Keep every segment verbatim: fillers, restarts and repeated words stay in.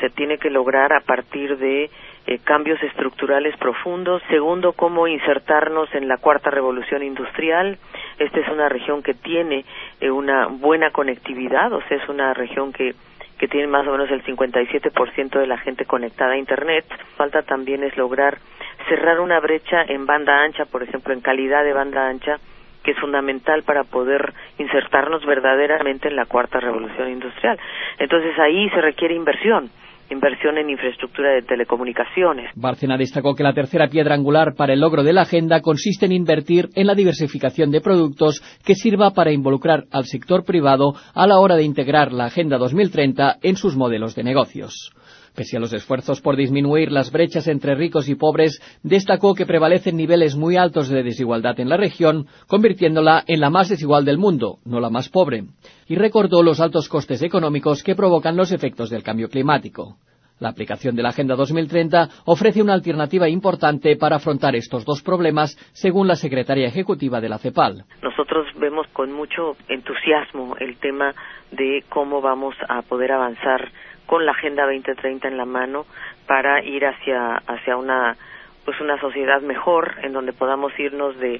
se tiene que lograr a partir de eh, cambios estructurales profundos. Segundo, cómo insertarnos en la cuarta revolución industrial. Esta es una región que tiene eh, una buena conectividad, o sea, es una región que que tiene más o menos el cincuenta y siete por ciento de la gente conectada a Internet. Falta también es lograr cerrar una brecha en banda ancha, por ejemplo, en calidad de banda ancha, que es fundamental para poder insertarnos verdaderamente en la cuarta revolución industrial. Entonces ahí se requiere inversión. Inversión en infraestructura de telecomunicaciones. Bárcena destacó que la tercera piedra angular para el logro de la agenda consiste en invertir en la diversificación de productos que sirva para involucrar al sector privado a la hora de integrar la Agenda dos mil treinta en sus modelos de negocios. Pese a los esfuerzos por disminuir las brechas entre ricos y pobres, destacó que prevalecen niveles muy altos de desigualdad en la región, convirtiéndola en la más desigual del mundo, no la más pobre, y recordó los altos costes económicos que provocan los efectos del cambio climático. La aplicación de la Agenda dos mil treinta ofrece una alternativa importante para afrontar estos dos problemas, según la secretaria ejecutiva de la CEPAL. Nosotros vemos con mucho entusiasmo el tema de cómo vamos a poder avanzar con la Agenda veinte treinta en la mano para ir hacia hacia una pues una sociedad mejor, en donde podamos irnos de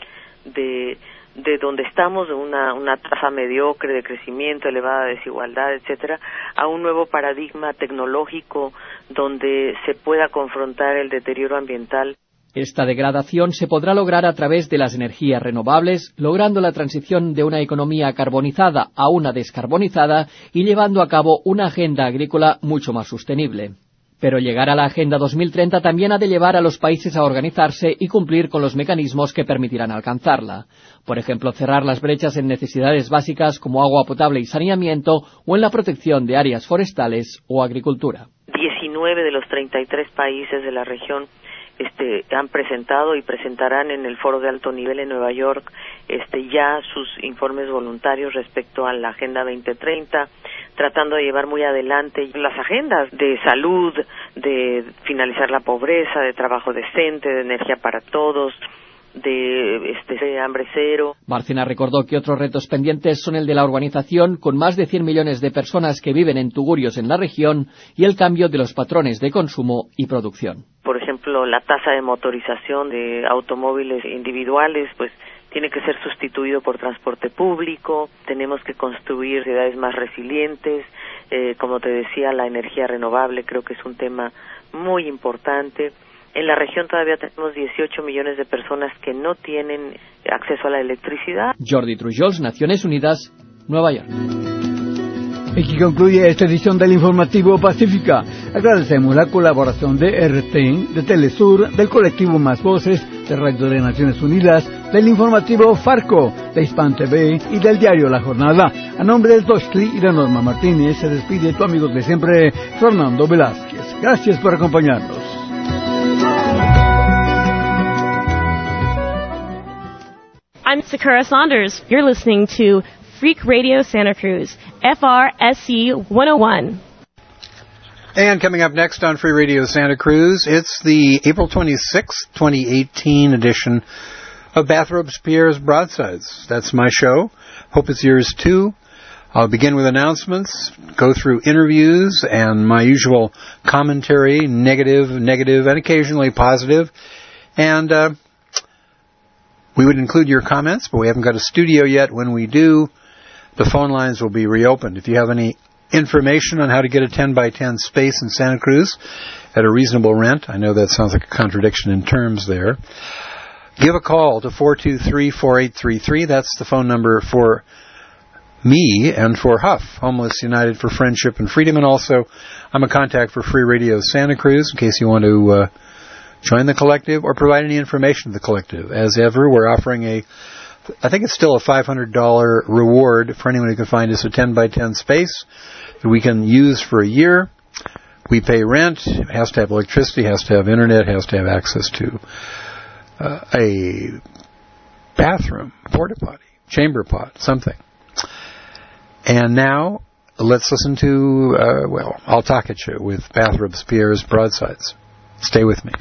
de de donde estamos, de una una tasa mediocre de crecimiento, elevada desigualdad, etcétera, a un nuevo paradigma tecnológico donde se pueda confrontar el deterioro ambiental. Esta degradación se podrá lograr a través de las energías renovables, logrando la transición de una economía carbonizada a una descarbonizada y llevando a cabo una agenda agrícola mucho más sostenible. Pero llegar a la Agenda dos mil treinta también ha de llevar a los países a organizarse y cumplir con los mecanismos que permitirán alcanzarla. Por ejemplo, cerrar las brechas en necesidades básicas como agua potable y saneamiento, o en la protección de áreas forestales o agricultura. diecinueve de los treinta y tres países de la región Este, han presentado y presentarán en el foro de alto nivel en Nueva York este, ya sus informes voluntarios respecto a la Agenda veinte treinta, tratando de llevar muy adelante las agendas de salud, de finalizar la pobreza, de trabajo decente, de energía para todos, de este de hambre cero. Bárcena recordó que otros retos pendientes son el de la urbanización, con más de cien millones de personas que viven en tugurios en la región, y el cambio de los patrones de consumo y producción. Por ejemplo, la tasa de motorización de automóviles individuales, pues tiene que ser sustituido por transporte público. Tenemos que construir ciudades más resilientes. Eh, como te decía, la energía renovable creo que es un tema muy importante. En la región todavía tenemos dieciocho millones de personas que no tienen acceso a la electricidad. Jordi Trujols, Naciones Unidas, Nueva York. Aquí concluye esta edición del Informativo Pacífica. Agradecemos la colaboración de R T N, de Telesur, del colectivo Más Voces, de Radio de Naciones Unidas, del Informativo Farco, de Hispan T V y del diario La Jornada. A nombre de Doshli y de Norma Martínez, se despide tu amigo de siempre, Fernando Velázquez. Gracias por acompañarnos. I'm Sakura Saunders. You're listening to Freak Radio Santa Cruz, F R S C one oh one. And coming up next on Free Radio Santa Cruz, it's the April twenty-sixth, twenty eighteen edition of Bathrobes Pierre's Broadsides. That's my show. Hope it's yours too. I'll begin with announcements, go through interviews, and my usual commentary, negative, negative, and occasionally positive. And uh, we would include your comments, but we haven't got a studio yet. When we do, the phone lines will be reopened. If you have any information on how to get a ten by ten space in Santa Cruz at a reasonable rent, I know that sounds like a contradiction in terms there, give a call to four two three, four eight three three. That's the phone number for me and for Huff, Homeless United for Friendship and Freedom. And also, I'm a contact for Free Radio Santa Cruz in case you want to uh, join the collective or provide any information to the collective. As ever, we're offering a, I think it's still a five hundred dollars reward for anyone who can find us a ten by ten space that we can use for a year. We pay rent, it has to have electricity, has to have internet, has to have access to uh, a bathroom, porta potty, chamber pot, something. And now, let's listen to, uh, well, I'll talk at you with Bathrobes Pierre's Broadsides. Stay with me.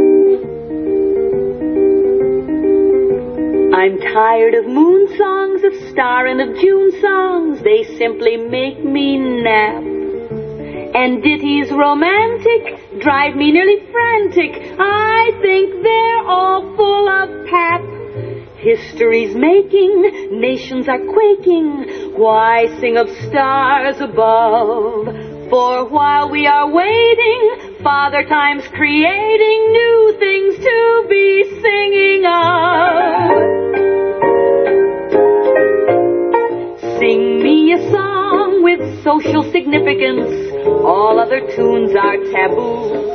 I'm tired of moon songs of Starring of June songs, they simply make me nap. And ditties romantic drive me nearly frantic. I think they're all full of pap. History's making, nations are quaking. Why sing of stars above? For while we are waiting, Father Time's creating new things to be singing of. Sing me a song with social significance. All other tunes are taboo.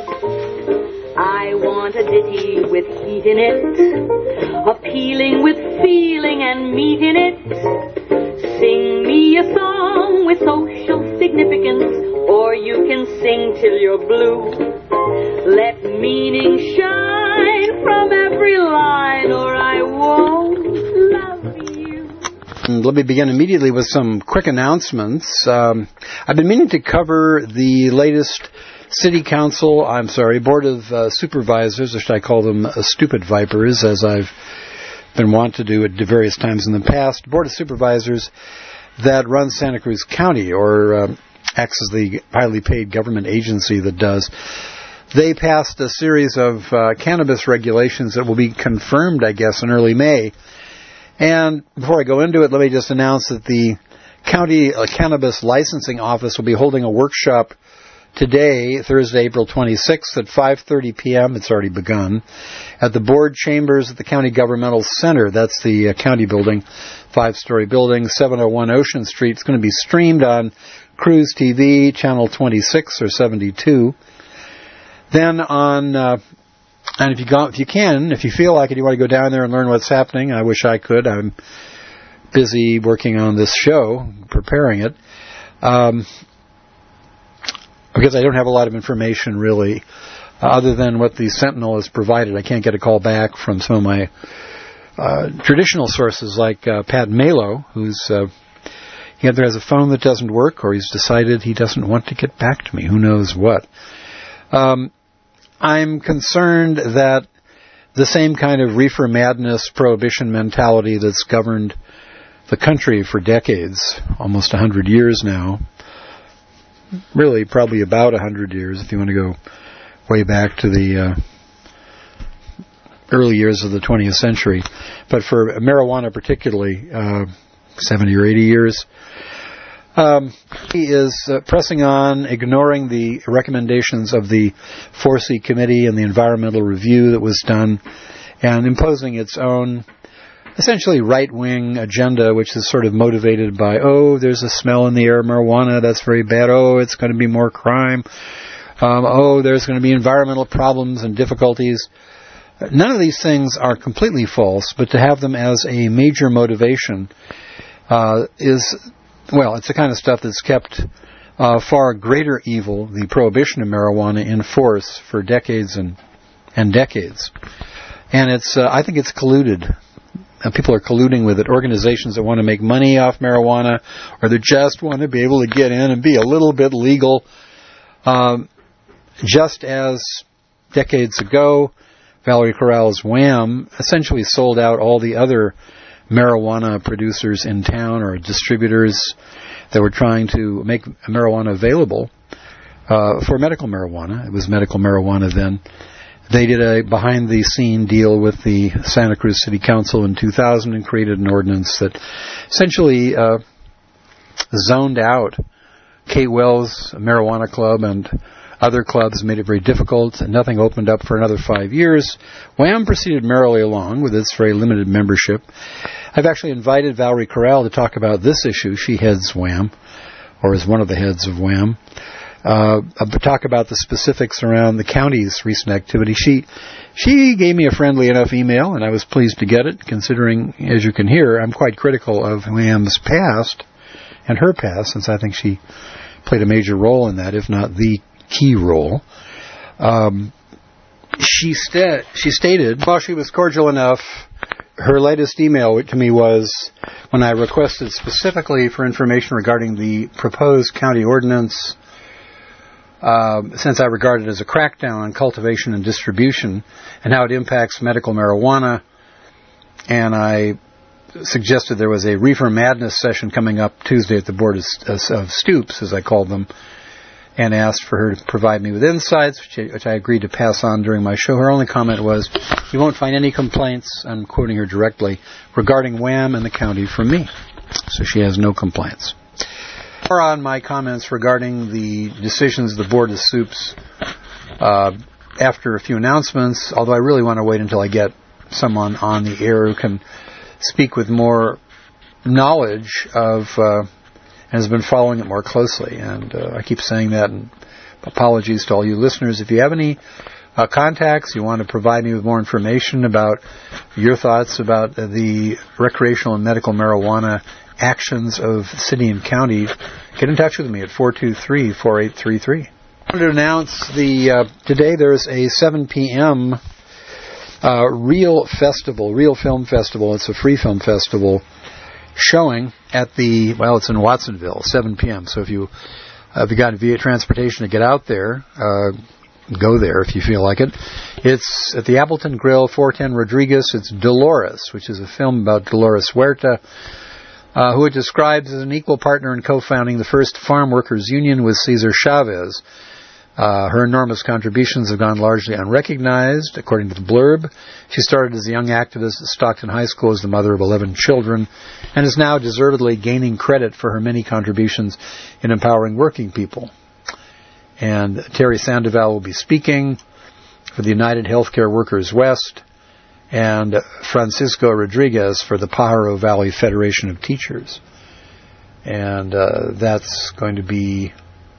I want a ditty with heat in it, appealing with feeling and meat in it. Sing me a song with social significance, or you can sing till you're blue. Let meaning shine from every line, or I won't love you. Let me begin immediately with some quick announcements. Um, I've been meaning to cover the latest City Council, I'm sorry, Board of uh, Supervisors, or should I call them uh, stupid vipers, as I've been wont to do at various times in the past. Board of Supervisors that runs Santa Cruz County, or uh, acts as the highly paid government agency that does. They passed a series of uh, cannabis regulations that will be confirmed, I guess, in early May. And before I go into it, let me just announce that the County uh, Cannabis Licensing Office will be holding a workshop today, Thursday, April twenty-sixth at five thirty p.m., it's already begun, at the board chambers at the County Governmental Center. That's the uh, county building, five-story building, seven oh one Ocean Street. It's going to be streamed on Cruise T V, channel twenty-six or seventy-two. Then on, uh, and if you go, if you can, if you feel like it, you want to go down there and learn what's happening, I wish I could. I'm busy working on this show, preparing it. Um, Because I don't have a lot of information, really, uh, other than what the Sentinel has provided. I can't get a call back from some of my uh, traditional sources, like uh, Pat Malo, who's uh, he either has a phone that doesn't work, or he's decided he doesn't want to get back to me. Who knows what? Um, I'm concerned that the same kind of reefer madness prohibition mentality that's governed the country for decades, almost a hundred years now, really probably about a hundred years if you want to go way back to the uh, early years of the twentieth century, but for marijuana particularly, uh, seventy or eighty years. Um, he is uh, pressing on, ignoring the recommendations of the Forsey Committee and the environmental review that was done, and imposing its own essentially right-wing agenda, which is sort of motivated by, oh, there's a smell in the air of marijuana, that's very bad, oh, it's going to be more crime, um, oh, there's going to be environmental problems and difficulties. None of these things are completely false, but to have them as a major motivation uh, is, well, it's the kind of stuff that's kept uh, far greater evil, the prohibition of marijuana, in force for decades and, and decades. And it's, uh, I think it's colluded. Uh, people are colluding with it. Organizations that want to make money off marijuana, or that just want to be able to get in and be a little bit legal. Um, just as decades ago, Valerie Corral's Wham essentially sold out all the other marijuana producers in town, or distributors that were trying to make marijuana available uh, for medical marijuana. It was medical marijuana then. They did a behind-the-scene deal with the Santa Cruz City Council in two thousand and created an ordinance that essentially uh, zoned out Kate Wells Marijuana Club and other clubs, made it very difficult, and nothing opened up for another five years. Wham proceeded merrily along with its very limited membership. I've actually invited Valerie Corral to talk about this issue. She heads Wham, or is one of the heads of Wham. Uh, talk about the specifics around the county's recent activity. She she gave me a friendly enough email, and I was pleased to get it, considering, as you can hear, I'm quite critical of Wham's past and her past, since I think she played a major role in that, if not the key role. Um, she, sta- she stated, while she was cordial enough, her latest email to me was, when I requested specifically for information regarding the proposed county ordinance, Uh, since I regard it as a crackdown on cultivation and distribution and how it impacts medical marijuana, and I suggested there was a Reefer Madness session coming up Tuesday at the Board of, of Stoops, as I called them, and asked for her to provide me with insights, which I, which I agreed to pass on during my show. Her only comment was, you won't find any complaints, I'm quoting her directly, regarding Wham and the county from me. So she has no complaints. More on my comments regarding the decisions of the Board of Stoops uh, after a few announcements, although I really want to wait until I get someone on the air who can speak with more knowledge of uh, and has been following it more closely. And uh, I keep saying that, and apologies to all you listeners. If you have any uh, contacts, you want to provide me with more information about your thoughts about uh, the recreational and medical marijuana actions of city and county, get in touch with me at four two three, four eight three three. I wanted to announce the uh, today there's a seven p.m. Uh, Real Festival, Real Film Festival. It's a free film festival showing at the, well, it's in Watsonville, seven p.m. So if you uh, if you got via transportation to get out there, uh, go there if you feel like it. It's at the Appleton Grill, four ten Rodriguez. It's Dolores, which is a film about Dolores Huerta, uh, who it describes as an equal partner in co-founding the first farm workers union with Cesar Chavez. Uh, her enormous contributions have gone largely unrecognized, according to the blurb. She started as a young activist at Stockton High School as the mother of eleven children, and is now deservedly gaining credit for her many contributions in empowering working people. And Terry Sandoval will be speaking for the United Healthcare Workers West, and Francisco Rodriguez for the Pajaro Valley Federation of Teachers. And uh, that's going to be...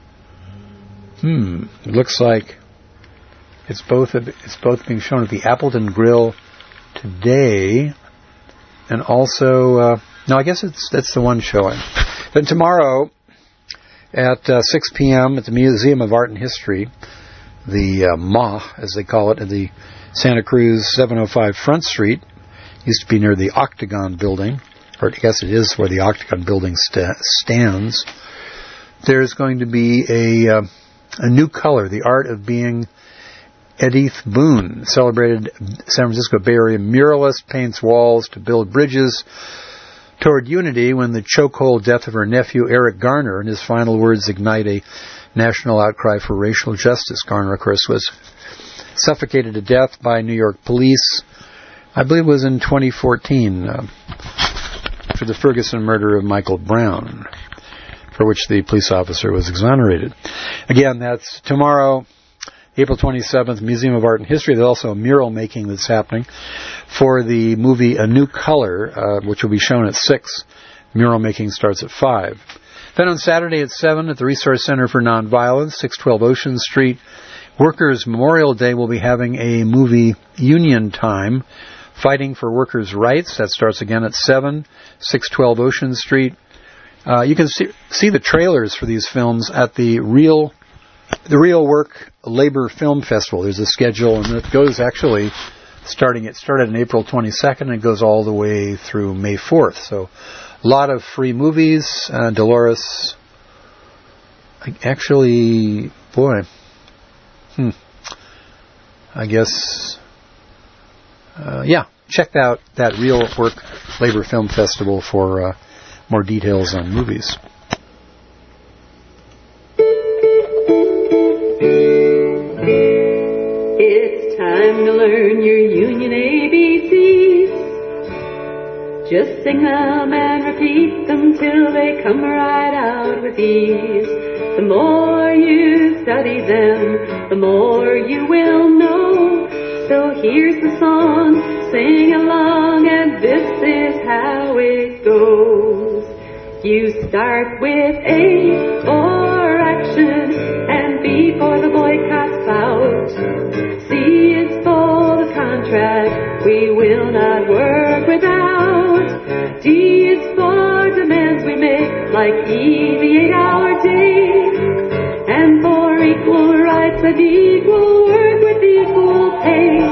Hmm. It looks like it's both it's both being shown at the Appleton Grill today, and also uh, no, I guess it's that's the one showing. Then tomorrow at uh, six p.m. at the Museum of Art and History, the uh, M A H, as they call it, at the Santa Cruz seven oh five Front Street, used to be near the Octagon Building, or I guess it is where the Octagon Building sta- stands. There's going to be a uh, A New Color, the Art of Being. Edith Boone, celebrated San Francisco Bay Area muralist, paints walls to build bridges toward unity when the chokehold death of her nephew, Eric Garner, and his final words ignite a national outcry for racial justice. Garner, of course, was suffocated to death by New York police, I believe it was in twenty fourteen, uh, for the Ferguson murder of Michael Brown, for which the police officer was exonerated. Again, that's tomorrow, April twenty-seventh, Museum of Art and History. There's also a mural making that's happening for the movie A New Color, uh, which will be shown at six. Mural making starts at five. Then on Saturday at seven at the Resource Center for Nonviolence, six twelve Ocean Street, Workers' Memorial Day will be having a movie Union Time, Fighting for Workers' Rights. That starts again at seven, six twelve Ocean Street. Uh, you can see, see the trailers for these films at the Real the Real Work Labor Film Festival. There's a schedule, and it goes actually starting. It started on April twenty-second, and it goes all the way through May fourth. So, a lot of free movies. Uh, Dolores, actually, boy, hmm, I guess, uh, yeah. Check out that Real Work Labor Film Festival for uh, more details on movies. It's time to learn your union A B Cs. Just sing them and repeat them till they come right out with ease. The more you study them, the more you will know. So here's the song, sing along, and this is how it goes. You start with A for action, and B for the boycott spout. C is for the contract we will not work without. D is for demands we make, like E, the eight-hour day. And for equal rights and equal work with equal pay.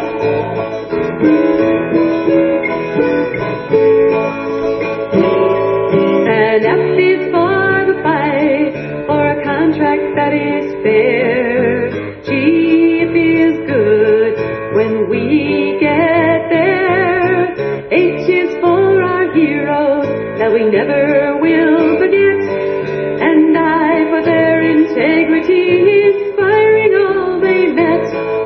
And F is for the fight for a contract that is fair. G, it feels good when we get there. H is for our hero. never will forget, and die for their integrity, inspiring all they met.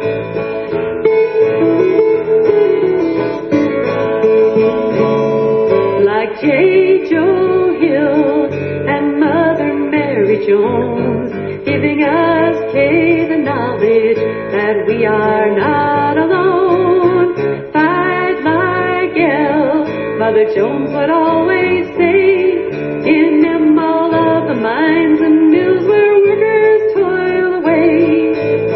Like J. Joe Hill and Mother Mary Jones, giving us Kay the knowledge that we are not alone. Fight like Elle, Mother Jones would always say, in them all of the mines and mills where workers toil away.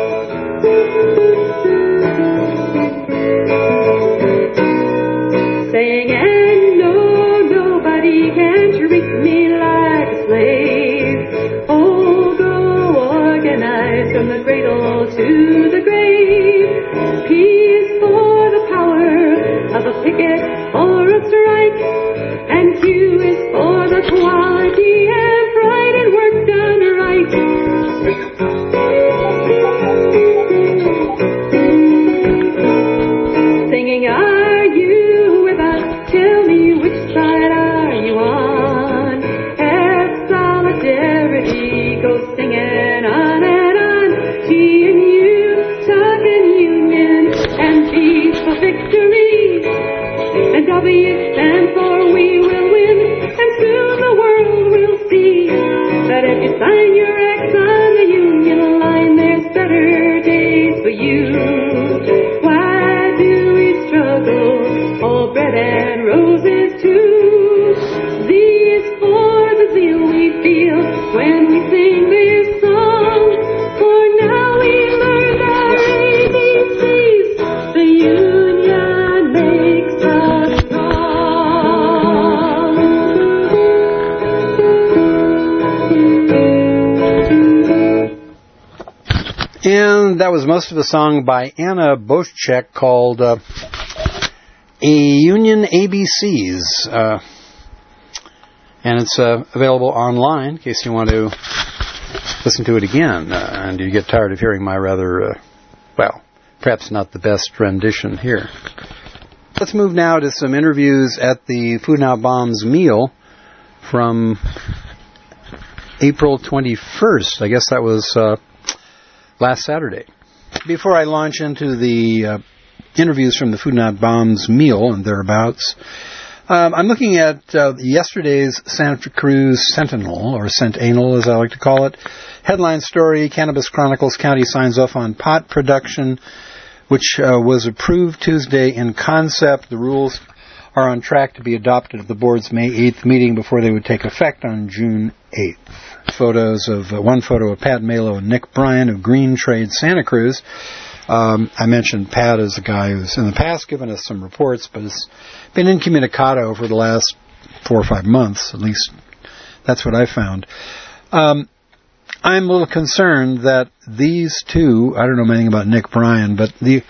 Saying, and no, nobody can treat me like a slave. Oh, go organize from the cradle to the grave. P is for the power of a picket or a strike, and Q is for the quality and pride in work done right. Singing, are you with us? Tell me which side are you on? As solidarity goes singing on and on. T and U talking union and B for victory, and W stands for we will win, and soon the world will see that if you sign your X on the union line, there's better days for you. Why do we struggle? All bread and roses too. Z is for the zeal we feel when we sing this song. For now we learned our A B Cs. The union makes us strong. And that was most of a song by Anna Boschek called uh, A Union A B Cs. Uh, and it's uh, available online in case you want to listen to it again. Uh, and you get tired of hearing my rather, uh, well, perhaps not the best rendition here. Let's move now to some interviews at the Food Not Bombs meal from April twenty-first. I guess that was uh, last Saturday. Before I launch into the uh, interviews from the Food Not Bombs meal and thereabouts, um, I'm looking at uh, yesterday's Santa Cruz Sentinel, or Centennial as I like to call it. Headline story, Cannabis Chronicles County signs off on pot production, which uh, was approved Tuesday in concept. The rules are on track to be adopted at the board's May eighth meeting before they would take effect on June eighth. Photos of, uh, one photo of Pat Malo and Nick Bryan of Green Trade Santa Cruz. Um, I mentioned Pat as a guy who's in the past given us some reports, but has been incommunicado for the last four or five months, at least that's what I found. Um, I'm a little concerned that these two, I don't know anything about Nick Bryan, but the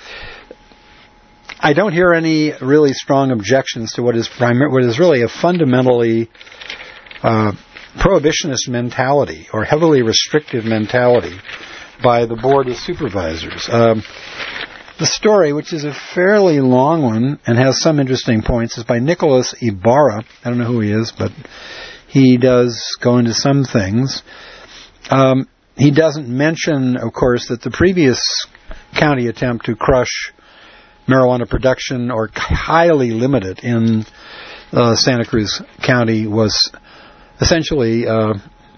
I don't hear any really strong objections to what is primar- what is really a fundamentally uh, prohibitionist mentality or heavily restrictive mentality by the Board of Supervisors. Um, the story, which is a fairly long one and has some interesting points, is by Nicholas Ibarra. I don't know who he is, but he does go into some things. Um, he doesn't mention, of course, that the previous county attempt to crush marijuana production or highly limit it in uh, Santa Cruz County was essentially uh,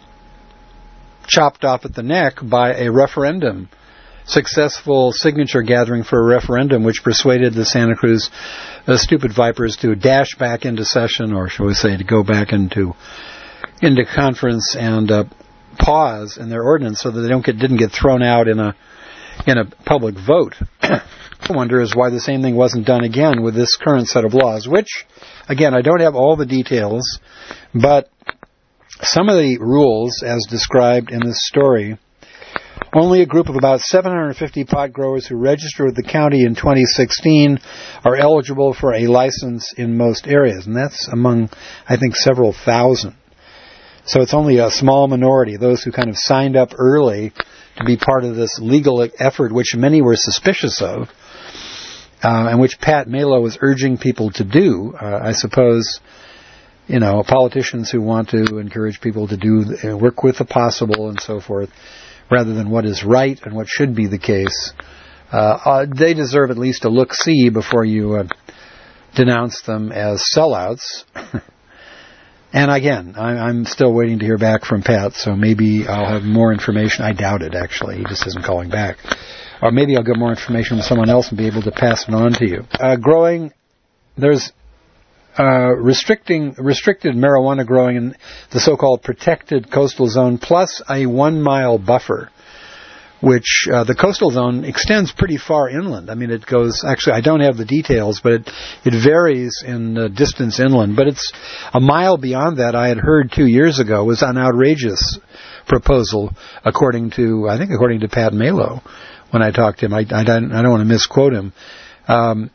chopped off at the neck by a referendum, successful signature gathering for a referendum which persuaded the Santa Cruz uh, stupid vipers to dash back into session, or shall we say to go back into into conference and uh, pause in their ordinance so that they don't get didn't get thrown out in a in a public vote. I wonder is why the same thing wasn't done again with this current set of laws, which, again, I don't have all the details, but some of the rules, as described in this story, only a group of about seven hundred fifty pot growers who registered with the county in twenty sixteen are eligible for a license in most areas, and that's among, I think, several thousand. So it's only a small minority, those who kind of signed up early to be part of this legal effort, which many were suspicious of, uh, and which Pat Malo was urging people to do. Uh, I suppose you know, politicians who want to encourage people to do uh, work with the possible and so forth, rather than what is right and what should be the case. Uh, uh, they deserve at least a look-see before you uh, denounce them as sellouts. And again, I, I'm still waiting to hear back from Pat, so maybe I'll have more information. I doubt it, actually. He just isn't calling back. Or maybe I'll get more information from someone else and be able to pass it on to you. Uh, growing, there's uh, restricting restricted marijuana growing in the so-called protected coastal zone, plus a one-mile buffer, which uh, the coastal zone extends pretty far inland. I mean, it goes, actually, I don't have the details, but it, it varies in uh, distance inland. But it's a mile beyond that. I had heard two years ago was an outrageous proposal, according to, I think according to Pat Malo, when I talked to him. I, I, don't, I don't want to misquote him. Um,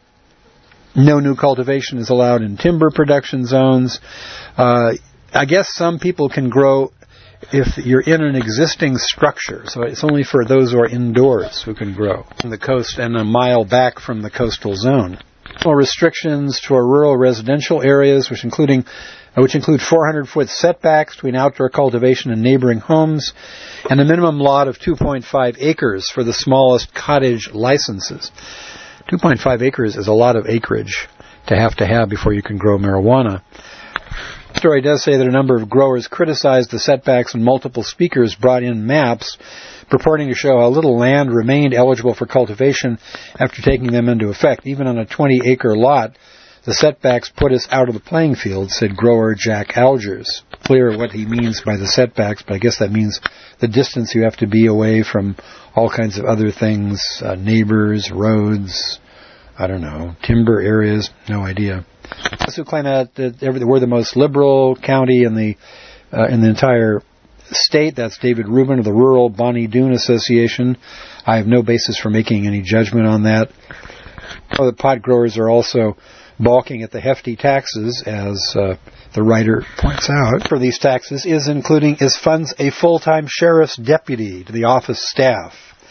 no new cultivation is allowed in timber production zones. Uh, I guess some people can grow if you're in an existing structure, so it's only for those who are indoors who can grow on the coast and a mile back from the coastal zone. Restrictions to our rural residential areas, which including which include four hundred foot setbacks between outdoor cultivation and neighboring homes, and a minimum lot of two point five acres for the smallest cottage licenses. two point five acres is a lot of acreage to have to have before you can grow marijuana. The story does say that a number of growers criticized the setbacks, and multiple speakers brought in maps purporting to show how little land remained eligible for cultivation after taking them into effect. Even on a twenty acre lot, the setbacks put us out of the playing field, said grower Jack Algers. Clear what he means by the setbacks, but I guess that means the distance you have to be away from all kinds of other things, uh, neighbors, roads, I don't know, timber areas, no idea. Those who claim that, that we're the most liberal county in the uh, in the entire state. That's David Rubin of the Rural Bonnie Doon Association. I have no basis for making any judgment on that. The pot growers are also balking at the hefty taxes, as uh, the writer points out. For these taxes is including is funds a full-time sheriff's deputy to the office staff,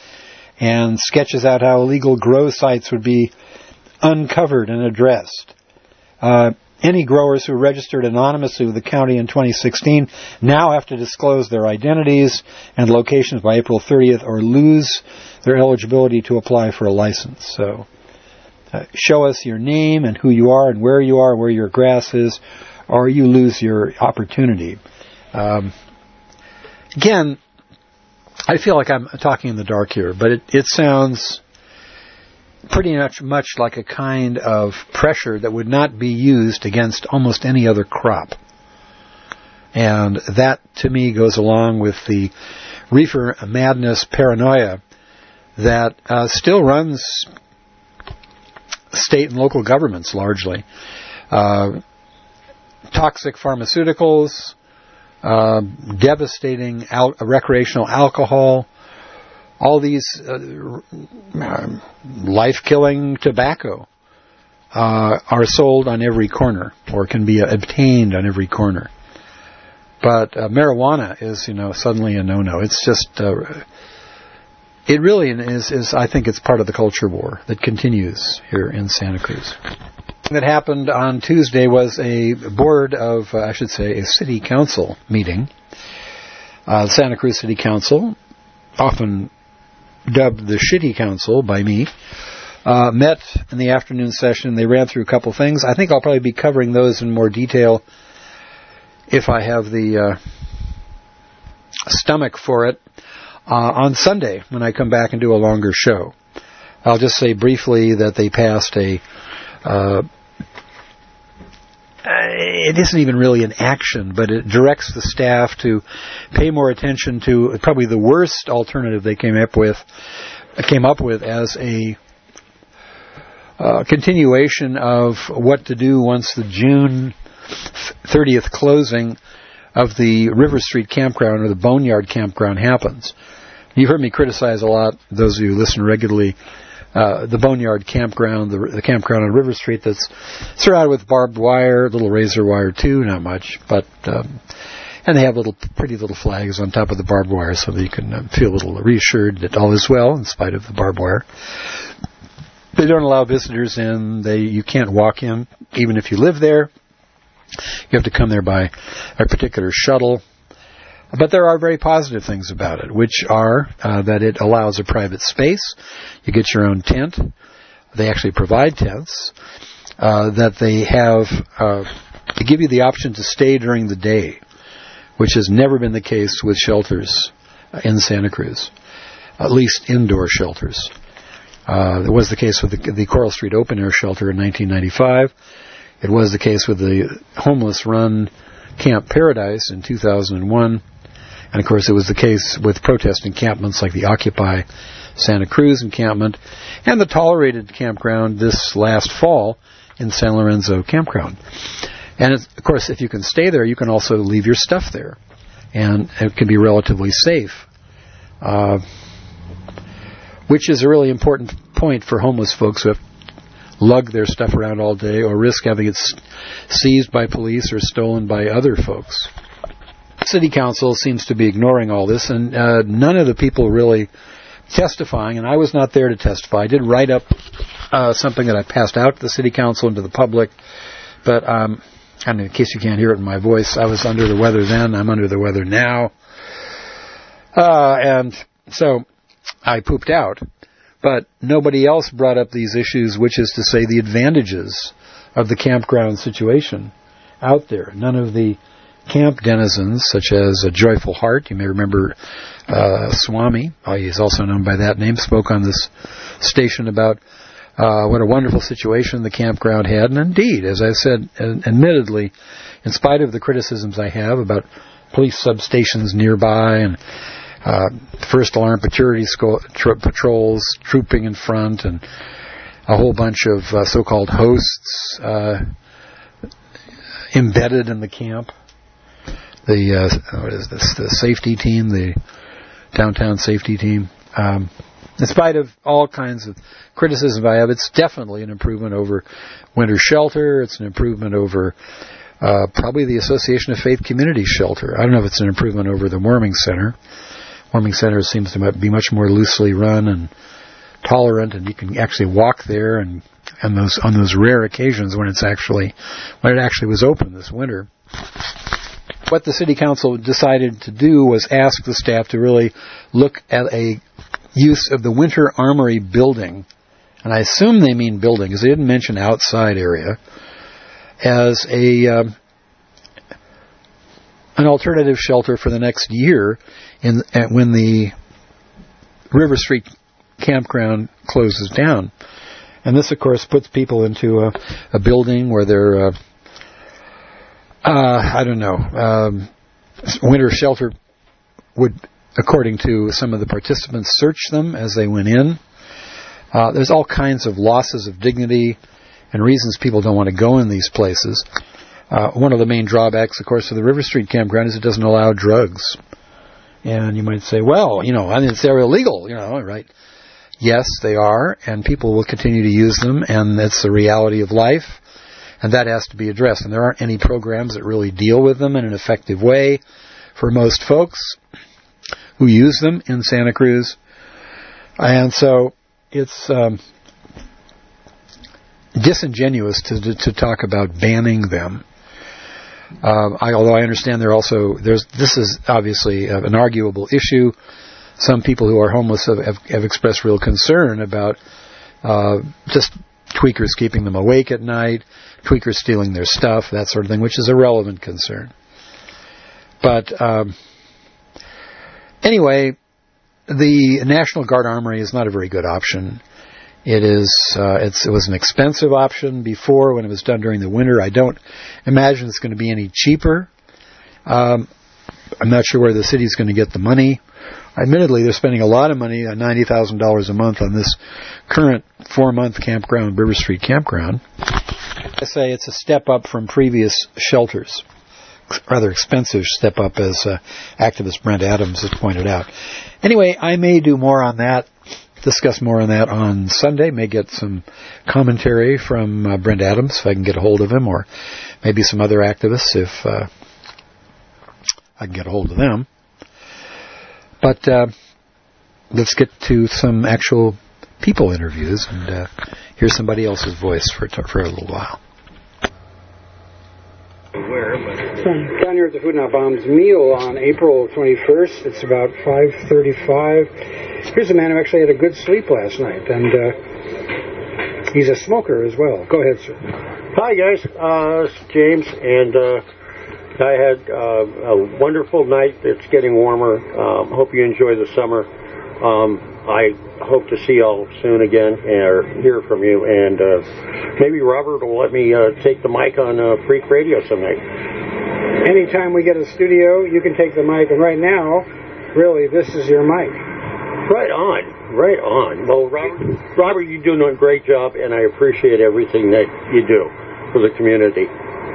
and sketches out how illegal grow sites would be uncovered and addressed. Uh, any growers who registered anonymously with the county in twenty sixteen now have to disclose their identities and locations by April thirtieth or lose their eligibility to apply for a license. So uh, show us your name and who you are and where you are and where your grass is, or you lose your opportunity. Um, again, I feel like I'm talking in the dark here, but it, it sounds pretty much much like a kind of pressure that would not be used against almost any other crop. And that, to me, goes along with the reefer madness paranoia that uh, still runs state and local governments largely. Uh, toxic pharmaceuticals, uh, devastating al- recreational alcohol, all these uh, life-killing tobacco uh, are sold on every corner, or can be obtained on every corner. But uh, marijuana is, you know, suddenly a no-no. It's just, uh, it really is, is, I think it's part of the culture war that continues here in Santa Cruz. That happened on Tuesday was a board of, uh, I should say, a city council meeting. Uh, Santa Cruz City Council, often dubbed the Shitty Council by me, uh, met in the afternoon session. They ran through a couple things. I think I'll probably be covering those in more detail if I have the uh, stomach for it uh, on Sunday when I come back and do a longer show. I'll just say briefly that they passed a uh, it isn't even really an action, but it directs the staff to pay more attention to probably the worst alternative they came up with, came up with as a uh, continuation of what to do once the June thirtieth closing of the River Street Campground or the Boneyard Campground happens. You've heard me criticize a lot, those of you who listen regularly, Uh, the Boneyard Campground, the, the campground on River Street that's surrounded with barbed wire, little razor wire too, not much, but, um, and they have little, pretty little flags on top of the barbed wire so that you can uh, feel a little reassured that all is well in spite of the barbed wire. They don't allow visitors in. They, you can't walk in, even if you live there. You have to come there by a particular shuttle. But there are very positive things about it, which are uh, that it allows a private space. You get your own tent. They actually provide tents. Uh, that they have, uh, they give you the option to stay during the day, which has never been the case with shelters in Santa Cruz, at least indoor shelters. Uh, it was the case with the, the Coral Street Open Air Shelter in nineteen ninety-five. It was the case with the homeless-run Camp Paradise in two thousand one. And, of course, it was the case with protest encampments like the Occupy Santa Cruz encampment and the tolerated campground this last fall in San Lorenzo Campground. And, it's, of course, if you can stay there, you can also leave your stuff there. And it can be relatively safe, uh, which is a really important point for homeless folks who have lug their stuff around all day or risk having it seized by police or stolen by other folks. City Council seems to be ignoring all this, and uh, none of the people really testifying, and I was not there to testify. I did write up uh, something that I passed out to the City Council and to the public, but um, I mean, in case you can't hear it in my voice, I was under the weather then, I'm under the weather now. Uh, and so I pooped out. But nobody else brought up these issues, which is to say the advantages of the campground situation out there. None of the camp denizens, such as a Joyful Heart, you may remember uh, Swami, oh, he's also known by that name, spoke on this station about uh, what a wonderful situation the campground had. And indeed, as I said, admittedly, in spite of the criticisms I have about police substations nearby and Uh, first alarm security sco- tro- patrols trooping in front, and a whole bunch of uh, so-called hosts uh, embedded in the camp. The uh, what is this? The safety team, the downtown safety team. Um, in spite of all kinds of criticism I have, it's definitely an improvement over Winter Shelter. It's an improvement over uh, probably the Association of Faith Community Shelter. I don't know if it's an improvement over the Warming Center. Warming Center seems to be much more loosely run and tolerant, and you can actually walk there. And, and those on those rare occasions when it's actually when it actually was open this winter, what the City Council decided to do was ask the staff to really look at a use of the Winter Armory building, and I assume they mean building because they didn't mention outside area, as a uh, an alternative shelter for the next year in when the River Street campground closes down. And this, of course, puts people into a, a building where they're, uh, uh, I don't know, um, winter shelter would, according to some of the participants, search them as they went in. Uh, there's all kinds of losses of dignity and reasons people don't want to go in these places. Uh, one of the main drawbacks, of course, of the River Street campground is it doesn't allow drugs. And you might say, well, you know, I mean, they're illegal, you know, right? Yes, they are, and people will continue to use them, and that's the reality of life, and that has to be addressed. And there aren't any programs that really deal with them in an effective way for most folks who use them in Santa Cruz. And so it's um, disingenuous to, to to talk about banning them. Uh, I, although I understand there also there's this is obviously an arguable issue. Some people who are homeless have, have, have expressed real concern about uh, just tweakers keeping them awake at night, tweakers stealing their stuff, that sort of thing, which is a relevant concern. But um, anyway, the National Guard Armory is not a very good option. It is. Uh, it's, it was an expensive option before when it was done during the winter. I don't imagine it's going to be any cheaper. Um, I'm not sure where the city's going to get the money. Admittedly, they're spending a lot of money, uh, ninety thousand dollars a month, on this current four-month campground, River Street Campground. I say it's a step up from previous shelters. Rather expensive step up, as uh, activist Brent Adams has pointed out. Anyway, I may do more on that. Discuss more on that on Sunday. May get some commentary from uh, Brent Adams if I can get a hold of him, or maybe some other activists if uh, I can get a hold of them. But uh, let's get to some actual people interviews and uh, hear somebody else's voice for for a little while. son. Down here at the Food Not Bombs meal on April twenty-first. It's about five thirty-five. Here's a man who actually had a good sleep last night, and uh, he's a smoker as well. Go ahead, sir. Hi, guys. Uh, it's James, and uh, I had uh, a wonderful night. It's getting warmer. Um, hope you enjoy the summer. Um, I hope to see y'all soon again or hear from you, and uh, maybe Robert will let me uh, take the mic on uh, Freak Radio someday. Anytime we get a studio, you can take the mic, and right now, really, this is your mic. Right on, right on. Well, Robert, Robert, you're doing a great job, and I appreciate everything that you do for the community.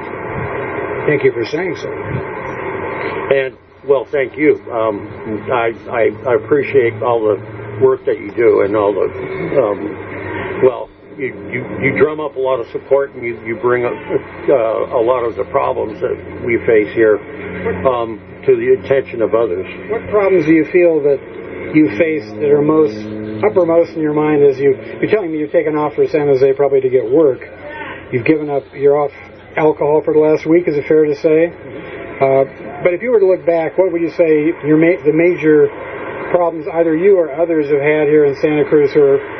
Thank you for saying so. And, well, thank you. Um, I, I, I appreciate all the work that you do and all the, um, well, you, you, you drum up a lot of support, and you, you bring up uh, a lot of the problems that we face here um, to the attention of others. What problems do you feel that you face that are most uppermost in your mind as you, you're telling me you're taking off for San Jose probably to get work. You've given up, you're off alcohol for the last week, is it fair to say? Uh, but if you were to look back, what would you say your ma- the major problems either you or others have had here in Santa Cruz who are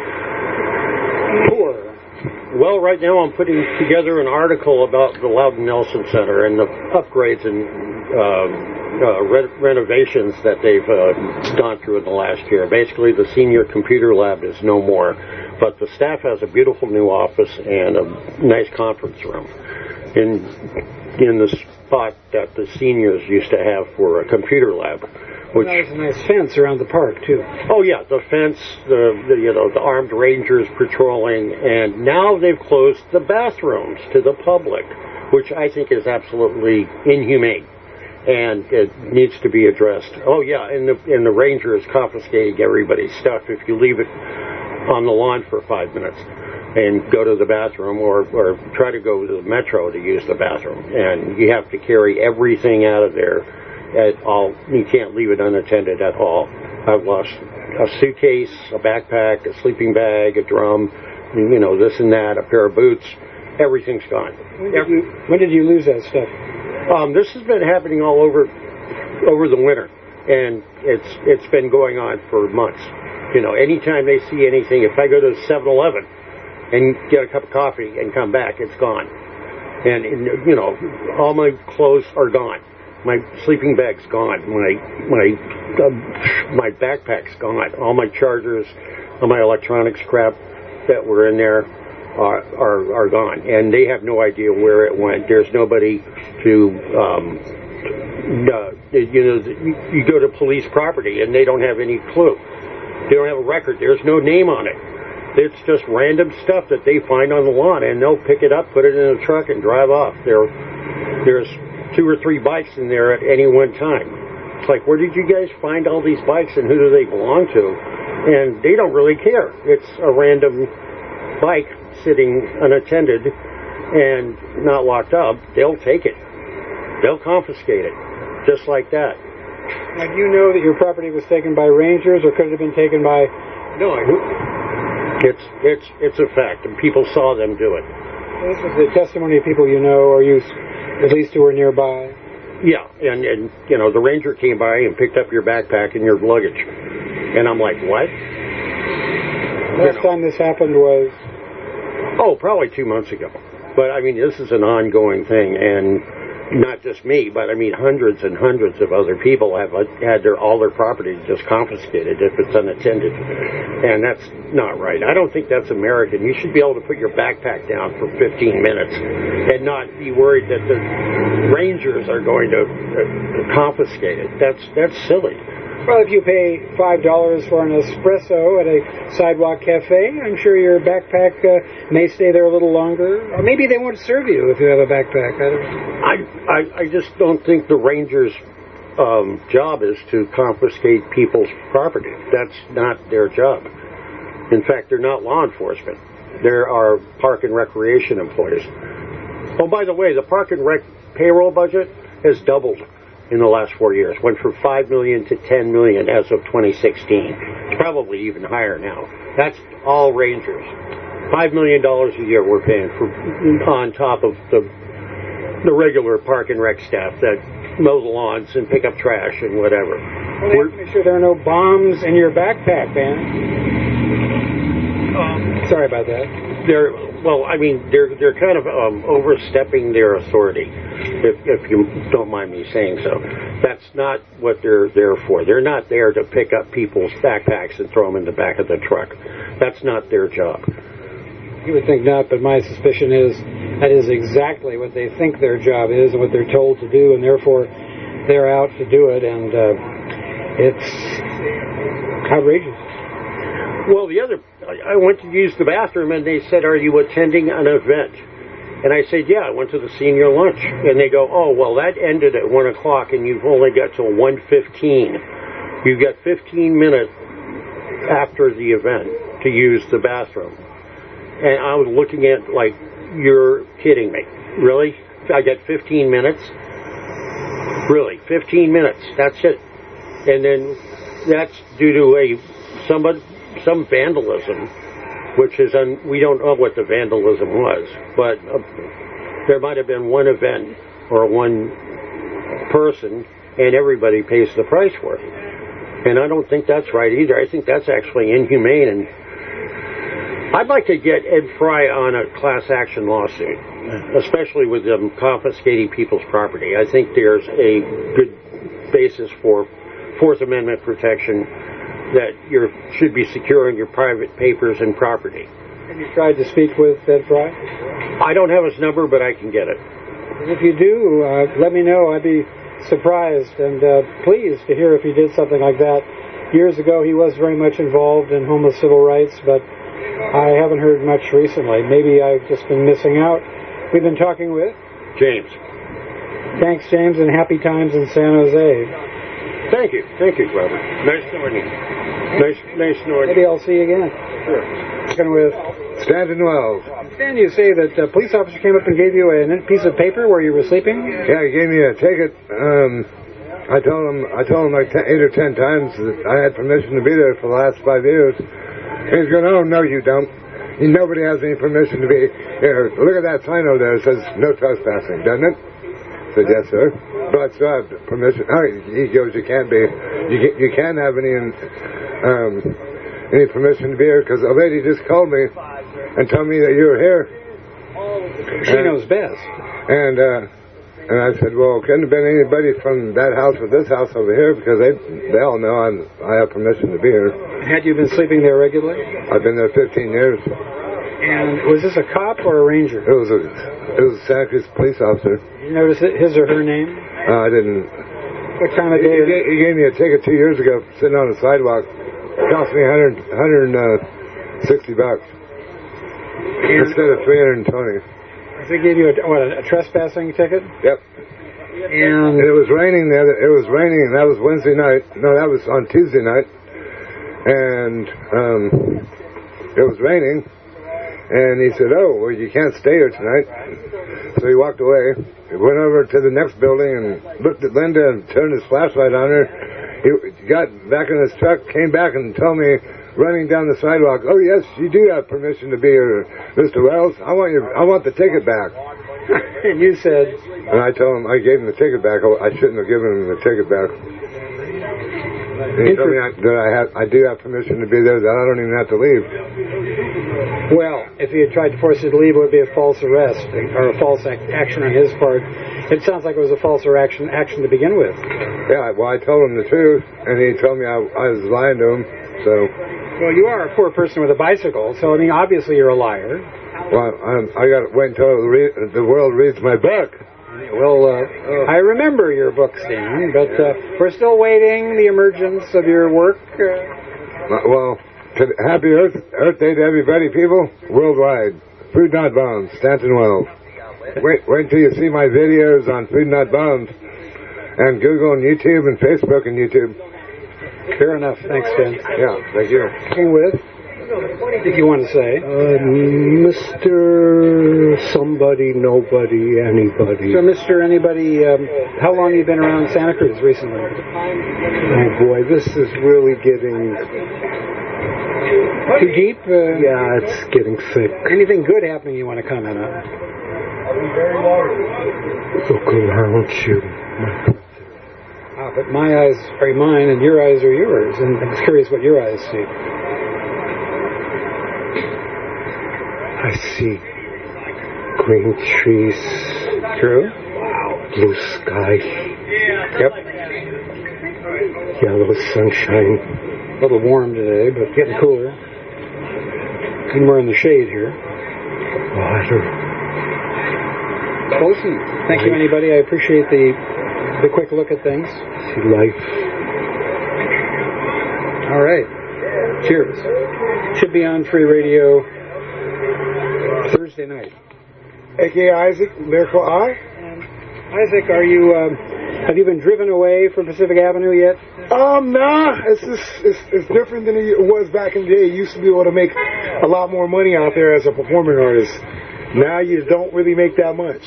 poor? Well, right now I'm putting together an article about the Loudon Nelson Center and the upgrades and uh, Uh, re- renovations that they've uh, gone through in the last year. Basically, the senior computer lab is no more, but the staff has a beautiful new office and a nice conference room in in the spot that the seniors used to have for a computer lab. Which, well, there's a nice fence around the park too. Oh yeah, the fence, the, the you know the armed rangers patrolling, and now they've closed the bathrooms to the public, which I think is absolutely inhumane. And it needs to be addressed. Oh yeah, and the and the ranger is confiscating everybody's stuff if you leave it on the lawn for five minutes and go to the bathroom or, or try to go to the metro to use the bathroom. And you have to carry everything out of there at all. You can't leave it unattended at all. I've lost a suitcase, a backpack, a sleeping bag, a drum, you know, this and that, a pair of boots. Everything's gone. When did you, when did you lose that stuff? Um, this has been happening all over over the winter, and it's it's been going on for months. You know, anytime they see anything, if I go to seven eleven and get a cup of coffee and come back, it's gone. And, and you know, all my clothes are gone. My sleeping bag's gone. My my uh, my backpack's gone. All my chargers, all my electronics crap that were in there Are, are are gone, and they have no idea where it went. There's nobody to, um, uh, you know, you, you go to police property and they don't have any clue. They don't have a record. There's no name on it. It's just random stuff that they find on the lawn, and they'll pick it up, put it in a truck, and drive off. There, there's two or three bikes in there at any one time. It's like, where did you guys find all these bikes, and who do they belong to? And they don't really care. It's a random bike sitting unattended and not locked up. They'll take it. They'll confiscate it, just like that. Now, do you know that your property was taken by rangers, or could it have been taken by? No, I, it's it's it's a fact, and people saw them do it. This is the testimony of people you know, or you, at least who were nearby. Yeah, and and you know, the ranger came by and picked up your backpack and your luggage, and I'm like, what? Last you know. time this happened was. Oh, probably two months ago. But, I mean, this is an ongoing thing, and not just me, but, I mean, hundreds and hundreds of other people have had their all their property just confiscated if it's unattended. And that's not right. I don't think that's American. You should be able to put your backpack down for fifteen minutes and not be worried that the rangers are going to, uh, to confiscate it. That's, that's silly. Well, if you pay five dollars for an espresso at a sidewalk cafe, I'm sure your backpack uh, may stay there a little longer. Or maybe they won't serve you if you have a backpack. I don't know. I, I, I just don't think the rangers' um, job is to confiscate people's property. That's not their job. In fact, they're not law enforcement. There are park and recreation employees. Oh, by the way, the park and rec payroll budget has doubled in the last four years. Went from five million dollars to ten million dollars as of twenty sixteen. It's probably even higher now. That's all rangers. five million dollars a year we're paying for, on top of the the regular park and rec staff that mow the lawns and pick up trash and whatever. Well, you have to make sure there are no bombs in your backpack, man. Um, Sorry about that. They're well, I mean, they're they're kind of um, overstepping their authority, if if you don't mind me saying so. That's not what they're there for. They're not there to pick up people's backpacks and throw them in the back of the truck. That's not their job. You would think not, but my suspicion is that is exactly what they think their job is and what they're told to do, and therefore they're out to do it, and uh, it's outrageous. Well, the other, I went to use the bathroom, and they said, "Are you attending an event?" And I said, "Yeah, I went to the senior lunch." And they go, "Oh, well, that ended at one o'clock, and you've only got till one fifteen. You've got fifteen minutes after the event to use the bathroom." And I was looking at like, you're kidding me. Really? I got fifteen minutes? Really? fifteen minutes. That's it. And then that's due to a somebody, some vandalism, which is, un, we don't know what the vandalism was, but uh, there might have been one event or one person, and everybody pays the price for it. And I don't think that's right either. I think that's actually inhumane, and I'd like to get Ed Fry on a class action lawsuit, especially with them confiscating people's property. I think there's a good basis for Fourth Amendment protection that you should be securing your private papers and property. Have you tried to speak with Ed Fry? I don't have his number, but I can get it. If you do, uh, let me know. I'd be surprised and uh, pleased to hear if he did something like that. Years ago, he was very much involved in homeless civil rights, but I haven't heard much recently. Maybe I've just been missing out. We've been talking with James. Thanks, James, and happy times in San Jose. Thank you. Thank you, Robert. Nice knowing you. Nice, nice knowing you. Maybe I'll see you again. Sure. Talking with Stanton Wells. Stan, you say that a police officer came up and gave you a piece of paper where you were sleeping? Yeah, he gave me a ticket. Um, I told him, I told him like ten, eight or ten times that I had permission to be there for the last five years. And he's going, "Oh, no, you don't. Nobody has any permission to be here. Look at that sign over there. It says no trespassing, doesn't it?" I said, "Yes, sir. But I still have permission." Oh, he goes, "You can't be. You can't, you can't have any um, any permission to be here because a lady just called me and told me that you were here." She and, knows best. And uh, and I said, "Well, couldn't have been anybody from that house or this house over here because they they all know I'm, I have permission to be here." Had you been sleeping there regularly? I've been there fifteen years. And was this a cop or a ranger? It was a it was a Santa Cruz police officer. Did you notice his or her name? Uh, I didn't. What time of day? He, he, he gave me a ticket two years ago for sitting on the sidewalk. It cost me one hundred sixty bucks and instead of three hundred twenty. They gave you a, what, a trespassing ticket? Yep. And, and it was raining there. It was raining, and that was Wednesday night. No, that was on Tuesday night. And um, it was raining. And he said, "Oh, well, you can't stay here tonight." So he walked away. He went over to the next building and looked at Linda and turned his flashlight on her. He got back in his truck, came back and told me, running down the sidewalk, "Oh, yes, you do have permission to be here, Mister Wells. I want your, I want the ticket back." And you said? And I told him, I gave him the ticket back. I shouldn't have given him the ticket back. And he told me I, that I have, I do have permission to be there, that I don't even have to leave. Well, if he had tried to force you to leave, it would be a false arrest or a false ac- action on his part. It sounds like it was a false action action to begin with. Yeah, well, I told him the truth, and he told me I, I was lying to him, so... Well, you are a poor person with a bicycle, so, I mean, obviously you're a liar. Well, I'm, I got to wait until re- the world reads my book. Well, uh, oh. I remember your book, Stan, but uh, we're still waiting the emergence of your work. Uh... Well, to, happy Earth, Earth Day to everybody, people, worldwide. Food Not Bombs, Stanton Wells. Wait, wait until you see my videos on Food Not Bombs, and Google and YouTube and Facebook and YouTube. Fair enough. Thanks, Stan. Yeah, thank you. Talking with, if you want to say, uh, Mister Somebody, Nobody, Anybody. So, Mister Anybody, um, how long have you been around Santa Cruz recently? Oh boy, this is really getting too deep. Uh, yeah, it's getting thick. Anything good happening you want to comment on? Look around you. Ah, but my eyes are mine and your eyes are yours. And I'm curious what your eyes see. I see green trees. True. Blue sky. Yep. Yellow sunshine. A little warm today, but getting cooler. And we're in the shade here. Water. Well, listen, thank you, anybody. I appreciate the the quick look at things. See life. All right. Cheers. Should be on Free Radio Thursday night. A K A Isaac, Miracle Eye. Um, Isaac, are you? Um, have you been driven away from Pacific Avenue yet? Um, nah. It's just it's, it's different than it was back in the day. You used to be able to make a lot more money out there as a performing artist. Now you don't really make that much.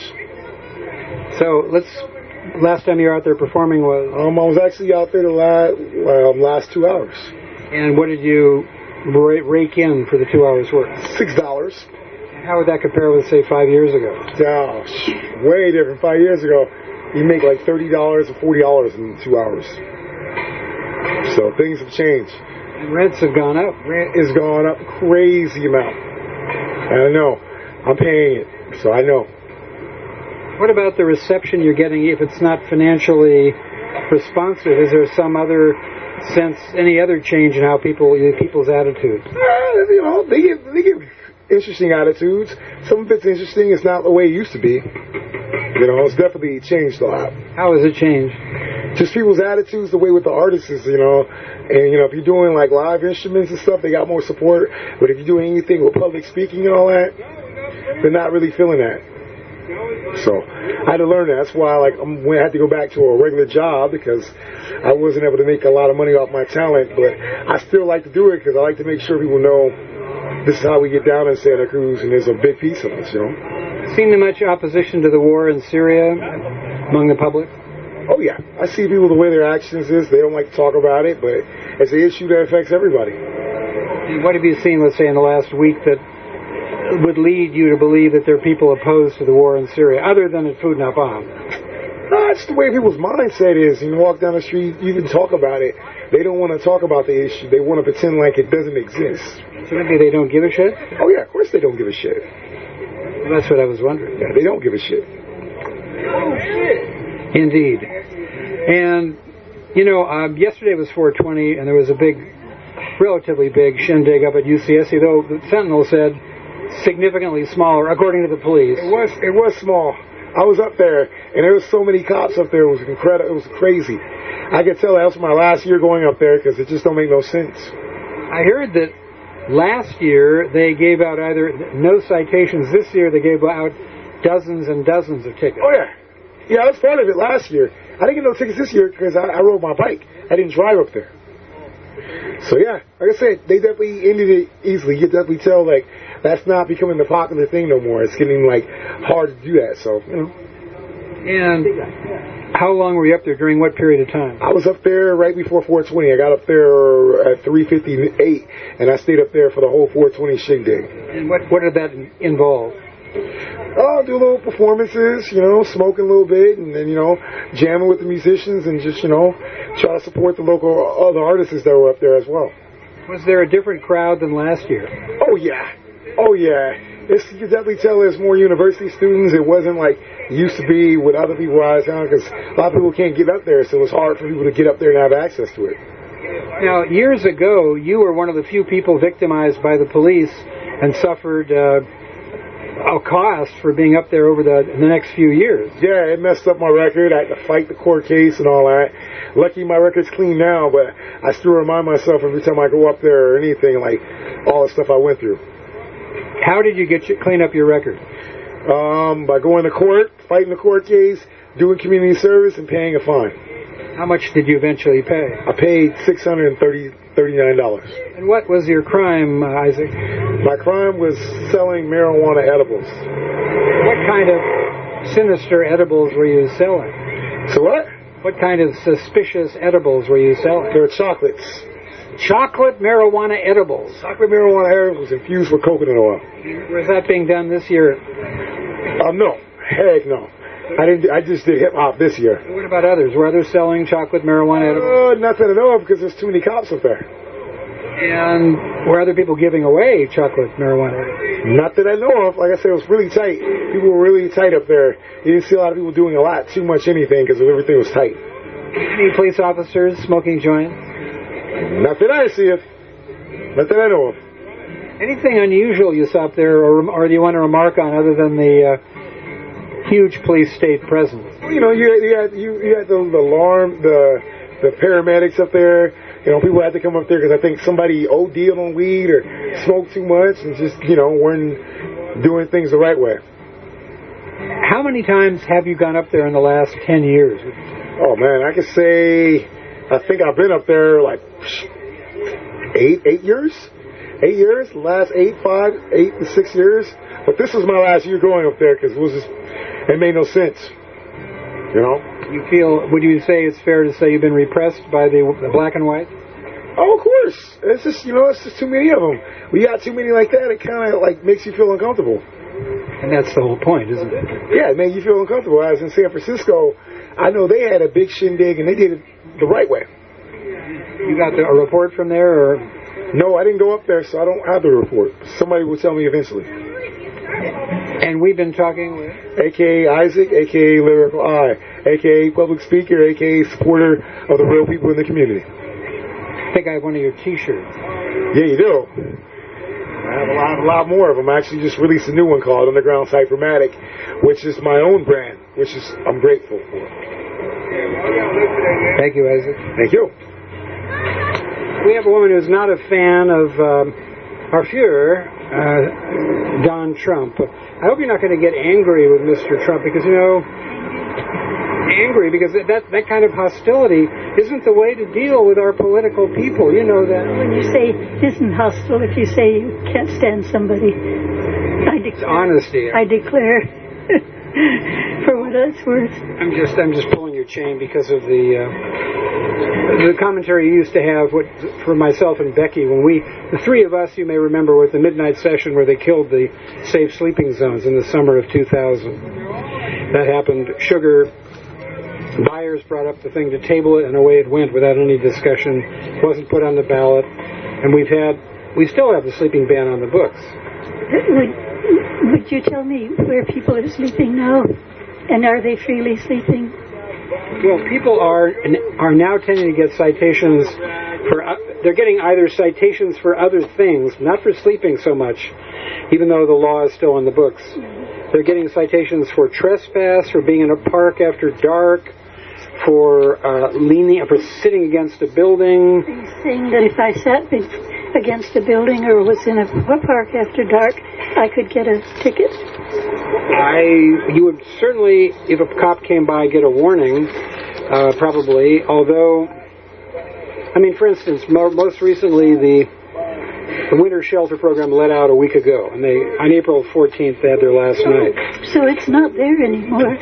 So let's. Last time you were out there performing was? Um, I was actually out there the last um, last two hours. And what did you rake in for the two hours work? Six dollars. How would that compare with, say, five years ago? Gosh, way different. Five years ago, you make like thirty dollars or forty dollars in two hours. So things have changed. And rents have gone up. Rent has gone up crazy amount. I know. I'm paying it, so I know. What about the reception you're getting if it's not financially responsive? Is there some other sense, any other change in how people, people's attitudes? Uh, you know, they give, they give interesting attitudes. Some of it's interesting. It's not the way it used to be. You know, it's definitely changed a lot. How has it changed? Just people's attitudes, the way with the artists is, you know, and, you know, if you're doing, like, live instruments and stuff, they got more support. But if you're doing anything with public speaking and all that, they're not really feeling that. So I had to learn that. That's why, like, I'm, when I had to go back to a regular job because I wasn't able to make a lot of money off my talent. But I still like to do it because I like to make sure people know this is how we get down in Santa Cruz, and there's a big piece of us, you know. Seen much opposition to the war in Syria among the public? Oh, yeah. I see people, the way their actions is, they don't like to talk about it, but it's an issue that affects everybody. And what have you seen, let's say, in the last week that would lead you to believe that there are people opposed to the war in Syria, other than at Food Not Bomb? That's the way people's mindset is. You walk down the street, you can talk about it. They don't want to talk about the issue. They want to pretend like it doesn't exist. So maybe they don't give a shit? Oh, yeah, of course they don't give a shit. Well, that's what I was wondering. Yeah, they don't give a shit. Oh, shit. Indeed. And, you know, um, yesterday was four twenty, and there was a big, relatively big shindig up at U C S C, though the Sentinel said significantly smaller, according to the police. It was it was small. I was up there, and there was so many cops up there. It was incredible. It was crazy. I could tell that was my last year going up there because it just don't make no sense. I heard that last year they gave out either no citations. This year they gave out dozens and dozens of tickets. Oh, yeah. Yeah, I was part of it last year. I didn't get no tickets this year because I, I rode my bike. I didn't drive up there. So, yeah, like I said, they definitely ended it easily. You can definitely tell, like, that's not becoming the popular thing no more. It's getting, like, hard to do that, so, you know. And how long were you up there? During what period of time? I was up there right before four twenty. I got up there at three fifty-eight, and I stayed up there for the whole four twenty shindig. And what, what did that involve? Oh, do little performances, you know, smoking a little bit, and then, you know, jamming with the musicians, and just, you know, try to support the local other artists that were up there as well. Was there a different crowd than last year? Oh, yeah. Oh, yeah. It's, you can definitely tell there's more university students. It wasn't like it used to be with other people out of town, because a lot of people can't get up there, so it was hard for people to get up there and have access to it. Now, years ago, you were one of the few people victimized by the police and suffered uh, a cost for being up there over the, the next few years. Yeah, it messed up my record. I had to fight the court case and all that. Lucky my record's clean now, but I still remind myself every time I go up there or anything, like all the stuff I went through. How did you get you, clean up your record? Um, by going to court, fighting the court case, doing community service, and paying a fine. How much did you eventually pay? I paid six hundred thirty-nine dollars. And what was your crime, uh, Isaac? My crime was selling marijuana edibles. What kind of sinister edibles were you selling? So what? What kind of suspicious edibles were you selling? They were chocolates. Chocolate marijuana edibles? Chocolate marijuana edibles infused with coconut oil. Was that being done this year? Um, no. Heck no. I didn't. I just did hip hop this year. What about others? Were others selling chocolate marijuana edibles? Uh, nothing to know of because there's too many cops up there. And were other people giving away chocolate marijuana edibles? Not that I know of. Like I said, it was really tight. People were really tight up there. You didn't see a lot of people doing a lot, too much anything because everything was tight. Any police officers smoking joints? Not that I see it. Not that I know of. Anything unusual you saw up there, or, or do you want to remark on other than the uh, huge police state presence? You know, you, you had you, you had the, the alarm, the the paramedics up there. You know, people had to come up there because I think somebody O D'd on weed or smoked too much and just, you know, weren't doing things the right way. How many times have you gone up there in the last ten years? Oh, man, I could say, I think I've been up there like eight, eight years? Eight years? Last eight, five, eight to six years. But this was my last year going up there because it was just, it made no sense. You know? You feel, would you say it's fair to say you've been repressed by the, the black and white? Oh, of course. It's just, you know, it's just too many of them. When you got too many like that, it kind of like makes you feel uncomfortable. And that's the whole point, isn't it? Yeah, it made you feel uncomfortable. I was in San Francisco. I know they had a big shindig, and they did it the right way. You got the, a report from there, or? No, I didn't go up there, so I don't have the report. Somebody will tell me eventually. And we've been talking with? A K A Isaac, A K A Lyrical Eye, A K A public speaker, A K A supporter of the real people in the community. I think I have one of your T-shirts. Yeah, you do. I have a lot, a lot more of them. I actually just released a new one called Underground Cyphermatic, which is my own brand, which is I'm grateful for. Thank you, Isaac. Thank you. We have a woman who's not a fan of um, our Fuhrer, uh, Don Trump. I hope you're not going to get angry with Mister Trump because, you know, angry because that that kind of hostility isn't the way to deal with our political people. You know that. When you say isn't hostile, if you say you can't stand somebody, I declare. It's honesty. I declare, for what it's worth. I'm just I'm just pulling your chain because of the uh, the commentary you used to have what, for myself and Becky when we the three of us you may remember with the midnight session where they killed the safe sleeping zones in the summer of two thousand. That happened. Sugar. Byers brought up the thing to table it, and away it went without any discussion. It wasn't put on the ballot, and we've had, we still have the sleeping ban on the books. Would, would you tell me where people are sleeping now, and are they freely sleeping? Well, people are are now tending to get citations for. Uh, they're getting either citations for other things, not for sleeping so much, even though the law is still in the books. They're getting citations for trespass, for being in a park after dark, for uh, leaning, for sitting against a building. Are you saying that if I sat against a building or was in a park after dark, I could get a ticket? I, you would certainly, if a cop came by, get a warning, uh, probably. Although, I mean, for instance, mo- most recently the the winter shelter program let out a week ago, and they on April fourteenth they had their last night. So it's not there anymore.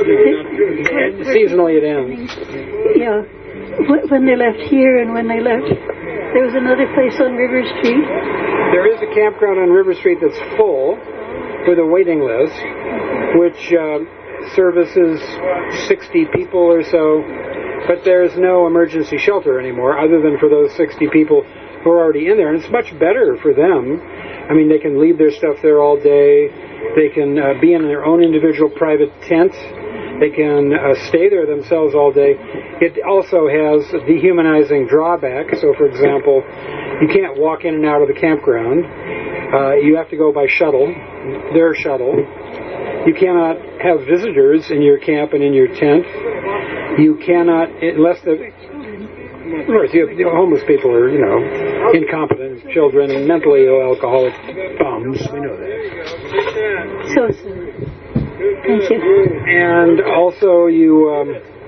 It, seasonally it ends. Yeah, when they left here and when they left, there was another place on River Street. There is a campground on River Street that's full with a waiting list, which uh, services sixty people or so, but there's no emergency shelter anymore other than for those sixty people who are already in there, and it's much better for them. I mean, they can leave their stuff there all day. They can uh, be in their own individual private tent. They can uh, stay there themselves all day. It also has a dehumanizing drawback. So, for example, you can't walk in and out of the campground. Uh, you have to go by shuttle, their shuttle. You cannot have visitors in your camp and in your tent. You cannot, unless the... Of course, you have, you know, homeless people are, you know, incompetent children and mentally ill alcoholic bums. We know that. So, thank you. And also, you, um,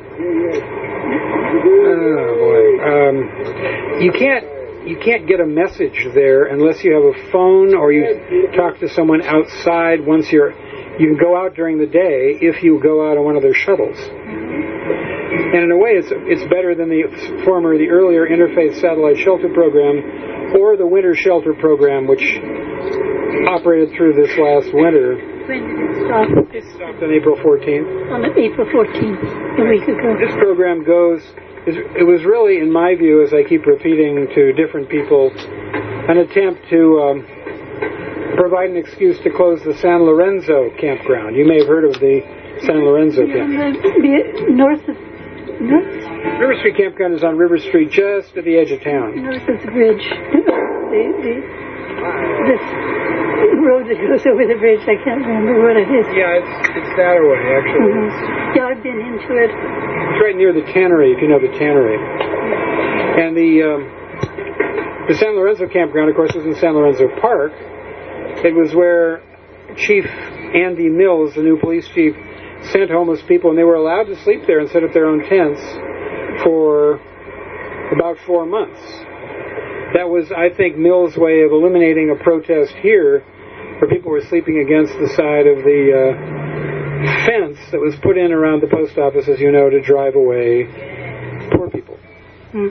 oh boy, um, you can't, you can't get a message there unless you have a phone or you talk to someone outside. Once you're, you can go out during the day if you go out on one of their shuttles. And in a way, it's it's better than the former, the earlier Interfaith Satellite Shelter Program or the Winter Shelter Program, which operated through this last winter. When did it stop? It stopped on April fourteenth. On April fourteenth, a week ago. This program goes, it was really, in my view, as I keep repeating to different people, an attempt to um, provide an excuse to close the San Lorenzo campground. You may have heard of the San Lorenzo yeah, campground. The, north of... North? River Street Campground is on River Street, just at the edge of town. North of the bridge. The, the, this road that goes over the bridge, I can't remember what it is. Yeah, it's, it's that way, actually. Mm-hmm. Yeah, I've been into it. It's right near the tannery, if you know the tannery. And the um, the San Lorenzo campground, of course, was in San Lorenzo Park. It was where Chief Andy Mills, the new police chief, sent homeless people, and they were allowed to sleep there and set up their own tents for about four months. That was, I think, Mills' way of eliminating a protest here where people were sleeping against the side of the uh, fence that was put in around the post office, as you know, to drive away poor people. Mm.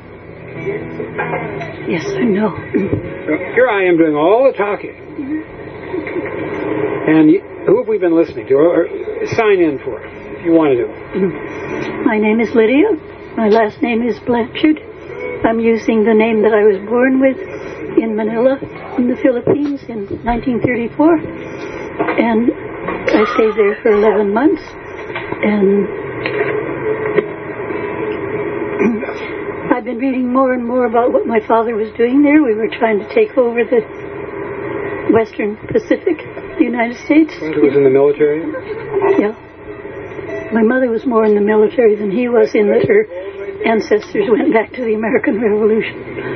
Yes, I know. So here I am doing all the talking. And you, who have we been listening to? Or, or sign in for us, if you want to do it. My name is Lydia. My last name is Blanchard. I'm using the name that I was born with in Manila, in the Philippines, in nineteen thirty-four. And I stayed there for eleven months. And I've been reading more and more about what my father was doing there. We were trying to take over the Western Pacific, the United States. He was in the military? Yeah. My mother was more in the military than he was, in that her ancestors went back to the American Revolution.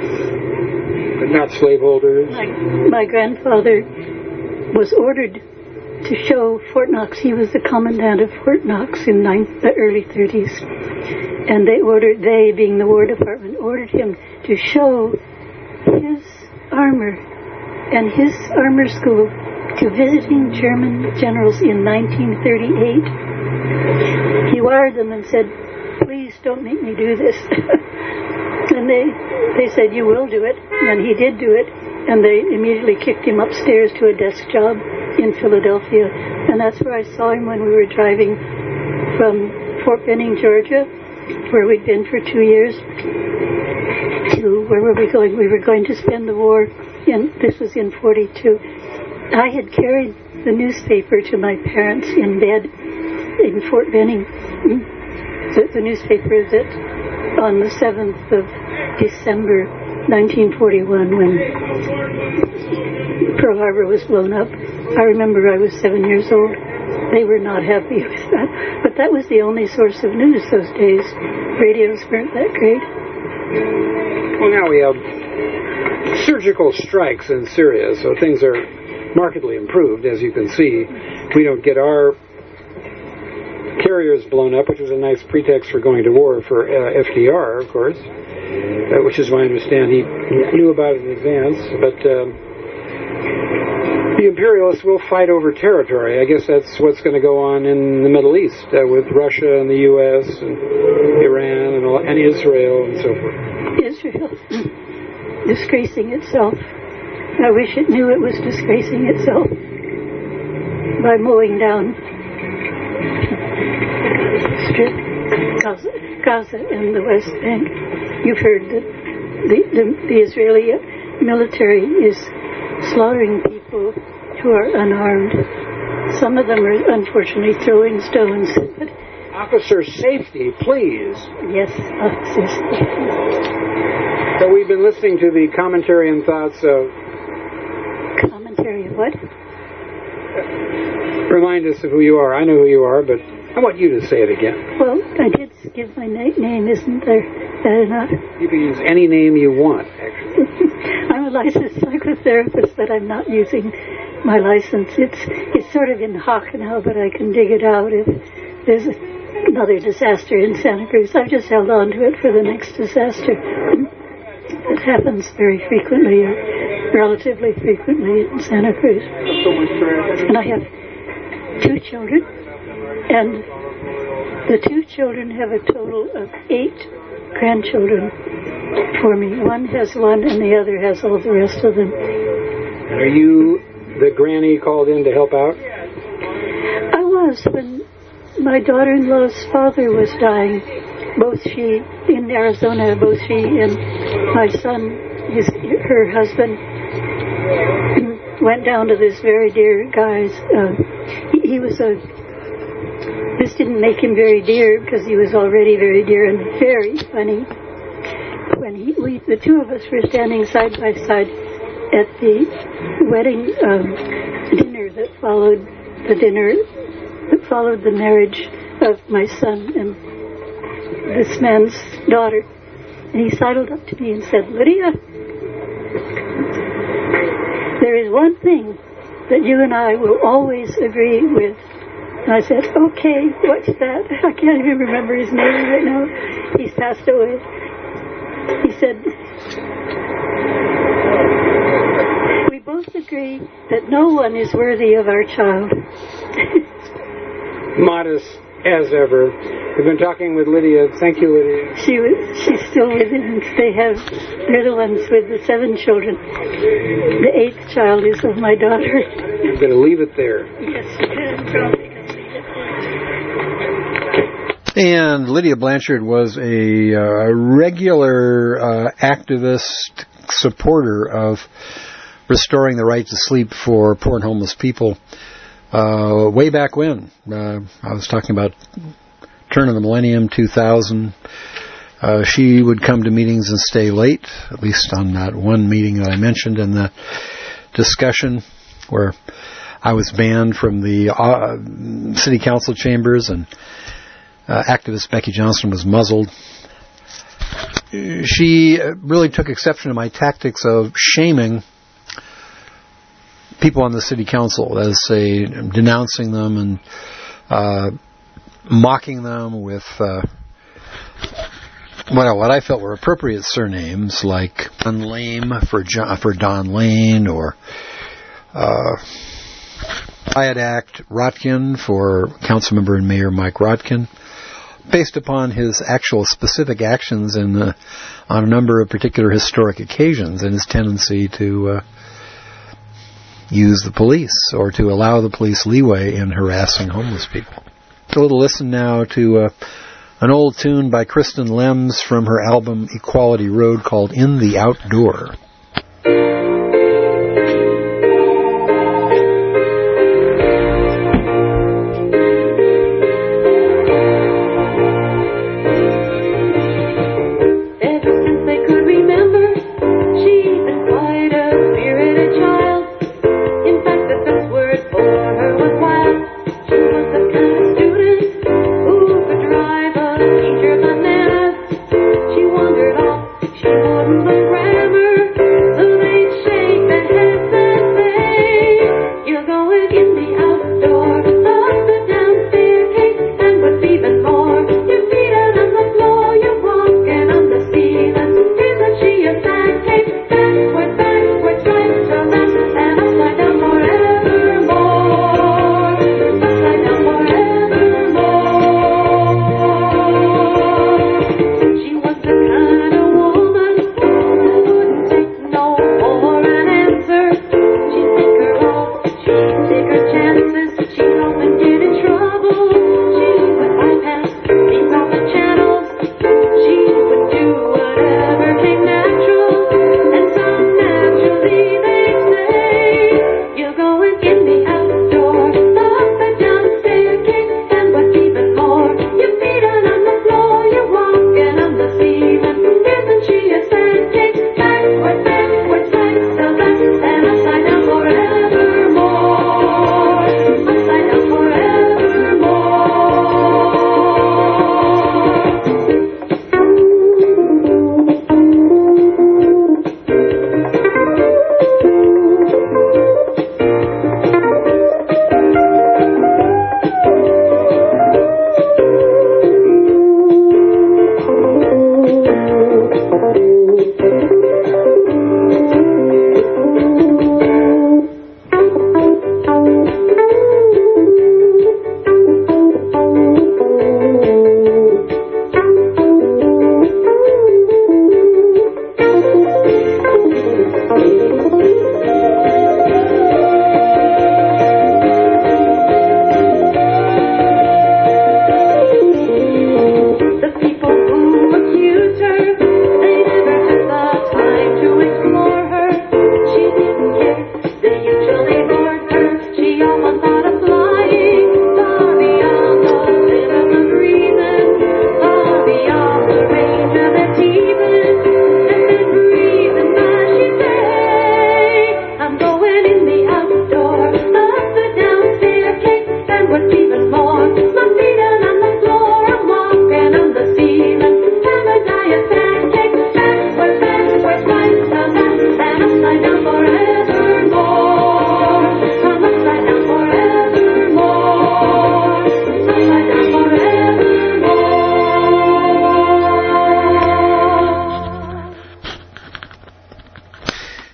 But not slaveholders? My, my grandfather was ordered to show Fort Knox. He was the commandant of Fort Knox in nine, the early thirties. And they ordered, they being the War Department, ordered him to show his armor and his armor school to visiting German generals in nineteen thirty-eight. He wired them and said, please don't make me do this. And they they said, you will do it. And he did do it. And they immediately kicked him upstairs to a desk job in Philadelphia. And that's where I saw him when we were driving from Fort Benning, Georgia, where we'd been for two years, to where were we going? We were going to spend the war in, this was in forty-two. I had carried the newspaper to my parents in bed in Fort Benning. The, the newspaper that on the seventh of December nineteen forty-one, when Pearl Harbor was blown up. I remember I was seven years old. They were not happy with that. But that was the only source of news those days. Radios weren't that great. Well, now we have surgical strikes in Syria, so things are markedly improved, as you can see. We don't get our carriers blown up, which was a nice pretext for going to war for uh, F D R, of course, uh, which is why I understand he knew about it in advance. But um, the imperialists will fight over territory. I guess that's what's going to go on in the Middle East uh, with Russia and the U S and Iran and, all, and Israel and so forth. Israel disgracing itself. I wish it knew it was disgracing itself by mowing down Strip, Gaza, Gaza and the West Bank. You've heard that the, the, the Israeli military is slaughtering people who are unarmed. Some of them are unfortunately throwing stones. But officer safety, please. Yes, officer safety. So we've been listening to the commentary and thoughts of... Commentary of what? Remind us of who you are. I know who you are, but I want you to say it again. Well, I did give my na- name, isn't there? That enough? You can use any name you want, actually. I'm a licensed psychotherapist, but I'm not using my license. It's it's sort of in hock now, but I can dig it out if there's another disaster in Santa Cruz. I've just held on to it for the next disaster. It happens very frequently, or relatively frequently in Santa Cruz. And I have two children, and the two children have a total of eight grandchildren for me. One has one, and the other has all the rest of them. Are you the granny called in to help out? was when my daughter-in-law's father was dying. Both she, in Arizona, both she and my son, his, her husband, went down to this very dear guy's. Uh, he, he was a. This didn't make him very dear because he was already very dear and very funny. When he, we, the two of us were standing side by side at the wedding um, dinner that followed the dinner that followed the marriage of my son and this man's daughter, and he sidled up to me and said, "Lydia, there is one thing that you and I will always agree with." And I said, "Okay, what's that?" I can't even remember his name right now. He's passed away. He said, "We both agree that no one is worthy of our child." Modest as ever. We've been talking with Lydia. Thank you, Lydia. She was, she's still with him. They have, they're the ones with the seven children. The eighth child is of my daughter. I'm going to leave it there. Yes, probably. And Lydia Blanchard was a uh, regular uh, activist supporter of restoring the right to sleep for poor and homeless people. Uh, way back when, uh, I was talking about turn of the millennium, two thousand, uh, she would come to meetings and stay late, at least on that one meeting that I mentioned in the discussion where I was banned from the uh, city council chambers and uh, activist Becky Johnson was muzzled. She really took exception to my tactics of shaming people on the city council, that is, say, denouncing them and uh, mocking them with uh, well, what I felt were appropriate surnames like Don Lame for John, for Don Lane, or uh, Riot Act Rotkin for Councilmember and Mayor Mike Rotkin, based upon his actual specific actions in the, on a number of particular historic occasions and his tendency to uh, use the police or to allow the police leeway in harassing homeless people. A little listen now to uh, an old tune by Kristen Lems from her album Equality Road called In the Outdoor.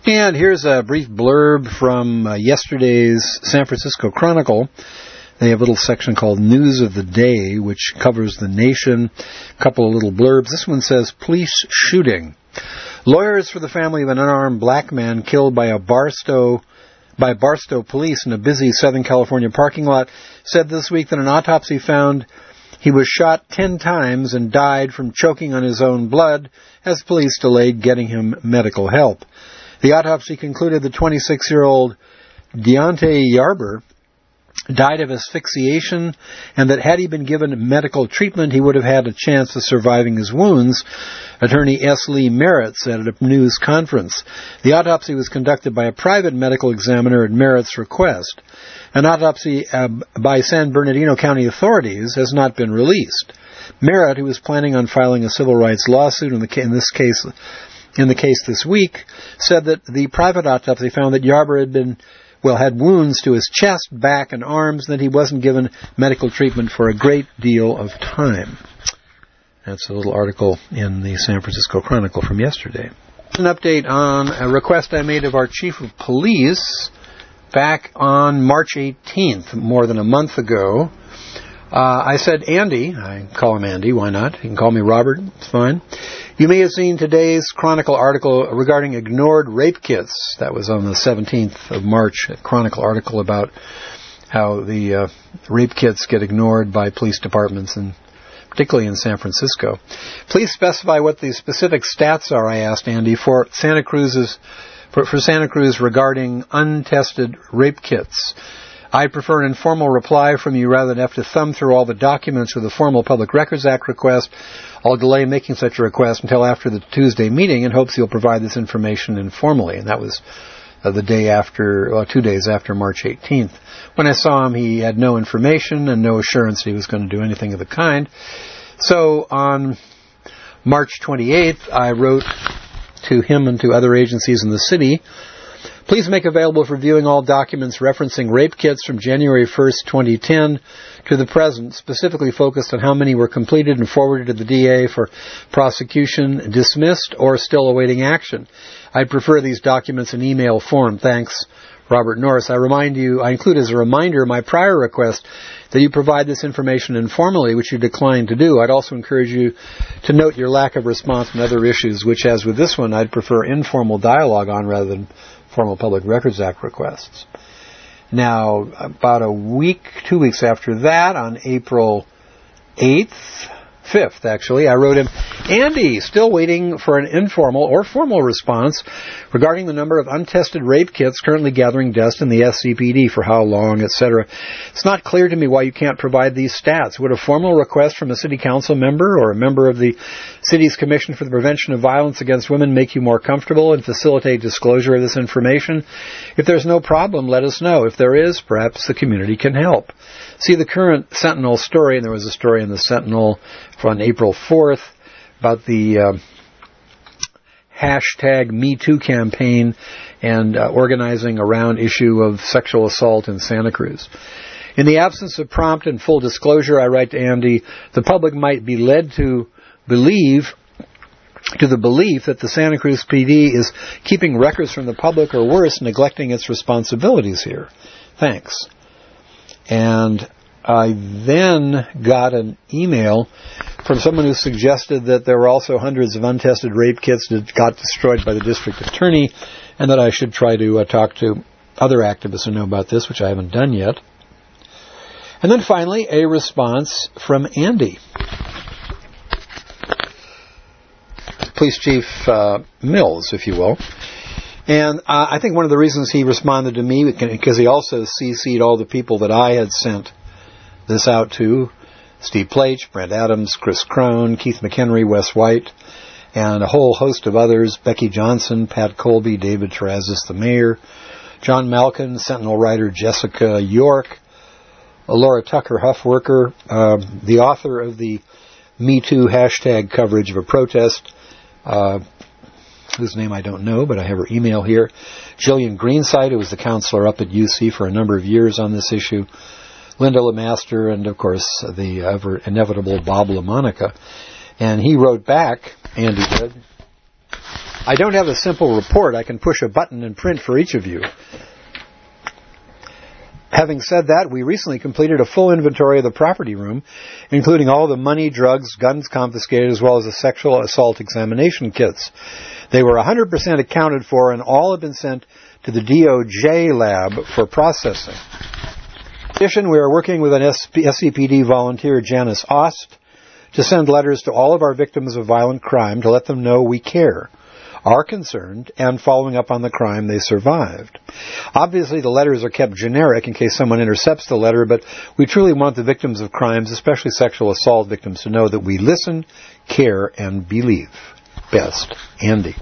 And here's a brief blurb from uh, yesterday's San Francisco Chronicle. They have a little section called News of the Day, which covers the nation. A couple of little blurbs. This one says, police shooting. Lawyers for the family of an unarmed black man killed by a Barstow, by Barstow police in a busy Southern California parking lot said this week that an autopsy found he was shot ten times and died from choking on his own blood as police delayed getting him medical help. The autopsy concluded the twenty-six-year-old Deontay Yarber died of asphyxiation, and that had he been given medical treatment, he would have had a chance of surviving his wounds, attorney S. Lee Merritt said at a news conference. The autopsy was conducted by a private medical examiner at Merritt's request. An autopsy uh, by San Bernardino County authorities has not been released. Merritt, who was planning on filing a civil rights lawsuit in, the, in this case, in the case this week, said that the private autopsy found that Yarber had been well, had wounds to his chest, back, and arms, and that he wasn't given medical treatment for a great deal of time. That's a little article in the San Francisco Chronicle from yesterday. An update on a request I made of our chief of police back on March eighteenth, more than a month ago. Uh, I said, Andy, I call him Andy, why not? You can call me Robert, it's fine. You may have seen today's Chronicle article regarding ignored rape kits. That was on the seventeenth of March, a Chronicle article about how the uh, rape kits get ignored by police departments, and particularly in San Francisco. Please specify what the specific stats are, I asked Andy, for Santa Cruz's, for, for Santa Cruz regarding untested rape kits. I'd prefer an informal reply from you rather than have to thumb through all the documents with a formal Public Records Act request. I'll delay making such a request until after the Tuesday meeting in hopes you'll provide this information informally. And that was uh, the day after, well, two days after March eighteenth. When I saw him, he had no information and no assurance he was going to do anything of the kind. So on March twenty-eighth, I wrote to him and to other agencies in the city, please make available for viewing all documents referencing rape kits from January first, twenty ten to the present, specifically focused on how many were completed and forwarded to the D A for prosecution, dismissed, or still awaiting action. I'd prefer these documents in email form. Thanks, Robert Norris. I remind you, I include as a reminder my prior request that you provide this information informally, which you declined to do. I'd also encourage you to note your lack of response on other issues, which, as with this one, I'd prefer informal dialogue on rather than formal Public Records Act requests. Now, about a week, two weeks after that, on April eighth, fifth actually, I wrote him, Andy, still waiting for an informal or formal response regarding the number of untested rape kits currently gathering dust in the S C P D, for how long, et cetera. It's not clear to me why you can't provide these stats. Would a formal request from a city council member or a member of the city's Commission for the Prevention of Violence Against Women make you more comfortable and facilitate disclosure of this information? If there's no problem, let us know. If there is, perhaps the community can help. See the current Sentinel story, and there was a story in the Sentinel on April fourth about the uh, hashtag Me Too campaign and uh, organizing around issue of sexual assault in Santa Cruz. In the absence of prompt and full disclosure, I write to Andy, the public might be led to believe, to the belief that the Santa Cruz P D is keeping records from the public, or worse, neglecting its responsibilities here. Thanks. And I then got an email from someone who suggested that there were also hundreds of untested rape kits that got destroyed by the district attorney, and that I should try to uh, talk to other activists who know about this, which I haven't done yet. And then finally, a response from Andy. Police Chief uh, Mills, if you will. And uh, I think one of the reasons he responded to me, because he also C C'd all the people that I had sent this out to, Steve Plach, Brent Adams, Chris Crone, Keith McHenry, Wes White, and a whole host of others, Becky Johnson, Pat Colby, David Terrazas, the mayor, John Malkin, Sentinel writer Jessica York, Laura Tucker, Huff worker, uh, the author of the Me Too hashtag coverage of a protest, uh, whose name I don't know, but I have her email here, Jillian Greenside, who was the counselor up at U C for a number of years on this issue, Linda LeMaster, and of course the ever inevitable Bob LaMonica. And he wrote back, Andy did, I don't have a simple report. I can push a button and print for each of you. Having said that, we recently completed a full inventory of the property room, including all the money, drugs, guns confiscated, as well as the sexual assault examination kits. They were one hundred percent accounted for, and all have been sent to the D O J lab for processing. In addition, we are working with an S C P D volunteer, Janice Ost, to send letters to all of our victims of violent crime to let them know we care, are concerned, and following up on the crime they survived. Obviously, the letters are kept generic in case someone intercepts the letter, but we truly want the victims of crimes, especially sexual assault victims, to know that we listen, care, and believe. Best, Andy.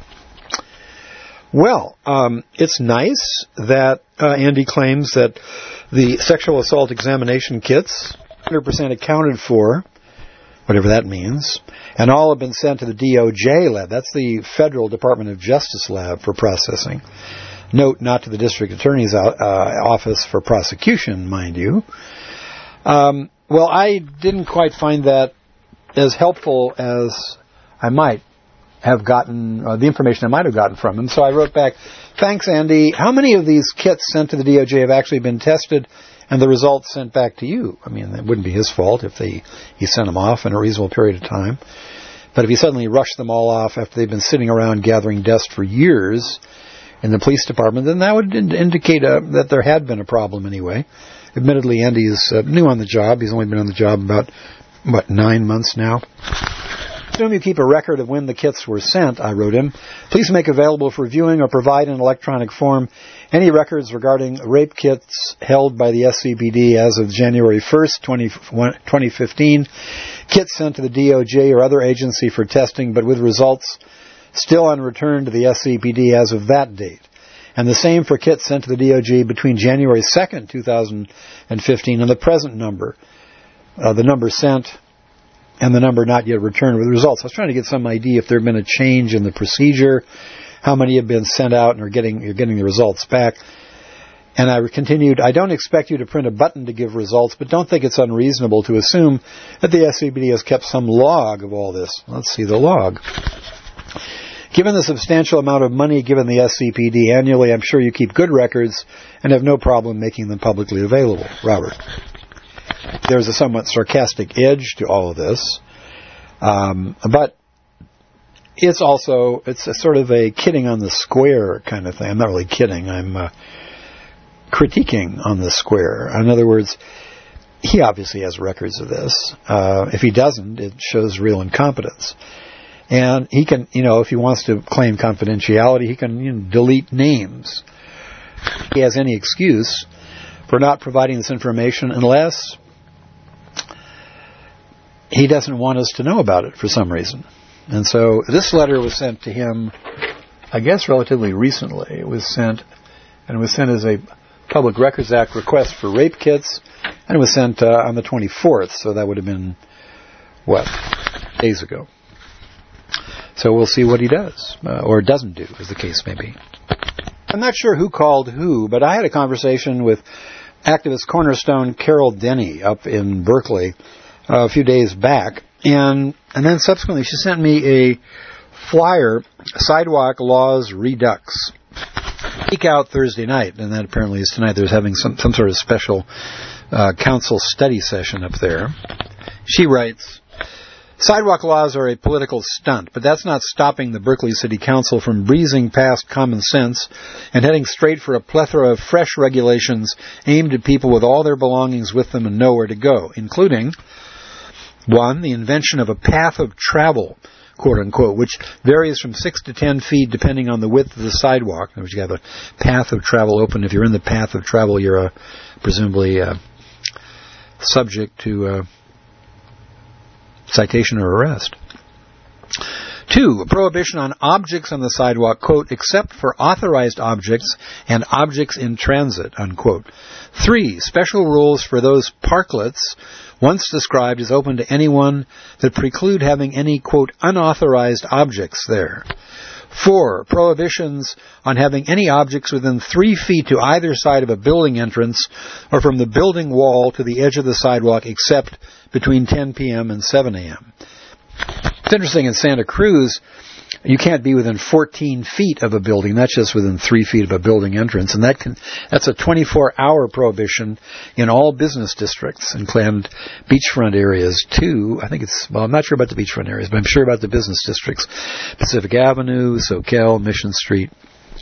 Well, um, it's nice that uh, Andy claims that the sexual assault examination kits, one hundred percent accounted for, whatever that means, and all have been sent to the D O J lab. That's the Federal Department of Justice lab for processing. Note, not to the District Attorney's uh, office for prosecution, mind you. Um, well, I didn't quite find that as helpful as I might have gotten, uh, the information I might have gotten from him. So I wrote back, thanks, Andy. How many of these kits sent to the D O J have actually been tested and the results sent back to you? I mean, it wouldn't be his fault if they, he sent them off in a reasonable period of time. But if he suddenly rushed them all off after they've been sitting around gathering dust for years in the police department, then that would ind- indicate uh, that there had been a problem anyway. Admittedly, Andy is uh, new on the job. He's only been on the job about, what, nine months now. Assume you keep a record of when the kits were sent, I wrote him. Please make available for viewing or provide in electronic form any records regarding rape kits held by the S C P D as of January first, twenty fifteen, kits sent to the D O J or other agency for testing, but with results still unreturned to the S C P D as of that date. And the same for kits sent to the D O J between January second, twenty fifteen, and the present number, uh, the number sent and the number not yet returned with results. I was trying to get some idea if there had been a change in the procedure, how many have been sent out and are getting, you're getting the results back. And I continued, I don't expect you to print a button to give results, but don't think it's unreasonable to assume that the S C P D has kept some log of all this. Let's see the log. Given the substantial amount of money given the S C P D annually, I'm sure you keep good records and have no problem making them publicly available. Robert. There's a somewhat sarcastic edge to all of this, um, but it's also, it's a sort of a kidding on the square kind of thing. I'm not really kidding. I'm uh, critiquing on the square. In other words, he obviously has records of this. Uh, if he doesn't, it shows real incompetence. And he can, you know, if he wants to claim confidentiality, he can, you know, delete names. If he has any excuse for not providing this information unless he doesn't want us to know about it for some reason. And so this letter was sent to him, I guess, relatively recently. It was sent, and it was sent as a Public Records Act request for rape kits, and it was sent uh, on the twenty-fourth, so that would have been, what, days ago. So we'll see what he does, uh, or doesn't do, as the case may be. I'm not sure who called who, but I had a conversation with activist cornerstone Carol Denny up in Berkeley uh, a few days back, and and then subsequently she sent me a flyer, Sidewalk Laws Redux. Speak out Thursday night, and that apparently is tonight. There's having some, some sort of special uh, council study session up there. She writes, sidewalk laws are a political stunt, but that's not stopping the Berkeley City Council from breezing past common sense and heading straight for a plethora of fresh regulations aimed at people with all their belongings with them and nowhere to go, including, one, the invention of a path of travel, quote-unquote, which varies from six to ten feet depending on the width of the sidewalk. In other words, you have a path of travel open. If you're in the path of travel, you're uh, presumably uh, subject to uh, citation or arrest. Two, a prohibition on objects on the sidewalk, quote, except for authorized objects and objects in transit, unquote. Three, special rules for those parklets once described as open to anyone that preclude having any, quote, unauthorized objects there. Four, prohibitions on having any objects within three feet to either side of a building entrance or from the building wall to the edge of the sidewalk except between ten p.m. and seven a.m. It's interesting, in Santa Cruz, you can't be within fourteen feet of a building. That's just within three feet of a building entrance. And that can, that's a twenty-four hour prohibition in all business districts and planned beachfront areas too. I think it's, well, I'm not sure about the beachfront areas, but I'm sure about the business districts. Pacific Avenue, Soquel, Mission Street.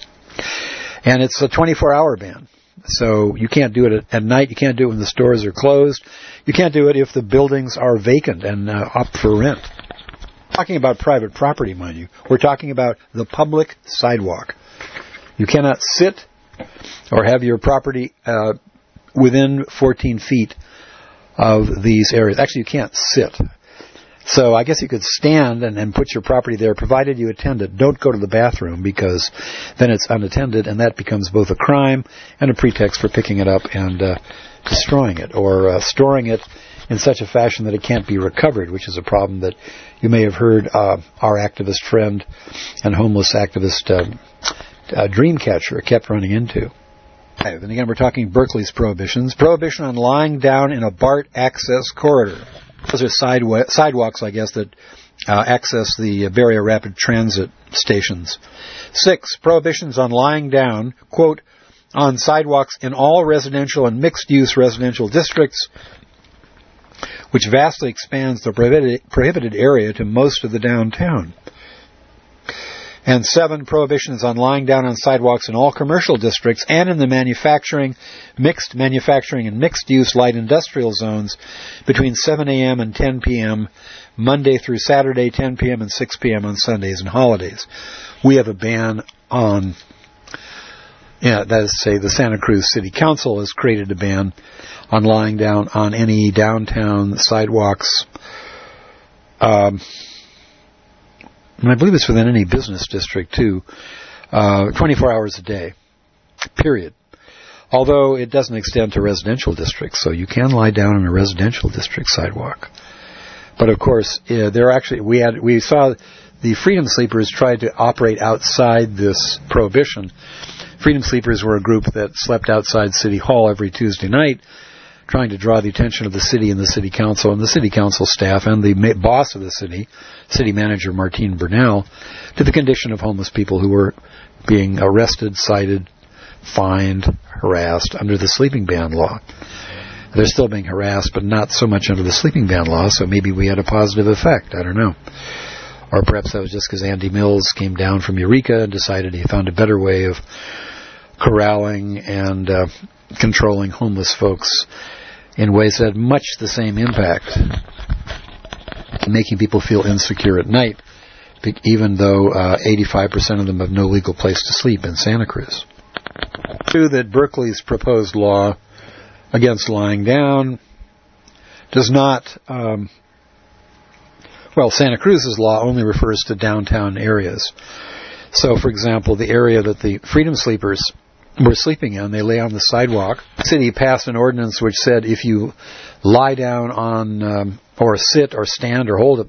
And it's a twenty-four hour ban. So you can't do it at, at night. You can't do it when the stores are closed. You can't do it if the buildings are vacant and uh, up for rent. Talking about private property, mind you. We're talking about the public sidewalk. You cannot sit or have your property uh, within fourteen feet of these areas. Actually, you can't sit. So I guess you could stand and, and put your property there, provided you attend it. Don't go to the bathroom, because then it's unattended, and that becomes both a crime and a pretext for picking it up and uh, destroying it, or uh, storing it in such a fashion that it can't be recovered, which is a problem that you may have heard uh, our activist friend and homeless activist uh, uh, Dreamcatcher kept running into. And again, we're talking Berkeley's prohibitions. Prohibition on lying down in a BART access corridor. Those are sidewalk, sidewalks, I guess, that uh, access the Bay Area Rapid Transit stations. Six, prohibitions on lying down, quote, on sidewalks in all residential and mixed-use residential districts, which vastly expands the prohibited, prohibited area to most of the downtown. And seven, prohibitions on lying down on sidewalks in all commercial districts and in the manufacturing, mixed manufacturing and mixed-use light industrial zones between seven a.m. and ten p.m., Monday through Saturday, ten p.m. and six p.m. on Sundays and holidays. We have a ban on, yeah, that is to say, the Santa Cruz City Council has created a ban on lying down on any downtown sidewalks, um, and I believe it's within any business district, too, uh, twenty-four hours a day, period. Although it doesn't extend to residential districts, so you can lie down on a residential district sidewalk. But, of course, yeah, there actually, we had, we saw the Freedom Sleepers tried to operate outside this prohibition. Freedom Sleepers were a group that slept outside City Hall every Tuesday night, trying to draw the attention of the city and the city council and the city council staff and the ma- boss of the city, city manager Martine Bernal, to the condition of homeless people who were being arrested, cited, fined, harassed under the sleeping ban law. They're still being harassed, but not so much under the sleeping ban law, so maybe we had a positive effect. I don't know. Or perhaps that was just because Andy Mills came down from Eureka and decided he found a better way of corralling and uh, controlling homeless folks in ways that had much the same impact, making people feel insecure at night, even though uh, eighty-five percent of them have no legal place to sleep in Santa Cruz. True that Berkeley's proposed law against lying down does not, um, well, Santa Cruz's law only refers to downtown areas. So, for example, the area that the Freedom Sleepers were sleeping in, they lay on the sidewalk. The city passed an ordinance which said if you lie down on, um, or sit or stand or hold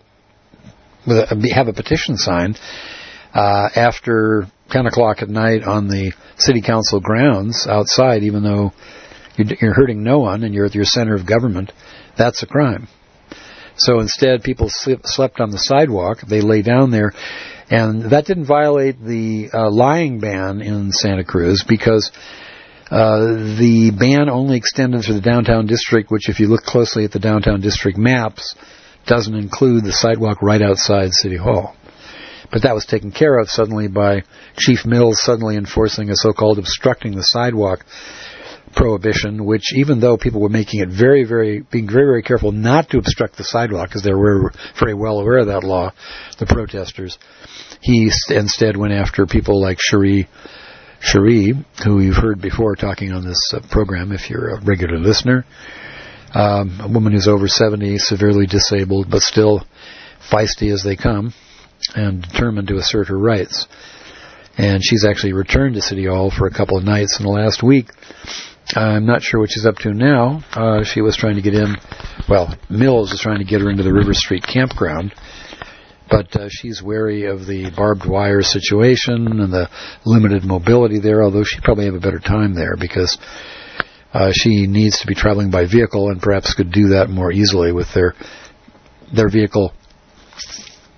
a, have a petition sign uh, after ten o'clock at night on the city council grounds outside, even though you're hurting no one and you're at your center of government, that's a crime. So instead, people slept on the sidewalk. They lay down there. And that didn't violate the uh, lying ban in Santa Cruz, because uh, the ban only extended to the downtown district, which, if you look closely at the downtown district maps, doesn't include the sidewalk right outside City Hall. But that was taken care of suddenly by Chief Mills suddenly enforcing a so-called obstructing the sidewalk prohibition, which, even though people were making it very, very, being very, very careful not to obstruct the sidewalk, because they were very well aware of that law, the protesters, he instead went after people like Cherie, Cherie, who you've heard before talking on this uh, program if you're a regular listener, um, a woman who's over seventy, severely disabled, but still feisty as they come, and determined to assert her rights. And she's actually returned to City Hall for a couple of nights in the last week. I'm not sure what she's up to now. Uh, she was trying to get in, well, Mills was trying to get her into the River Street campground, but uh, she's wary of the barbed wire situation and the limited mobility there, although she'd probably have a better time there because uh, she needs to be traveling by vehicle and perhaps could do that more easily with their their vehicle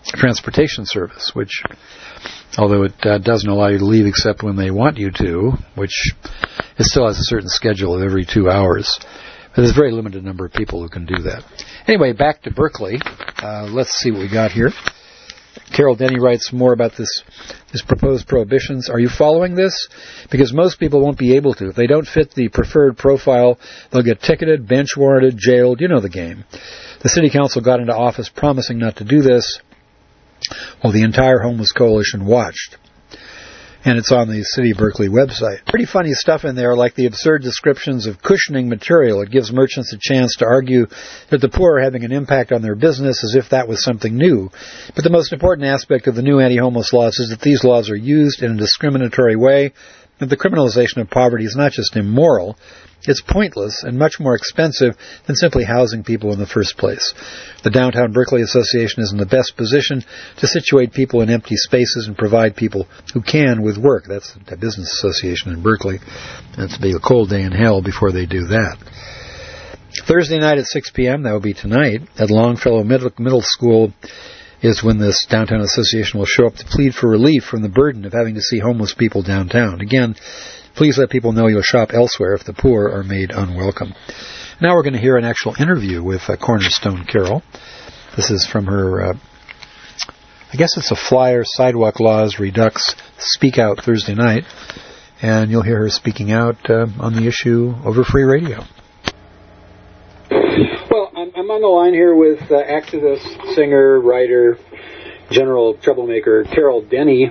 transportation service, which, although it uh, doesn't allow you to leave except when they want you to, which it still has a certain schedule of every two hours. But there's a very limited number of people who can do that. Anyway, back to Berkeley. Uh, let's see what we got here. Carol Denny writes more about this, this proposed prohibitions. Are you following this? Because most people won't be able to. If they don't fit the preferred profile, they'll get ticketed, bench warranted, jailed. You know the game. The city council got into office promising not to do this, while the entire homeless coalition watched. And it's on the City of Berkeley website. Pretty funny stuff in there, like the absurd descriptions of cushioning material. It gives merchants a chance to argue that the poor are having an impact on their business as if that was something new. But the most important aspect of the new anti-homeless laws is that these laws are used in a discriminatory way, that the criminalization of poverty is not just immoral, it's pointless and much more expensive than simply housing people in the first place. The Downtown Berkeley Association is in the best position to situate people in empty spaces and provide people who can with work. That's the business association in Berkeley. It's be a cold day in hell before they do that. Thursday night at six p.m., that will be tonight, at Longfellow Middle, Middle School, is when this Downtown Association will show up to plead for relief from the burden of having to see homeless people downtown. Again, please let people know you'll shop elsewhere if the poor are made unwelcome. Now we're going to hear an actual interview with uh, Cornerstone Carol. This is from her, uh, I guess it's a flyer, Sidewalk Laws Redux Speak Out Thursday night. And you'll hear her speaking out uh, on the issue over Free Radio. Well, I'm, I'm on the line here with uh, activist, singer, writer, general troublemaker Carol Denny.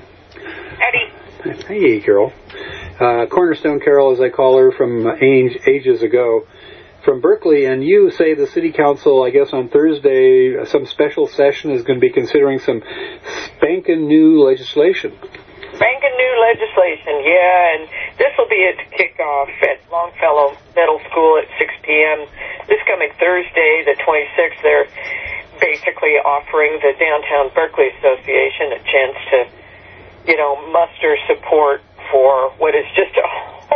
Eddie. Hey, Carol. Uh, Cornerstone Carol, as I call her, from age, ages ago, from Berkeley. And you say the city council, I guess on Thursday, some special session is going to be considering some spankin' new legislation. Spankin' new legislation, yeah, and this will be its kickoff at Longfellow Middle School at six p.m. This coming Thursday, the twenty-sixth, they're basically offering the Downtown Berkeley Association a chance to, you know, muster support for what is just a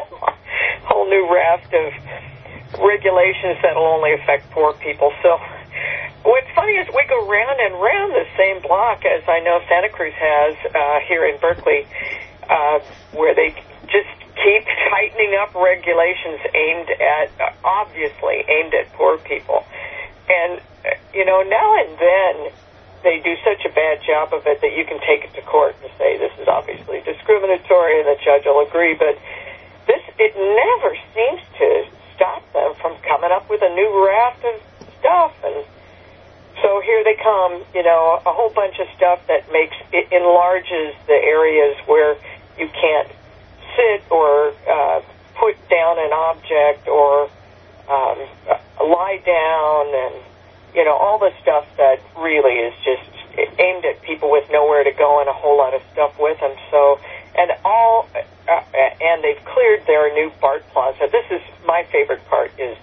whole new raft of regulations that will only affect poor people. So what's funny is we go round and round the same block as I know Santa Cruz has uh, here in Berkeley, uh, where they just keep tightening up regulations aimed at, uh, obviously aimed at poor people. And, uh, you know, now and then they do such a bad job of it that you can take it to court and say this is obviously discriminatory and the judge will agree, but this, it never seems to stop them from coming up with a new raft of stuff. And so here they come, you know, a whole bunch of stuff that makes, it enlarges the areas where you can't sit or uh, put down an object or um, lie down and, you know, all the stuff that really is just aimed at people with nowhere to go and a whole lot of stuff with them. So, and all, uh, and they've cleared their new BART Plaza. This is my favorite part is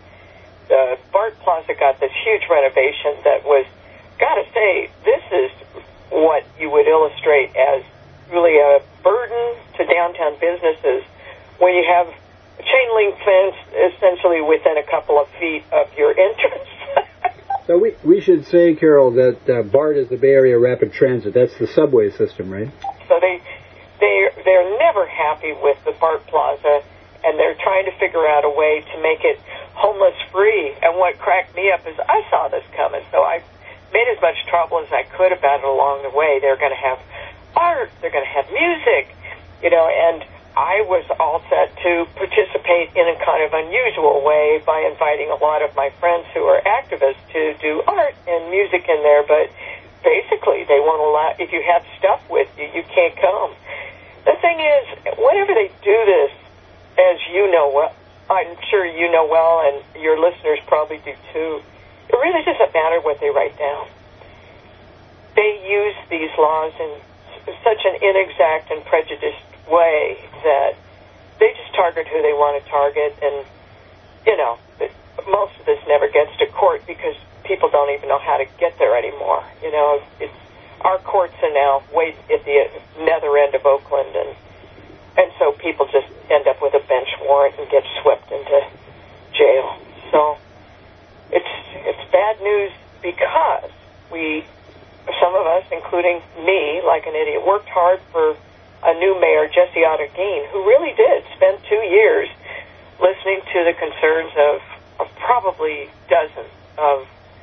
the BART Plaza got this huge renovation that was, gotta say, this is what you would illustrate as really a burden to downtown businesses when you have a chain link fence essentially within a couple of feet of your entrance. So we we should say, Carol, that uh, BART is the Bay Area Rapid Transit. That's the subway system, right? So they they they're never happy with the BART Plaza, and they're trying to figure out a way to make it homeless free. And what cracked me up is I saw this coming, so I made as much trouble as I could about it along the way. They're going to have art, they're going to have music, you know, and I was all set to participate in a kind of unusual way by inviting a lot of my friends who are activists to do art and music in there, but basically they won't allow, if you have stuff with you, you can't come. The thing is, whenever they do this, as you know well, I'm sure you know well, and your listeners probably do too, it really doesn't matter what they write down. They use these laws in such an inexact and prejudiced way that they just target who they want to target, and, you know, most of this never gets to court because people don't even know how to get there anymore. You know, it's, our courts are now way at the nether end of Oakland, and and so people just end up with a bench warrant and get swept into jail. So it's it's bad news because we some of us, including me, like an idiot, worked hard for a new mayor, Jesse Ottagine, who really did spend two years listening to the concerns of, of probably dozens of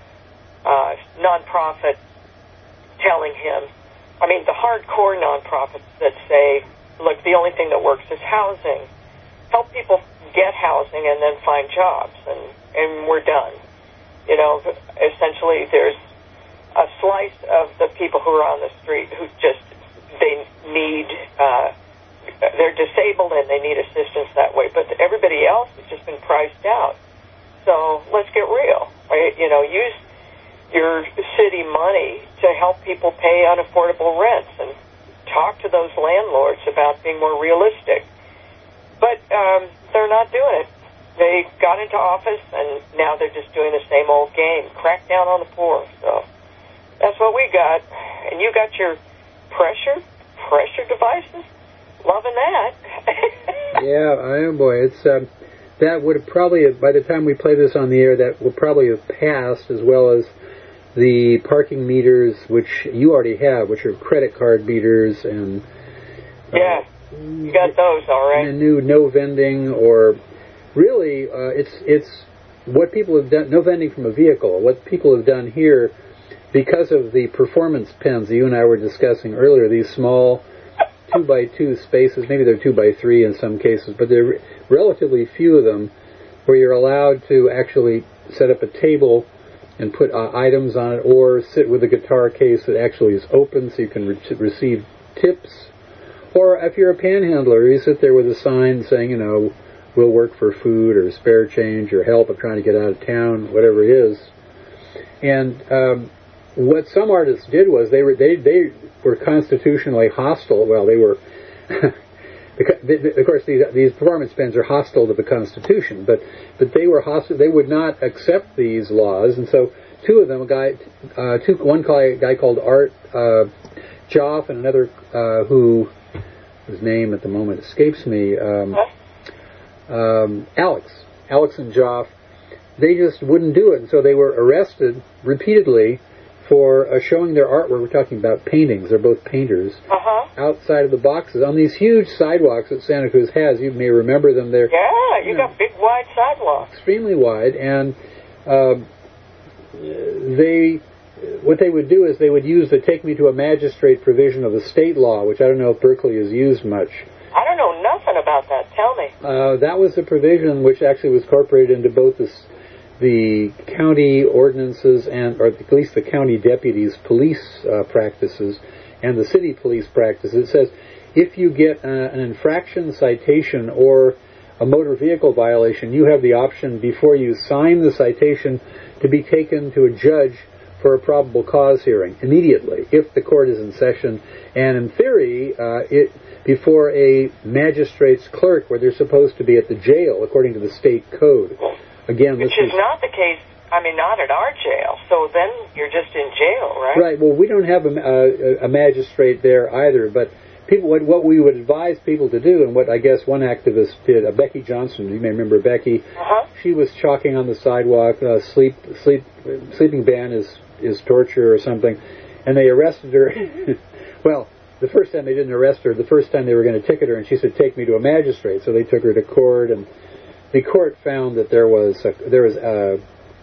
uh, nonprofit telling him, I mean, the hardcore nonprofits that say, look, the only thing that works is housing. Help people get housing and then find jobs, and, and we're done. You know, essentially there's a slice of the people who are on the street who just, they need, uh, they're disabled and they need assistance that way, but everybody else has just been priced out. So let's get real. Right? You know, use your city money to help people pay unaffordable rents and talk to those landlords about being more realistic. But um, they're not doing it. They got into office, and now they're just doing the same old game. Crack down on the poor. So that's what we got. And you got your pressure, pressure devices? Loving that. Yeah, I am, boy. It's um, that would have probably, by the time we play this on the air, that will probably have passed, as well as the parking meters, which you already have, which are credit card meters, and uh, yeah, you got those, all right. And a new no vending, or really, uh, it's it's what people have done. No vending from a vehicle. What people have done here, because of the performance pens that you and I were discussing earlier, these small two by two spaces, maybe they're two by three in some cases, but there are relatively few of them where you're allowed to actually set up a table and put uh, items on it, or sit with a guitar case that actually is open so you can re- receive tips. Or if you're a panhandler, you sit there with a sign saying, you know, we'll work for food or spare change or help. I'm trying to get out of town, whatever it is. And um, what some artists did was they were they they were constitutionally hostile. Well, they were. Of course, these, these performance pens are hostile to the Constitution, but but they were hostile. They would not accept these laws, and so two of them, a guy, uh, two, one guy, guy called Art uh, Joff, and another uh, who, his name at the moment escapes me, um, um, Alex, Alex and Joff. They just wouldn't do it, and so they were arrested repeatedly for uh, showing their artwork. We're talking about paintings. They're both painters. Uh-huh. Outside of the boxes on these huge sidewalks that Santa Cruz has. You may remember them. They're yeah, you, you know, got big, wide sidewalks. Extremely wide, and um, they, what they would do is they would use the "take me to a magistrate" provision of the state law, which I don't know if Berkeley has used much. I don't know nothing about that. Tell me. Uh, that was a provision which actually was incorporated into both the the county ordinances and, or at least the county deputies' police uh, practices and the city police practices. It says if you get uh, an infraction citation or a motor vehicle violation, you have the option before you sign the citation to be taken to a judge for a probable cause hearing immediately if the court is in session, and in theory uh, it before a magistrate's clerk where they're supposed to be at the jail according to the state code. Again, which this is, is not the case. I mean, not at our jail. So then you're just in jail, right? Right. Well, we don't have a, a, a magistrate there either. But people, what, what we would advise people to do, and what I guess one activist did, uh, Becky Johnson, you may remember Becky. Uh-huh. She was chalking on the sidewalk. Uh, sleep, sleep, sleeping ban is is torture or something, and they arrested her. Well, the first time they didn't arrest her. The first time they were going to ticket her, and she said, "Take me to a magistrate." So they took her to court, and the court found that there was a, there was a,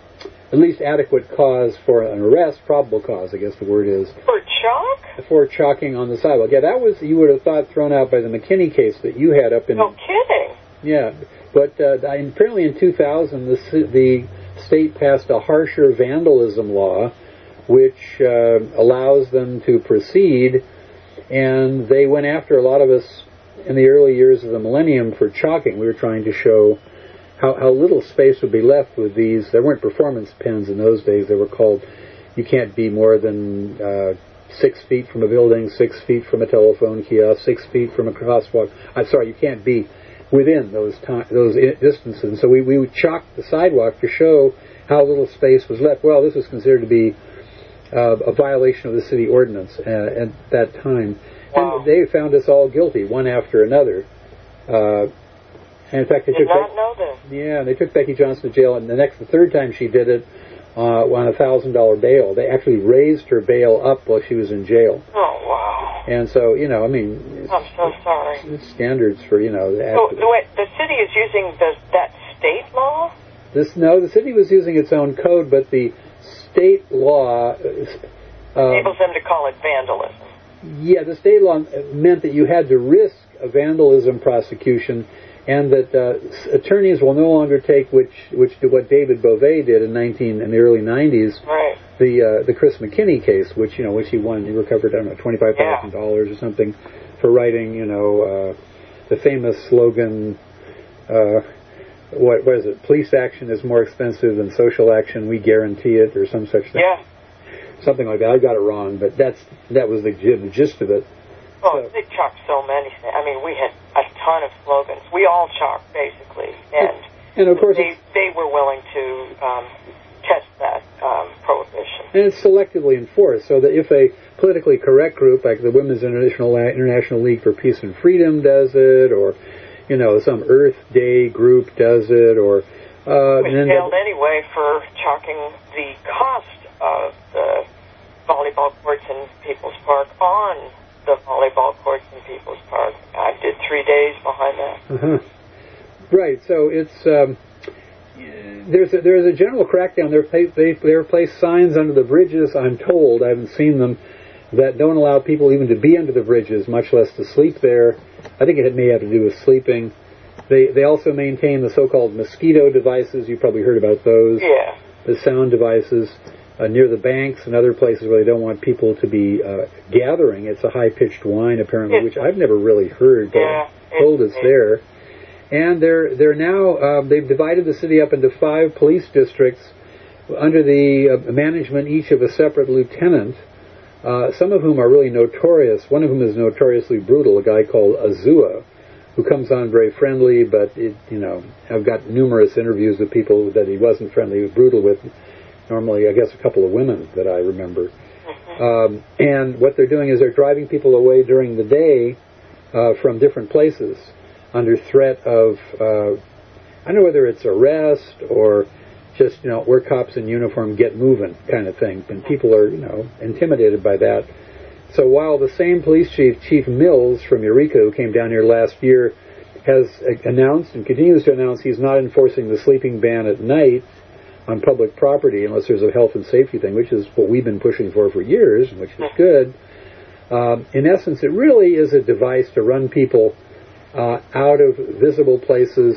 at least adequate cause for an arrest, probable cause, I guess the word is. For chalk? For chalking on the sidewalk. Yeah, that was, you would have thought, thrown out by the McKinney case that you had up in... No kidding. Yeah, but uh, apparently in two thousand, the, the state passed a harsher vandalism law, which uh, allows them to proceed, and they went after a lot of us in the early years of the millennium for chalking. We were trying to show how, how little space would be left with these. There weren't performance pens in those days. They were called, you can't be more than uh, six feet from a building, six feet from a telephone kiosk, six feet from a crosswalk. I'm sorry, you can't be within those time, those distances. And so we, we would chalk the sidewalk to show how little space was left. Well, this was considered to be uh, a violation of the city ordinance uh, at that time. Wow. And they found us all guilty, one after another. Uh, and in fact, they Did took not Be- know this. Yeah, they took Becky Johnson to jail, and the next, the third time she did it, uh, on a thousand dollar bail. They actually raised her bail up while she was in jail. Oh wow! And so, you know, I mean, I'm so sorry. It's standards for, you know. The, so the, way, the city is using the, that state law. This no, the city was using its own code, but the state law uh, enables them to call it vandalism. Yeah, the state law meant that you had to risk a vandalism prosecution, and that uh, attorneys will no longer take which which what David Bovee did in nineteen in the early nineties, right. the uh, the Chris McKinney case, which you know which he won, he recovered I don't know twenty five thousand yeah. dollars or something for writing you know uh, the famous slogan, uh, what what is it? Police action is more expensive than social action. We guarantee it, or some such thing. Yeah. Something like that. I got it wrong, but that's that was the, the gist of it. Well, so, they chalked so many things. I mean, we had a ton of slogans. We all chalked, basically. And, and of course, they, they were willing to um, test that um, prohibition. And it's selectively enforced, so that if a politically correct group, like the Women's International, International League for Peace and Freedom does it, or, you know, some Earth Day group does it, or... Uh, we failed anyway for chalking the cost of the volleyball courts in People's Park on the volleyball courts in People's Park. I did three days behind that. Uh-huh. Right, so it's um, there's a, there's a general crackdown. There they they placed signs under the bridges. I'm told I haven't seen them that don't allow people even to be under the bridges, much less to sleep there. I think it may have to do with sleeping. They they also maintain the so-called mosquito devices. You probably heard about those. Yeah. The sound devices. Uh, near the banks and other places where they don't want people to be uh, gathering. It's a high-pitched whine, apparently, it's, which I've never really heard, but yeah, I'm told it's, it's there. And they're they're now uh, they've divided the city up into five police districts under the uh, management each of a separate lieutenant. Uh, some of whom are really notorious. One of them is notoriously brutal. A guy called Azua, who comes on very friendly, but it, you know, I've got numerous interviews with people that he wasn't friendly, he was brutal with. Normally, I guess, a couple of women that I remember. Mm-hmm. Um, and what they're doing is they're driving people away during the day uh, from different places under threat of, uh, I don't know whether it's arrest or just, you know, we're cops in uniform, get moving kind of thing. And people are, you know, intimidated by that. So while the same police chief, Chief Mills from Eureka, who came down here last year, has announced and continues to announce he's not enforcing the sleeping ban at night on public property unless there's a health and safety thing, which is what we've been pushing for for years, which is good. Um, in essence, it really is a device to run people uh, out of visible places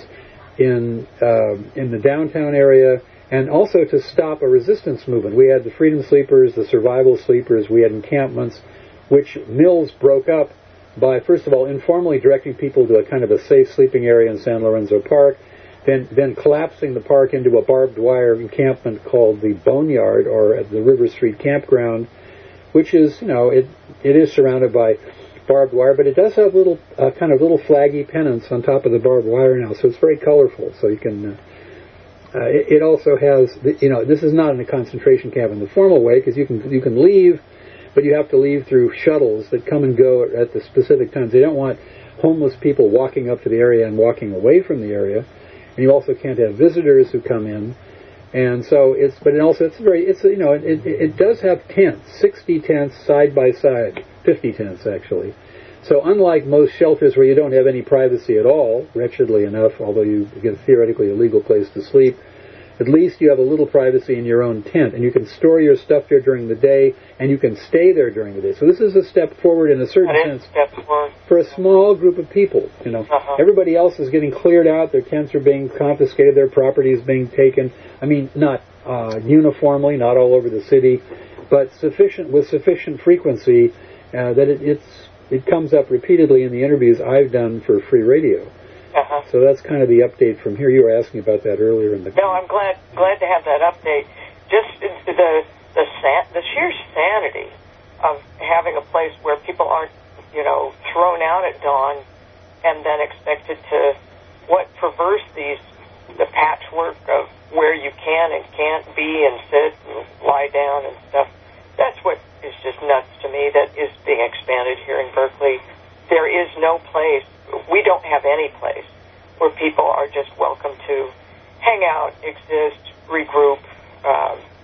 in uh, in the downtown area, and also to stop a resistance movement. We had the Freedom Sleepers, the Survival Sleepers, we had encampments, which Mills broke up by, first of all, informally directing people to a kind of a safe sleeping area in San Lorenzo Park, Then, then collapsing the park into a barbed wire encampment called the Boneyard, or at the River Street Campground, which is, you know, it it is surrounded by barbed wire, but it does have little uh, kind of little flaggy pennants on top of the barbed wire now, so it's very colorful. So you can. Uh, uh, it, it also has, you know, this is not in a concentration camp in the formal way because you can you can leave, but you have to leave through shuttles that come and go at the specific times. They don't want homeless people walking up to the area and walking away from the area. And you also can't have visitors who come in, and so it's. But it also it's very. It's you know it it, it does have tents, sixty tents side by side, fifty tents actually. So unlike most shelters where you don't have any privacy at all, wretchedly enough, although you get theoretically a legal place to sleep, at least you have a little privacy in your own tent, and you can store your stuff there during the day, and you can stay there during the day. So this is a step forward in a certain sense for a small group of people. You know, uh-huh. Everybody else is getting cleared out. Their tents are being confiscated. Their property is being taken. I mean, not uh, uniformly, not all over the city, but sufficient with sufficient frequency uh, that it, it's it comes up repeatedly in the interviews I've done for Free Radio. Uh-huh. So that's kind of the update from here. You were asking about that earlier in the. No, I'm glad glad to have that update. Just the the san- the sheer sanity of having a place where people aren't, you know, thrown out at dawn and then expected to what traverse these the patchwork of where you can and can't be and sit and lie down and stuff. That's what is just nuts to me. That is being expanded here in Berkeley. There is no place. We don't have any place where people are just welcome to hang out, exist, regroup, um,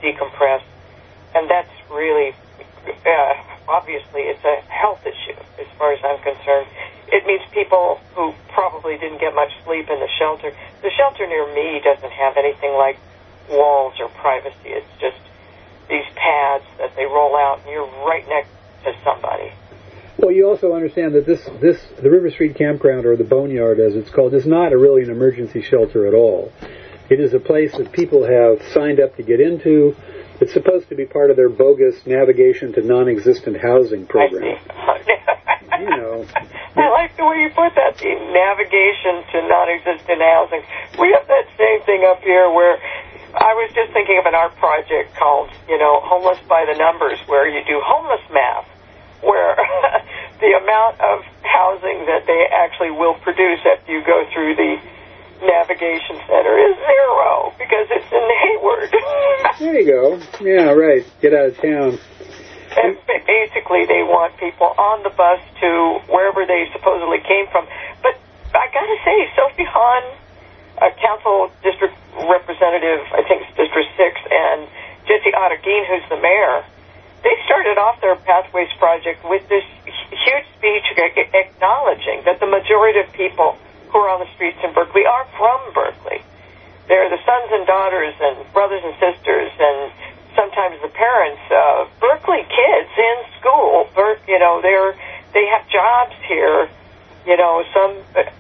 decompress. And that's really, uh, obviously, it's a health issue as far as I'm concerned. It means people who probably didn't get much sleep in the shelter. The shelter near me doesn't have anything like walls or privacy. It's just these pads that they roll out, and you're right next to somebody. Well, you also understand that this, this the River Street Campground, or the Boneyard as it's called, is not a really an emergency shelter at all. It is a place that people have signed up to get into. It's supposed to be part of their bogus navigation to non-existent housing program. You know. I like the way you put that, the navigation to non-existent housing. We have that same thing up here where I was just thinking of an art project called, you know, Homeless by the Numbers, where you do homeless math, where the amount of housing that they actually will produce after you go through the navigation center is zero because it's in Hayward. There you go. Yeah, right. Get out of town. And basically they want people on the bus to wherever they supposedly came from. But I got to say, Sophie Hahn, a council district representative, I think it's District six, and Jesse Ottergein, who's the mayor, they started off their Pathways project with this huge speech acknowledging that the majority of people who are on the streets in Berkeley are from Berkeley. They're the sons and daughters and brothers and sisters and sometimes the parents of Berkeley kids in school. Ber- you know, they're they have jobs here. You know, some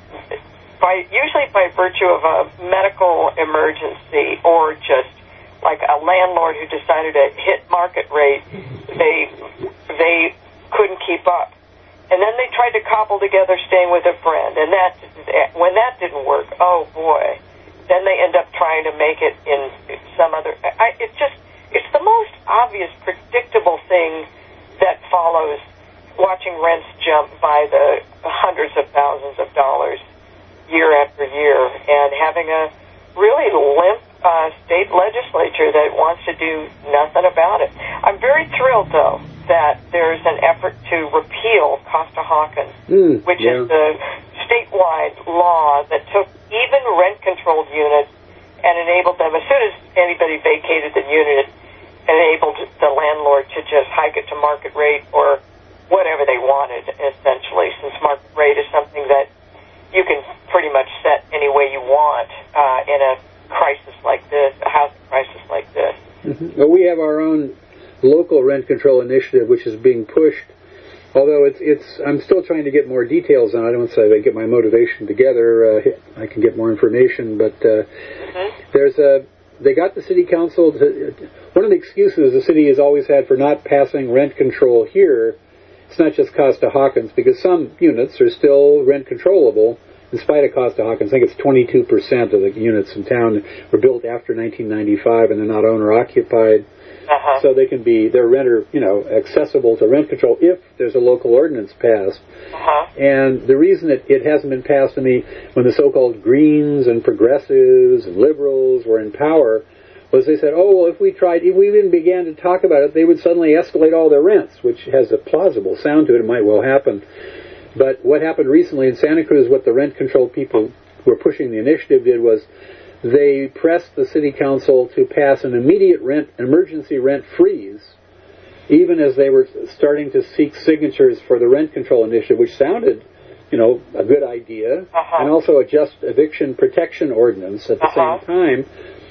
by usually by virtue of a medical emergency or just like a landlord who decided to hit market rate. They they couldn't keep up. And then they tried to cobble together staying with a friend, and that when that didn't work, oh boy, then they end up trying to make it in some other. I, it's just it's the most obvious, predictable thing that follows watching rents jump by the hundreds of thousands of dollars year after year, and having a really limp uh, state legislature that wants to do nothing about it. I'm very thrilled, though, that there's an effort to repeal Costa-Hawkins, mm, which yeah. is the statewide law that took even rent-controlled units and enabled them, as soon as anybody vacated the unit, enabled the landlord to just hike it to market rate or whatever they wanted, essentially, since market rate is something that you can pretty much set any way you want uh, in a crisis like this, a housing crisis like this. Mm-hmm. Well, we have our own local rent control initiative, which is being pushed. Although it's, it's, I'm still trying to get more details on it. I don't say I get my motivation together. Uh, I can get more information, but uh, mm-hmm. there's a. They got the city council. To, one of the excuses the city has always had for not passing rent control here. It's not just Costa-Hawkins, because some units are still rent controllable in spite of Costa-Hawkins. I think it's twenty-two percent of the units in town were built after nineteen ninety-five, and they're not owner-occupied. Uh-huh. So they can be, they're renter, you know, accessible to rent control if there's a local ordinance passed. Uh-huh. And the reason it, it hasn't been passed in the, when the so-called Greens and progressives and liberals were in power, was they said, oh, well, if we tried, if we even began to talk about it, they would suddenly escalate all their rents, which has a plausible sound to it. It might well happen. But what happened recently in Santa Cruz, what the rent control people who were pushing the initiative did was they pressed the city council to pass an immediate rent, emergency rent freeze, even as they were starting to seek signatures for the rent control initiative, which sounded, you know, a good idea, uh-huh. and also a just eviction protection ordinance at the uh-huh. same time.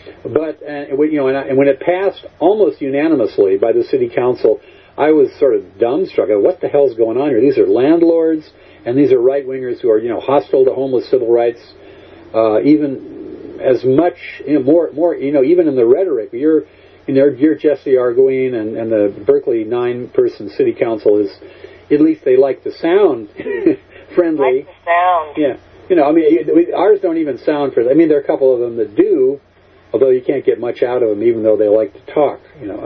But uh, you know, and, I, and when it passed almost unanimously by the city council, I was sort of dumbstruck. What the hell's going on here? These are landlords, and these are right-wingers who are, you know, hostile to homeless civil rights, uh, even as much, you know, more, more, you know, even in the rhetoric. You're, you know, you're Jesse Arguin, and, and the Berkeley nine-person city council is, at least they like to sound friendly. Like the sound. Yeah. You know, I mean, ours don't even sound for, I mean, there are a couple of them that do, although you can't get much out of them, even though they like to talk, you know.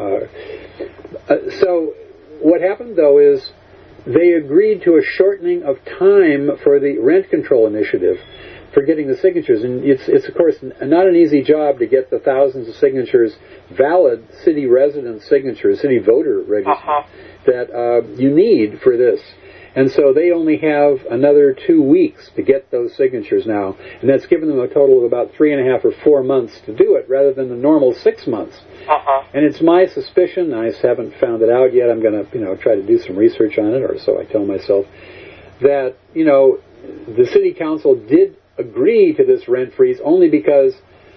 Uh, uh, so what happened, though, is they agreed to a shortening of time for the rent control initiative for getting the signatures. And it's, it's of course, not an easy job to get the thousands of signatures, valid city resident signatures, city voter registers, uh-huh. that uh, you need for this. And so they only have another two weeks to get those signatures now. And that's given them a total of about three and a half or four months to do it, rather than the normal six months. Uh-huh. And it's my suspicion, I haven't found it out yet, I'm going to, you know, try to do some research on it, or so I tell myself, that, you know, the city council did agree to this rent freeze only because,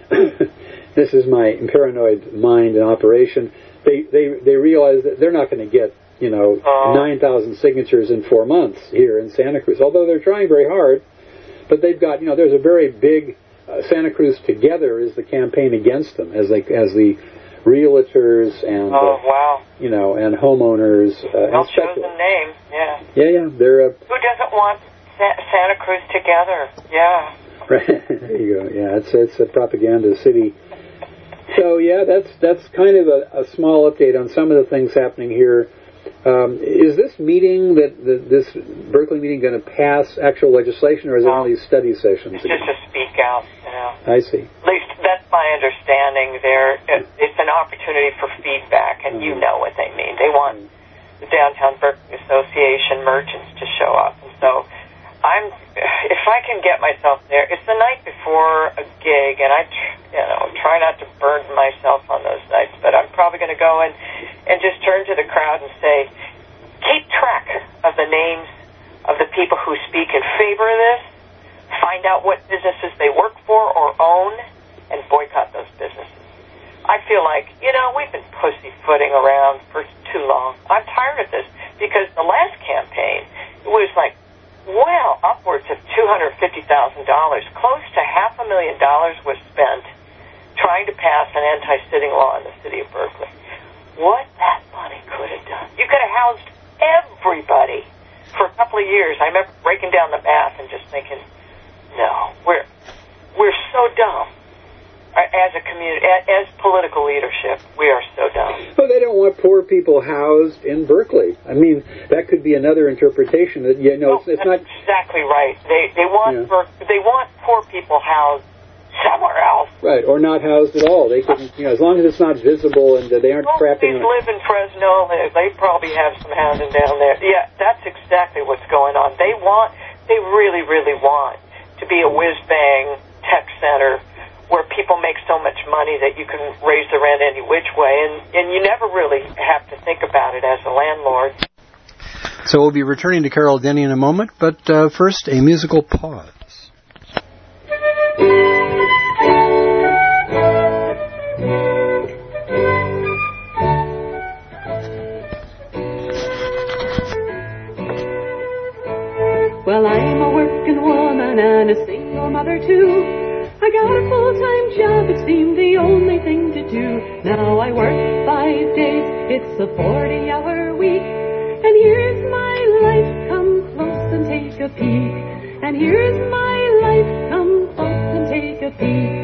this is my paranoid mind in operation, they, they, they realize that they're not going to get, you know, uh, nine thousand signatures in four months here in Santa Cruz, although they're trying very hard. But they've got, you know, there's a very big, uh, Santa Cruz Together is the campaign against them, as, they, as the realtors and, oh, uh, wow. you know, and homeowners. Uh, well chosen name, yeah. Yeah, yeah, they're... Uh, Who doesn't want Sa- Santa Cruz Together? Yeah. Right, there you go. Yeah, it's it's a propaganda city. So, yeah, that's that's kind of a, a small update on some of the things happening here. Um, is this meeting, that the, this Berkeley meeting, going to pass actual legislation, or is it well, only study sessions? It's just a speak out, you know. I see. At least that's my understanding there. It's an opportunity for feedback, and mm-hmm. you know what they mean. They want the Downtown Berkeley Association merchants to show up. And so I'm, if I can get myself there, it's the night before a gig, and I, you know, try not to burden myself on those nights, but I'm probably going to go in and just turn to the crowd and say, keep track of the names of the people who speak in favor of this, find out what businesses they work for or own, and boycott those businesses. I feel like, you know, we've been pussyfooting around for too long. I'm tired of this, because the last campaign, it was like, well, upwards of two hundred fifty thousand dollars, close to half a million dollars was spent trying to pass an anti-sitting law in the city of Berkeley. What that money could have done. You could have housed everybody for a couple of years. I remember breaking down the math and just thinking, no, we're we're so dumb. As a community, as political leadership, we are so dumb. Well, they don't want poor people housed in Berkeley. I mean, that could be another interpretation. That you know, no, it's, it's that's not exactly right. They they want yeah. Ber- they want poor people housed somewhere else. Right, or not housed at all. They can, you know, as long as it's not visible and they aren't Most crapping. These live in Fresno. They, they probably have some housing down there. Yeah, that's exactly what's going on. They want, they really, really want to be a whiz-bang tech center where people make so much money that you can raise the rent any which way, and, and you never really have to think about it as a landlord. So we'll be returning to Carol Denny in a moment, but uh, first, a musical pause. Well, I'm a working woman and a single mother too. I got a full-time job, it seemed the only thing to do. Now I work five days, it's a forty-hour week. And here's my life, come close and take a peek. And here's my life, come close and take a peek.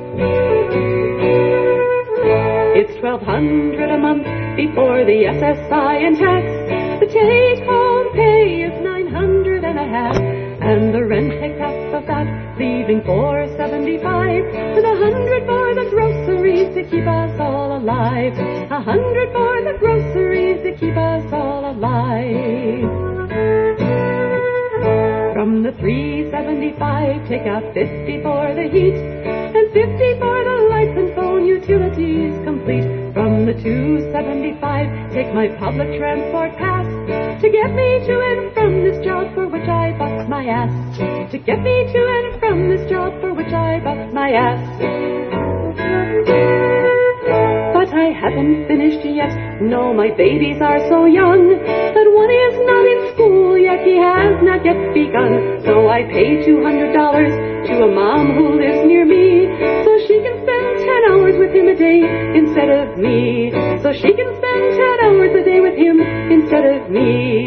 It's twelve hundred a month before the S S I and tax. The take-home pay is nine hundred and a half. And the rent takes half of that, leaving four seventy-five, with a hundred for the groceries to keep us all alive. A hundred for the groceries to keep us all alive. From the three seventy-five, take out fifty for the heat, and fifty for the lights and phone utilities complete. From the two seventy-five, take my public transport pass to get me to and from this job for which I bust my ass. To get me to and from this job for which I bust my ass. But I haven't finished yet. No, my babies are so young that one is not in school yet, he has not yet begun. So I pay two hundred dollars to a mom who lives near me, so she can spend ten hours with him a day instead of me. So she can spend ten hours a day with him instead of me.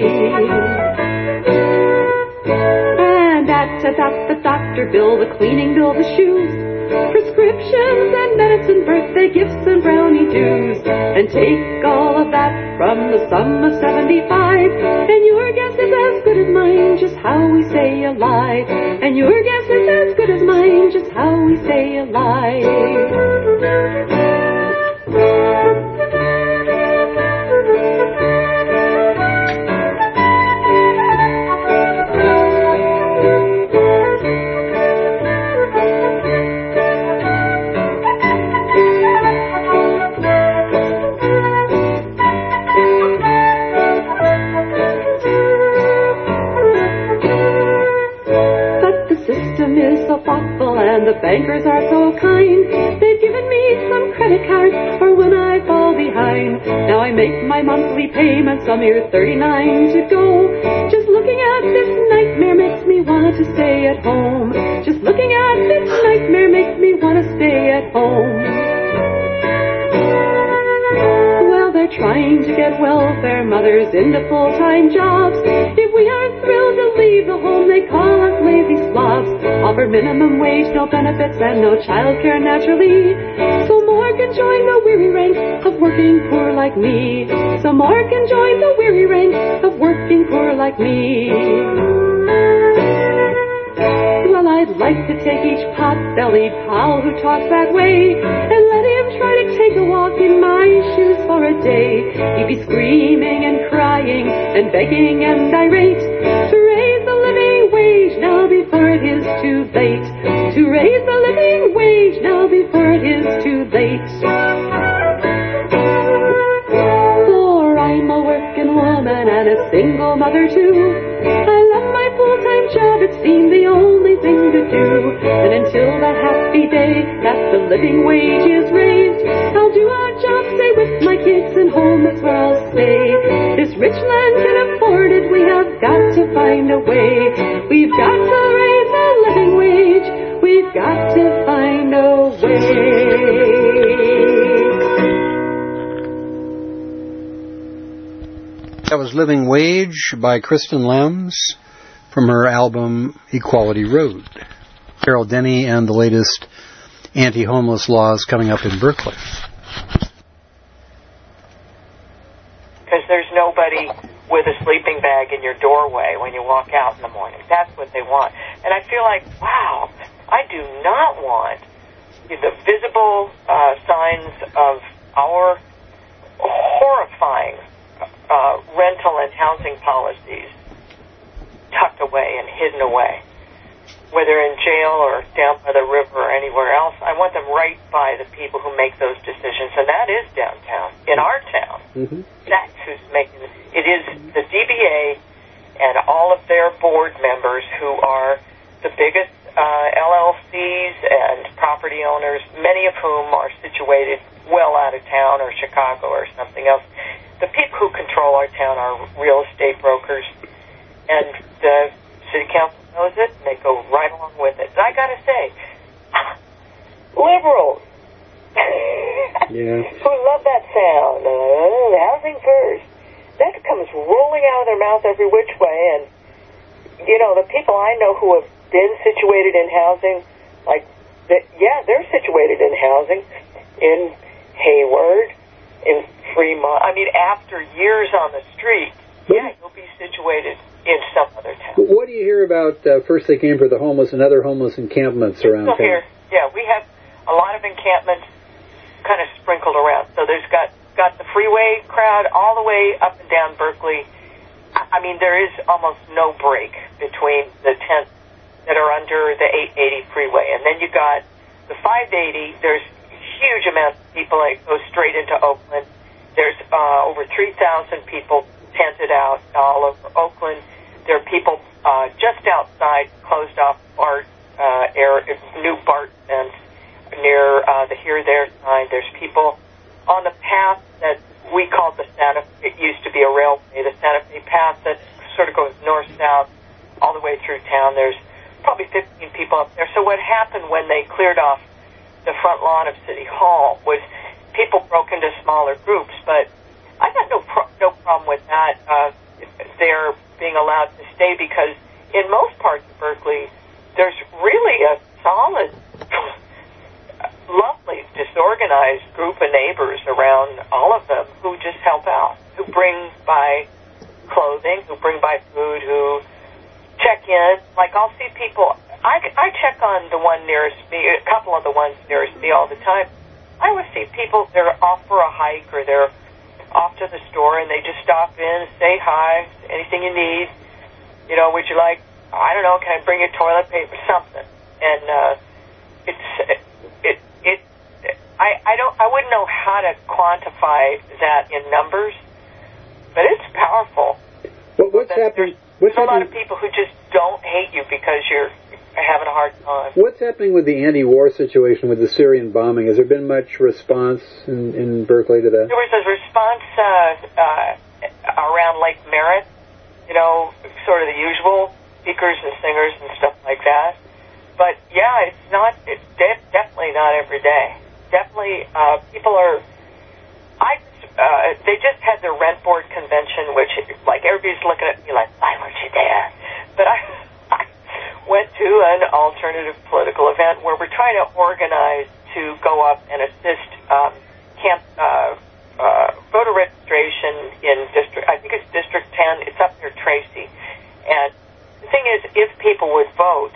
And at the, the doctor bill, the cleaning bill, the shoes, prescriptions and medicine, birthday gifts and brownie dues. And take all of that from the sum of seventy-five, and your guess is as good as mine just how we say a lie. And your guess is as good as mine just how we say a lie. system is so thoughtful and the bankers are so kind. They've given me some credit cards for when I fall behind. Now I make my monthly payments a mere thirty-nine to go. Just looking at this nightmare makes me want to stay at home. Just looking at this nightmare makes me want to stay at home. Well, they're trying to get welfare mothers into full-time jobs. If we aren't thrilled to leave the home, they call us lazy slobs. Offer minimum wage, no benefits, and no child care naturally. So more can join the weary ranks of working poor like me. So more can join the weary ranks of working poor like me. Well, I'd like to take each pot-bellied pal who talks that way and let him try to take a walk in my shoes for a day. He'd be screaming and crying and begging and irate to raise the living wage now before it is too late. To raise the living wage now before it is too late. For I'm a working woman and a single mother too. I love my full-time job, it seemed the only thing to do. And until the happy day that the living wage is raised, I'll do odd jobs, stay with my kids, and home is where I'll stay. This rich land can afford it, we have got to find a way. We've got to raise the living wage, we've got to find a way. That was Living Wage by Kristen Lems from her album Equality Road. Carol Denny and the latest anti-homeless laws coming up in Berkeley. Because there's nobody with a sleeping bag in your doorway when you walk out in the morning. That's what they want. And I feel like, wow, I do not want the visible uh, signs of our horrifying Uh, rental and housing policies tucked away and hidden away, whether in jail or down by the river or anywhere else. I want them right by the people who make those decisions, and that is downtown, in our town. Mm-hmm. That's who's making it. It is the D B A and all of their board members who are the biggest uh, L L Cs and property owners, many of whom are situated well out of town or Chicago or something else. The people who control our town are real estate brokers, and the city council knows it, and they go right along with it. And I gotta say, liberals, yeah. who love that sound, uh, housing first, that comes rolling out of their mouth every which way, and, you know, the people I know who have been situated in housing, like, they, yeah, they're situated in housing in Hayward, in Fremont. I mean, after years on the street, yeah, you'll be situated in some other town. What do you hear about uh, First They Came for the Homeless and other homeless encampments around so town? Here, yeah, we have a lot of encampments kind of sprinkled around. So there's got, got the freeway crowd all the way up and down Berkeley. I, I mean, there is almost no break between the tents that are under the eight eighty freeway. And then you got the five eighty. There's huge amounts of people that go straight into Oakland. There's uh, over three thousand people tented out all over Oakland. There are people uh, just outside closed off BART, uh, air, new BART fence near uh, the Here There sign. There's people on the path that we called the Santa Fe. It used to be a railway, the Santa Fe path that sort of goes north-south all the way through town. There's probably fifteen people up there. So what happened when they cleared off the front lawn of City Hall was people broke into smaller groups, but I got no pro- no problem with that. Uh, they're being allowed to stay because in most parts of Berkeley, there's really a solid, lovely, disorganized group of neighbors around all of them who just help out, who bring by clothing, who bring by food, who check in. Like, I'll see people. I, I check on the one nearest me, a couple of the ones nearest me all the time. I always see people, they're off for a hike or they're off to the store and they just stop in, say hi, anything you need. You know, would you like, I don't know, can I bring you toilet paper, something? And uh, it's, it, it, it, I, I don't, I wouldn't know how to quantify that in numbers, but it's powerful. Well, what's happening? What's There's a lot happening? of people who just don't hate you because you're having a hard time. What's happening with the anti-war situation with the Syrian bombing? Has there been much response in, in Berkeley to that? There was a response uh, uh, around Lake Merritt, you know, sort of the usual speakers and singers and stuff like that. But yeah, it's not, it's de- definitely not every day. Definitely, uh, people are, I, uh, they just had their rent board convention, which, like, everybody's looking at me like, why weren't you there? But I, I went to an alternative political event where we're trying to organize to go up and assist, um, camp, uh, uh, voter registration in district, I think it's District ten, it's up near Tracy. And the thing is, if people would vote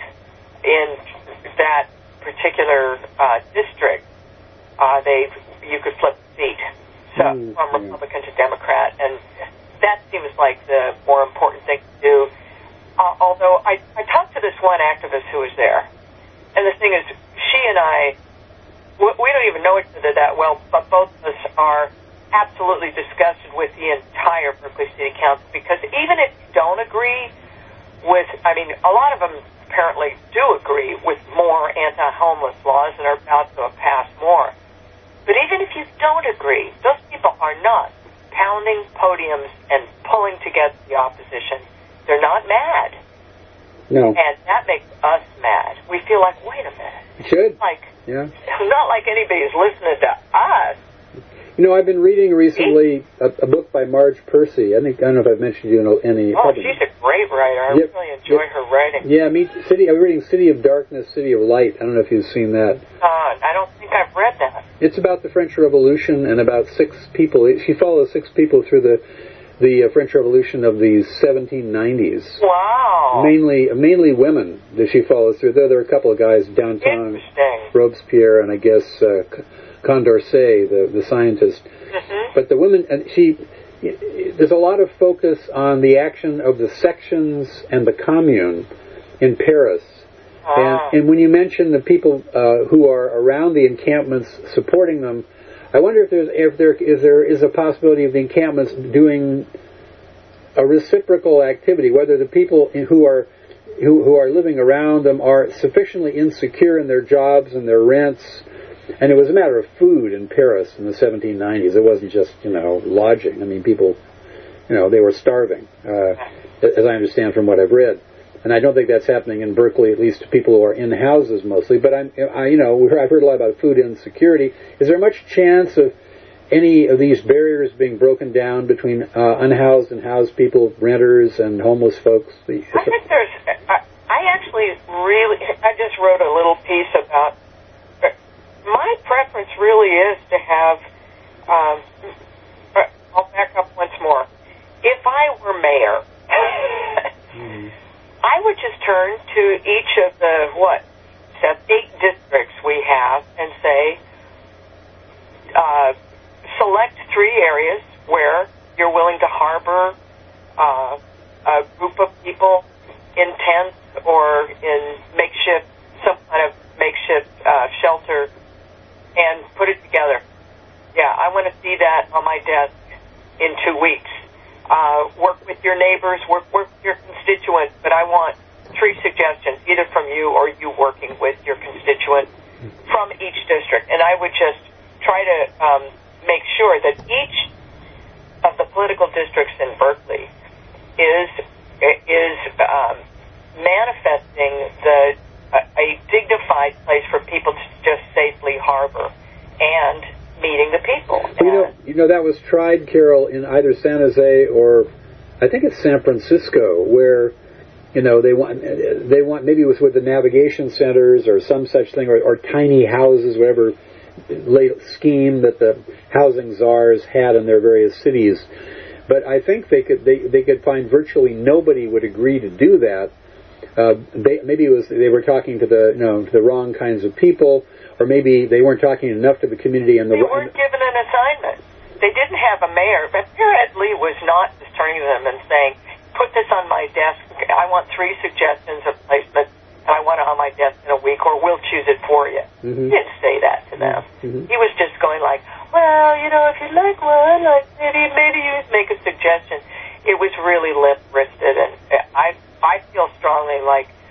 in that particular uh, district, uh, they you could flip the seat, so mm, from yeah. Republican to Democrat, and that seems like the more important thing to do. Uh, although I, I talked to this one activist who was there, and the thing is, she and I, we, we don't even know each other that well, but both of us are absolutely disgusted with the entire Berkeley City Council, because even if you don't agree with, I mean, a lot of them apparently do agree with more anti-homeless laws and are about to pass more. But even if you don't agree, those people are not pounding podiums and pulling together the opposition. They're not mad. No. And that makes us mad. We feel like, wait a minute. It should. Like, yeah. Not like anybody's listening to us. You know, I've been reading recently a, a book by Marge Percy. I think I don't know if I've mentioned you know any. Oh, she's a great writer. I yep. really enjoy yep. her writing. Yeah, me. City. I'm reading City of Darkness, City of Light. I don't know if you've seen that. Uh, I don't think I've read that. It's about the French Revolution and about six people. She follows six people through the the uh, French Revolution of the seventeen nineties. Wow. Mainly, mainly women that she follows through. There, there are a couple of guys downtown. Interesting. Robespierre and I guess. Uh, Condorcet, the the scientist, mm-hmm. but the women, and she, there's a lot of focus on the action of the sections and the commune in Paris, ah. and and when you mention the people uh, who are around the encampments supporting them, I wonder if there's if there is there is a possibility of the encampments doing a reciprocal activity, whether the people who are who who are living around them are sufficiently insecure in their jobs and their rents. And it was a matter of food in Paris in the seventeen nineties. It wasn't just, you know, lodging. I mean, people, you know, they were starving, uh, as I understand from what I've read. And I don't think that's happening in Berkeley, at least to people who are in houses mostly. But, I'm, I, you know, I've heard a lot about food insecurity. Is there much chance of any of these barriers being broken down between uh, unhoused and housed people, renters and homeless folks? I think there's, I, I actually really, I just wrote a little piece about, my preference really is to have, um, I'll back up once more. If I were mayor, mm-hmm. I would just turn to each of the, what, seven, eight districts we have and say, uh, select three areas where you're willing to harbor uh, a group of people in tents or in makeshift, some kind of makeshift uh, shelter, and put it together. Yeah, I want to see that on my desk in two weeks. Uh, work with your neighbors, work, work with your constituents, but I want three suggestions, either from you or you working with your constituents from each district. And I would just try to um, make sure that each of the political districts in Berkeley is is um, manifesting the a dignified place for people to just safely harbor and meeting the people. You know, you know that was tried, Carol, in either San Jose or I think it's San Francisco, where you know they want they want maybe it was with the navigation centers or some such thing, or, or tiny houses, whatever late scheme that the housing czars had in their various cities. But I think they could they they could find virtually nobody would agree to do that. Uh, they, maybe it was they were talking to the you know to the wrong kinds of people, or maybe they weren't talking enough to the community. And the they weren't given an assignment. They didn't have a mayor, but Mayor Ed Lee was not just turning to them and saying, "Put this on my desk. I want three suggestions of placement, and I want it on my desk in a week, or we'll choose it for you." Mm-hmm. He didn't say that to them. Mm-hmm. He was just going like, "Well, you know, if you'd like one, like maybe maybe you make a suggestion." It was really limp-wristed, and I. I feel strongly like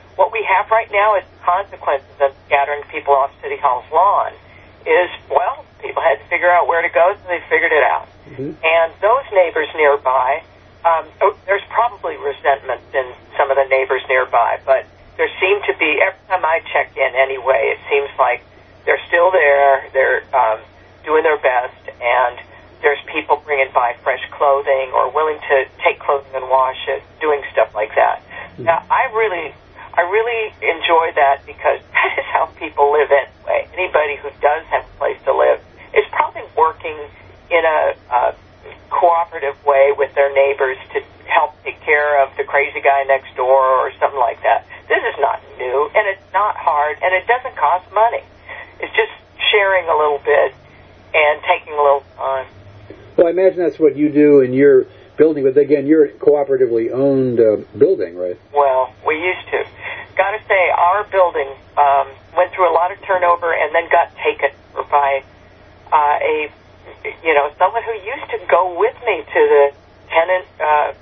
what we have right now is consequences of scattering people off City Hall's lawn is, well, people had to figure out where to go, so they figured it out. Mm-hmm. And those neighbors nearby, um, oh, there's probably resentment in some of the neighbors nearby, but there seemed to be, every time I check in anyway, it seems like they're still there, they're um, doing their best, and there's people bringing by fresh clothing or willing to take clothing and wash it, doing stuff like that. Mm-hmm. Now, I really, I really enjoy that because that is how people live anyway. Anybody who does have a place to live is probably working in a, a cooperative way with their neighbors to help take care of the crazy guy next door or something like that. This is not new, and it's not hard, and it doesn't cost money. It's just sharing a little bit and taking a little time. Well, I imagine that's what you do in your building, but again, you're a cooperatively owned uh, building, right? Well, we used to. Got to say, our building um, went through a lot of turnover and then got taken by uh, a, you know, someone who used to go with me to the tenant uh,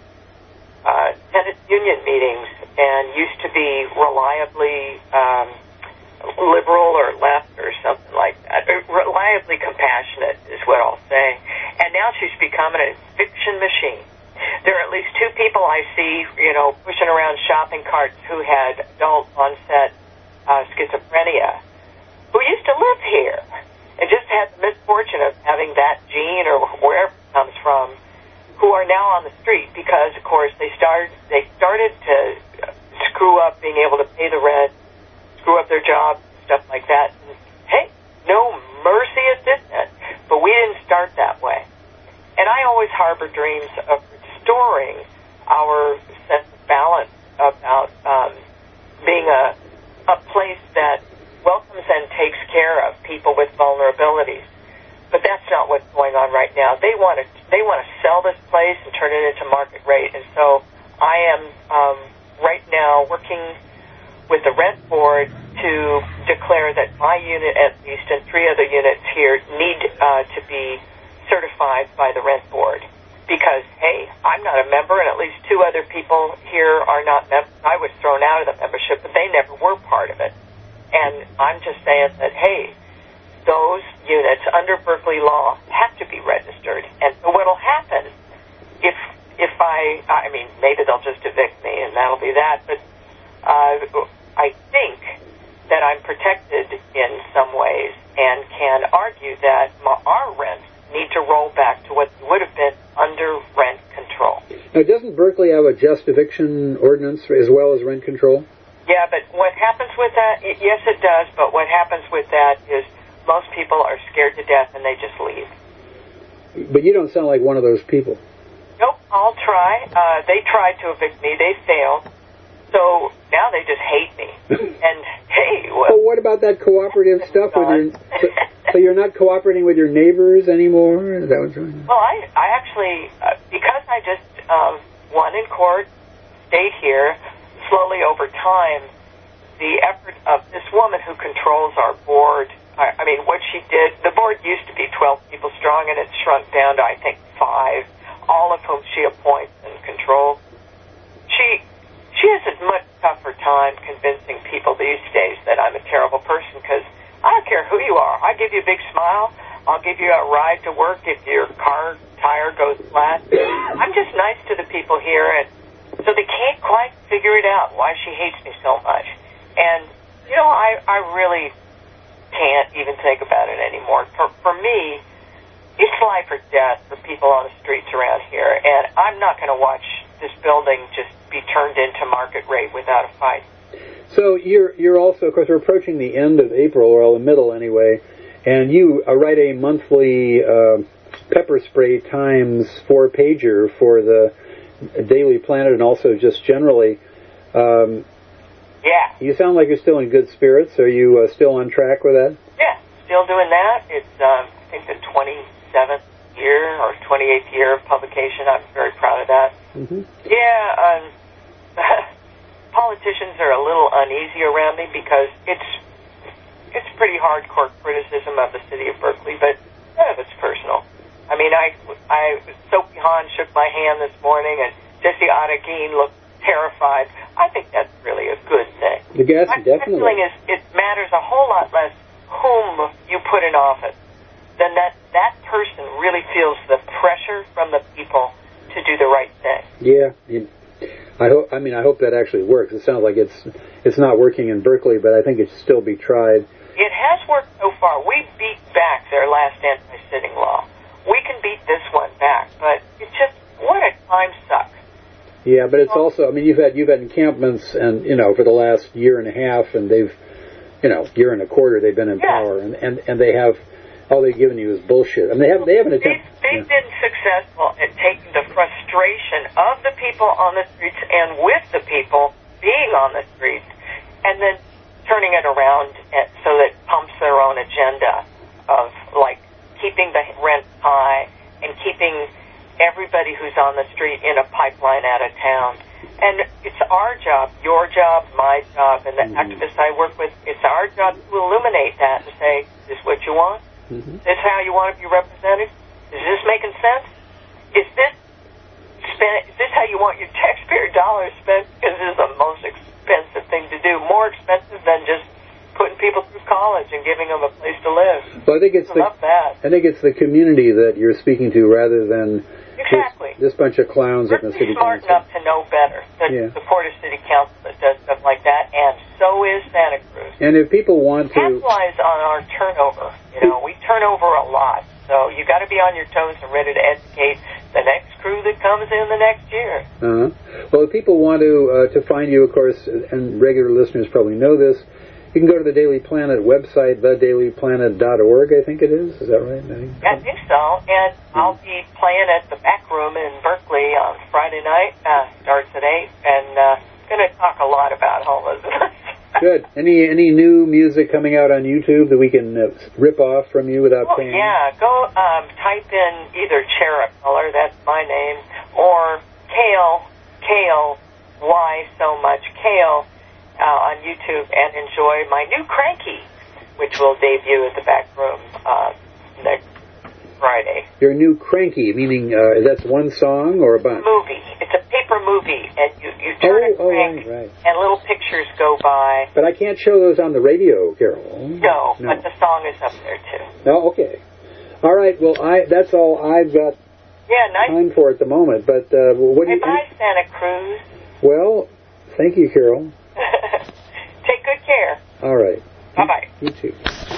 uh, tenant union meetings and used to be reliably um, liberal or left or something like that. Reliably compassionate is what I'll say. And now she's becoming a eviction machine. There are at least two people I see, you know, pushing around shopping carts who had adult onset uh, schizophrenia, who used to live here and just had the misfortune of having that gene or wherever it comes from, who are now on the street because, of course, they started they started to screw up being able to pay the rent, screw up their job, stuff like that. And, hey, no mercy at this end. But we didn't start that way. And I always harbor dreams of restoring our sense of balance about um, being a, a place that welcomes and takes care of people with vulnerabilities. But that's not what's going on right now. They want to they want to sell this place and turn it into market rate. And so I am um, right now working with the rent board to declare that my unit at least and three other units here need uh, to be certified by the rent board. Because, hey, I'm not a member, and at least two other people here are not members. I was thrown out of the membership, but they never were part of it. And I'm just saying that, hey, those units under Berkeley law have to be registered. And what will happen if if I, I mean, maybe they'll just evict me, and that'll be that, but uh, I think that I'm protected in some ways and can argue that my, our rents need to roll back to what would have been under rent control. Now, doesn't Berkeley have a just eviction ordinance as well as rent control? Yeah, but what happens with that, yes, it does, but what happens with that is most people are scared to death and they just leave. But you don't sound like one of those people. Nope, I'll try. Uh, they tried to evict me. They failed. So now they just hate me. And, hey, well... Well, what about that cooperative stuff with your... So, so you're not cooperating with your neighbors anymore? Is that what you're doing? Well, I, I actually, uh, because I just um, won in court, stayed here, slowly over time, the effort of this woman who controls our board, I, I mean, what she did, the board used to be twelve people strong, and it's shrunk down to, I think, five, all of whom she appoints and controls. She... She has a much tougher time convincing people these days that I'm a terrible person because I don't care who you are. I give you a big smile. I'll give you a ride to work if your car tire goes flat. I'm just nice to the people here, and so they can't quite figure it out why she hates me so much. And, you know, I, I really can't even think about it anymore. For, for me, it's life or death for people on the streets around here, and I'm not going to watch this building just be turned into market rate without a fight. So you're you're also, of course, we're approaching the end of April, or the middle anyway, and you uh, write a monthly uh, Pepper Spray Times four-pager for the Daily Planet and also just generally. Um, yeah. You sound like you're still in good spirits. Are you uh, still on track with that? Yeah, still doing that. It's, um, I think, the twenty-seventh year or twenty-eighth year of publication. I'm very proud of that. Mm-hmm. Yeah, um, politicians are a little uneasy around me because it's it's pretty hardcore criticism of the city of Berkeley, but none of it's personal. I mean, I, I Sophie Hahn shook my hand this morning, and Jesse Otagin looked terrified. I think that's really a good thing. Yes, my, definitely. My feeling is it matters a whole lot less whom you put in office than that that person really feels the pressure from the people to do the right thing. Yeah. You, I hope. I mean, I hope that actually works. It sounds like it's it's not working in Berkeley, but I think it should still be tried. It has worked so far. We beat back their last anti-sitting law. We can beat this one back, but it's just what a time suck. Yeah, but it's also. I mean, you've had you've had encampments, and you know, for the last year and a half, and they've, you know, year and a quarter they've been in yeah. power, and, and and they have all they've given you is bullshit. I mean, they haven't they haven't attempted. They've, they've yeah. been successful at taking the frustration of the people on the streets and with the people being on the streets, and then turning it around at, so that it pumps their own agenda of like keeping the rent high and keeping everybody who's on the street in a pipeline out of town. And it's our job, your job, my job, and the mm-hmm. activists I work with, it's our job to illuminate that and say, is this what you want? Mm-hmm. Is this how you want to be represented? Is this making sense? Is this spent, is this how you want your taxpayer dollars spent? Because this is the most expensive thing to do, more expensive than just putting people through college and giving them a place to live. Well, I think it's I the love that. I think it's the community that you're speaking to rather than exactly this, this bunch of clowns We're at the city smart council. enough to know better to yeah. support a city council that does stuff like that, and so is Santa Cruz. And if people want to capitalize on our turnover, you know, we turn over a lot, so you got to be on your toes and ready to educate the next crew that comes in the next year. Uh-huh. Well, if people want to uh, to find you, of course, and regular listeners probably know this, you can go to the Daily Planet website, the daily planet dot org, I think it is. Is that right? I think so. And I'll be playing at the Back Room in Berkeley on Friday night. Uh, starts at eight, and uh, going to talk a lot about homelessness. Good. Any any new music coming out on YouTube that we can uh, rip off from you without oh, paying? Yeah. Go um, type in either Cherub Color, that's my name, or Kale, Kale, why so much Kale, Uh, on YouTube, and enjoy my new Cranky, which will debut at the Back Room uh, next Friday. Your new Cranky, meaning uh, that's one song or a bunch? Movie. It's a paper movie, and you, you turn oh, a crank, oh, right, right. and little pictures go by. But I can't show those on the radio, Carol. No, no, but the song is up there too. Oh, okay. All right. Well, I that's all I've got yeah, nice. time for at the moment. But uh, what do you? Bye, Santa Cruz. Well, thank you, Carol. Take good care. All right. Bye-bye. You too.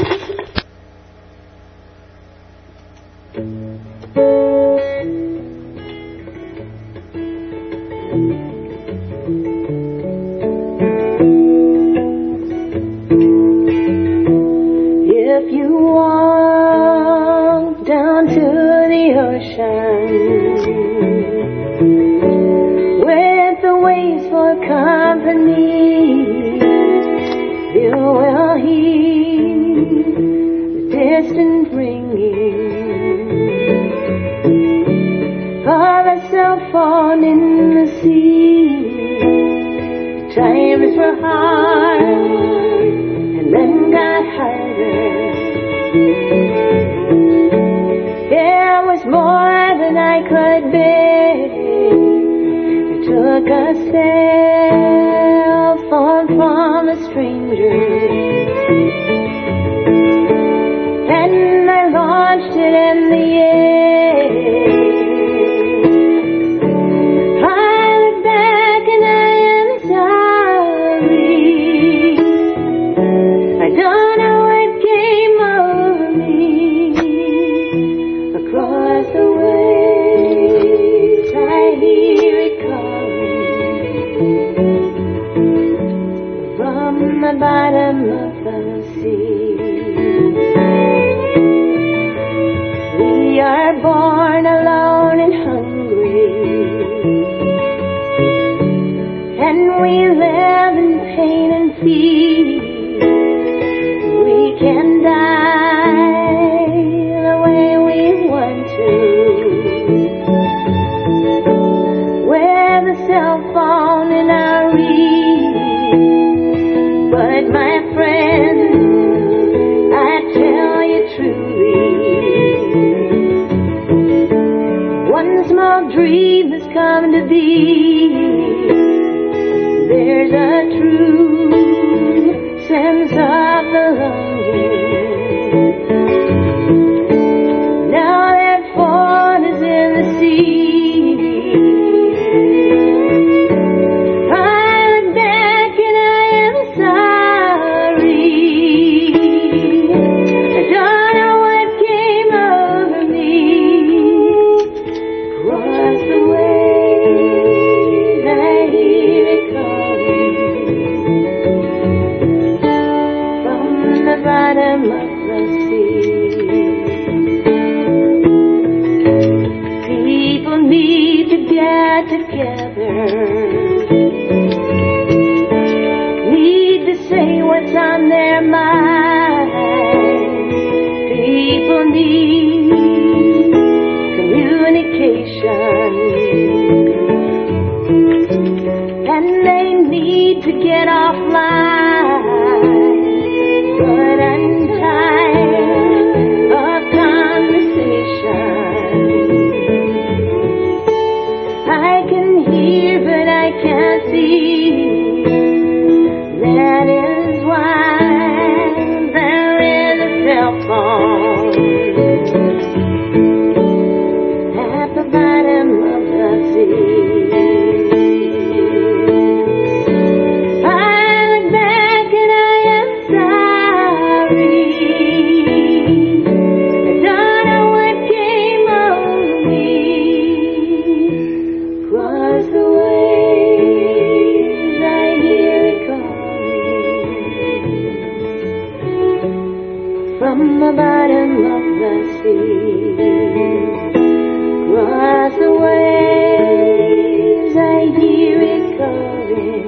If you walk down to the ocean with the waves for company, you will hear the distant ringing of a cell phone in the sea. Times were hard and then got harder. There was more than I could bear. It took a cell phone from a stranger, and I launched it in the air. I look back and I am sorry. I don't know what came over me. Across the waves I hear it calling from the bottom of the sea. We are born alone and hungry, and we live in pain and fear. We can die the way we want to, with a cell phone in our reach. But my friend, I tell you truly, one small dream has come to be. There's a truth bottom of the sea. People need to get together, need to say what's on their mind. People need communication, and they need to get offline. But I'm tired of conversation. I can hear but I can't see. That is why there is a cell phone at the bottom of the sea. I look back and I am sorry. I don't know what came over me. Across the waves I hear it calling from the bottom of the sea. Across the waves I hear it calling.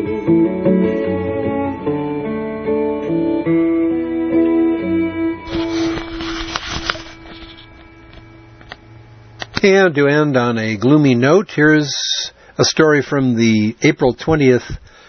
And to end on a gloomy note, here's a story from the April twentieth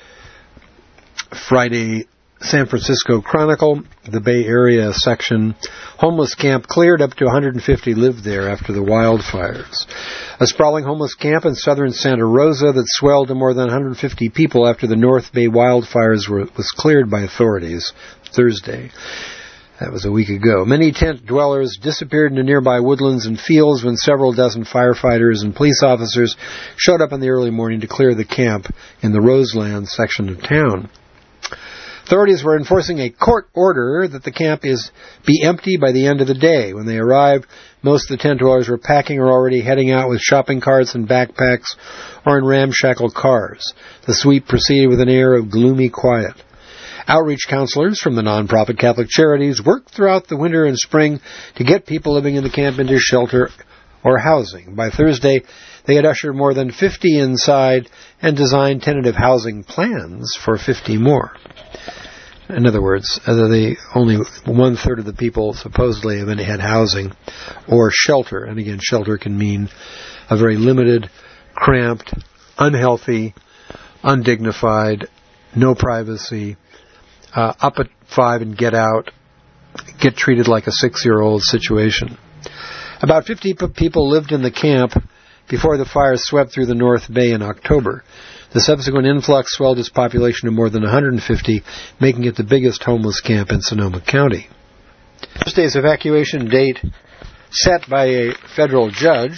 Friday San Francisco Chronicle. The Bay Area section, homeless camp cleared, up to one hundred fifty lived there after the wildfires. A sprawling homeless camp in southern Santa Rosa that swelled to more than one hundred fifty people after the North Bay wildfires were, was cleared by authorities Thursday. That was a week ago. Many tent dwellers disappeared into nearby woodlands and fields when several dozen firefighters and police officers showed up in the early morning to clear the camp in the Roseland section of town. Authorities were enforcing a court order that the camp is be empty by the end of the day. When they arrived, most of the tent dwellers were packing or already heading out with shopping carts and backpacks or in ramshackle cars. The sweep proceeded with an air of gloomy quiet. Outreach counselors from the nonprofit Catholic Charities worked throughout the winter and spring to get people living in the camp into shelter or housing. By Thursday, they had ushered more than fifty inside and designed tentative housing plans for fifty more. In other words, the only one-third of the people supposedly have any had housing or shelter. And again, shelter can mean a very limited, cramped, unhealthy, undignified, no privacy, uh, up at five and get out, get treated like a six-year-old situation. About fifty people lived in the camp before the fires swept through the North Bay in October. The subsequent influx swelled its population to more than one hundred fifty, making it the biggest homeless camp in Sonoma County. Thursday's evacuation date set by a federal judge,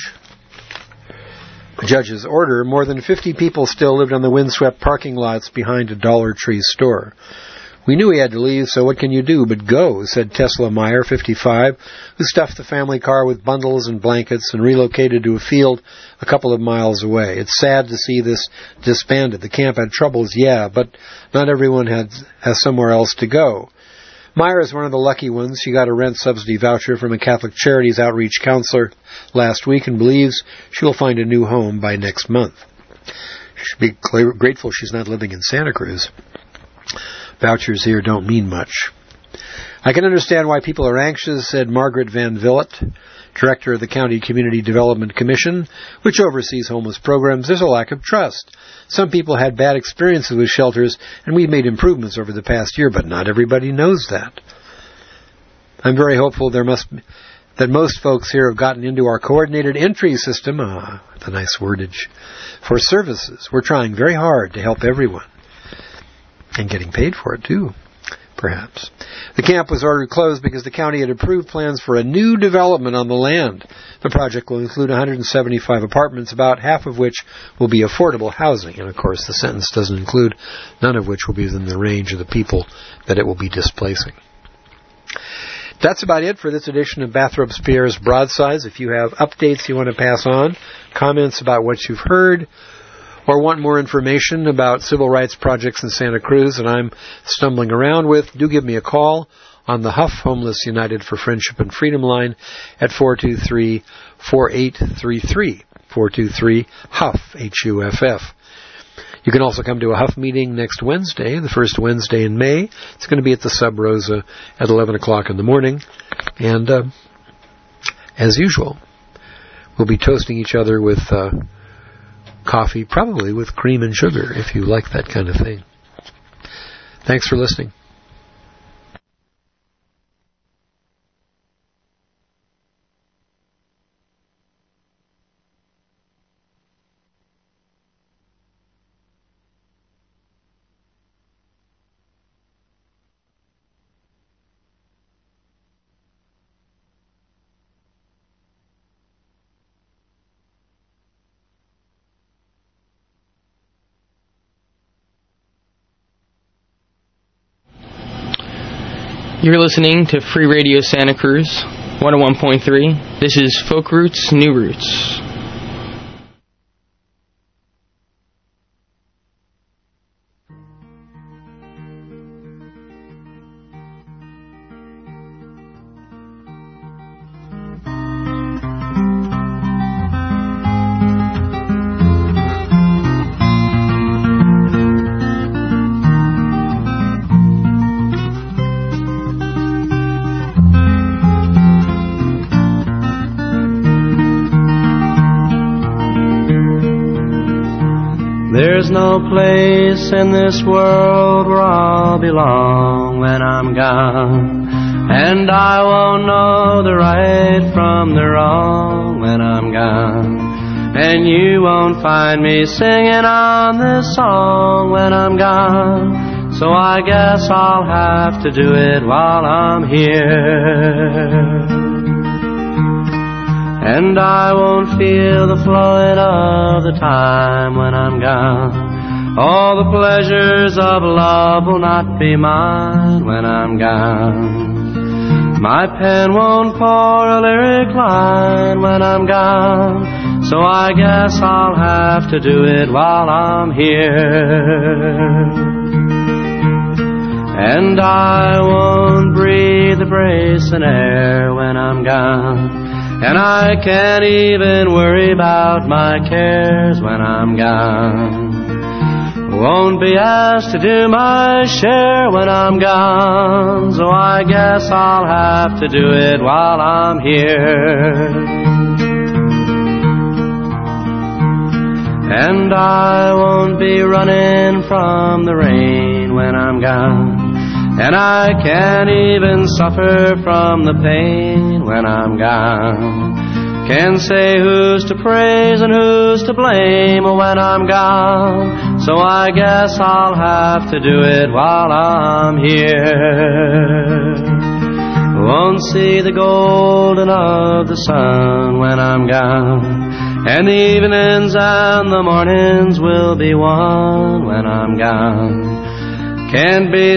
a judge's order, more than fifty people still lived on the windswept parking lots behind a Dollar Tree store. "We knew we had to leave, so what can you do but go," said Tesla Meyer, fifty-five, who stuffed the family car with bundles and blankets and relocated to a field a couple of miles away. "It's sad to see this disbanded. The camp had troubles, yeah, but not everyone had, has somewhere else to go." Meyer is one of the lucky ones. She got a rent subsidy voucher from a Catholic Charities outreach counselor last week and believes she will find a new home by next month. She should be grateful she's not living in Santa Cruz. Vouchers here don't mean much. "I can understand why people are anxious," said Margaret Van Villet, director of the County Community Development Commission, which oversees homeless programs. "There's a lack of trust. Some people had bad experiences with shelters, and we've made improvements over the past year, but not everybody knows that. I'm very hopeful there must that most folks here have gotten into our coordinated entry system," ah, the nice wordage, "for services. We're trying very hard to help everyone." And getting paid for it, too, perhaps. The camp was ordered closed because the county had approved plans for a new development on the land. The project will include one hundred seventy-five apartments, about half of which will be affordable housing. And, of course, the sentence doesn't include none of which will be within the range of the people that it will be displacing. That's about it for this edition of Bathrobes Pierre's Broadsides. If you have updates you want to pass on, comments about what you've heard, or want more information about civil rights projects in Santa Cruz that I'm stumbling around with, do give me a call on the Huff Homeless United for Friendship and Freedom line at four two three, four eight three three, four two three, Huff, H U F F. You can also come to a Huff meeting next Wednesday, the first Wednesday in May. It's going to be at the Sub Rosa at eleven o'clock in the morning. And uh, as usual, we'll be toasting each other with uh, coffee, probably with cream and sugar, if you like that kind of thing. Thanks for listening. You're listening to Free Radio Santa Cruz, one oh one point three. This is Folk Roots, New Roots. There's no place in this world where I'll belong when I'm gone, and I won't know the right from the wrong when I'm gone, and you won't find me singing on this song when I'm gone, so I guess I'll have to do it while I'm here. And I won't feel the flowing of the time when I'm gone. All the pleasures of love will not be mine when I'm gone. My pen won't pour a lyric line when I'm gone, so I guess I'll have to do it while I'm here. And I won't breathe the bracing air when I'm gone, and I can't even worry about my cares when I'm gone. Won't be asked to do my share when I'm gone, so I guess I'll have to do it while I'm here. And I won't be running from the rain when I'm gone, and I can't even suffer from the pain when I'm gone. Can't say who's to praise and who's to blame when I'm gone, so I guess I'll have to do it while I'm here. Won't see the golden of the sun when I'm gone, and the evenings and the mornings will be one when I'm gone. Can't be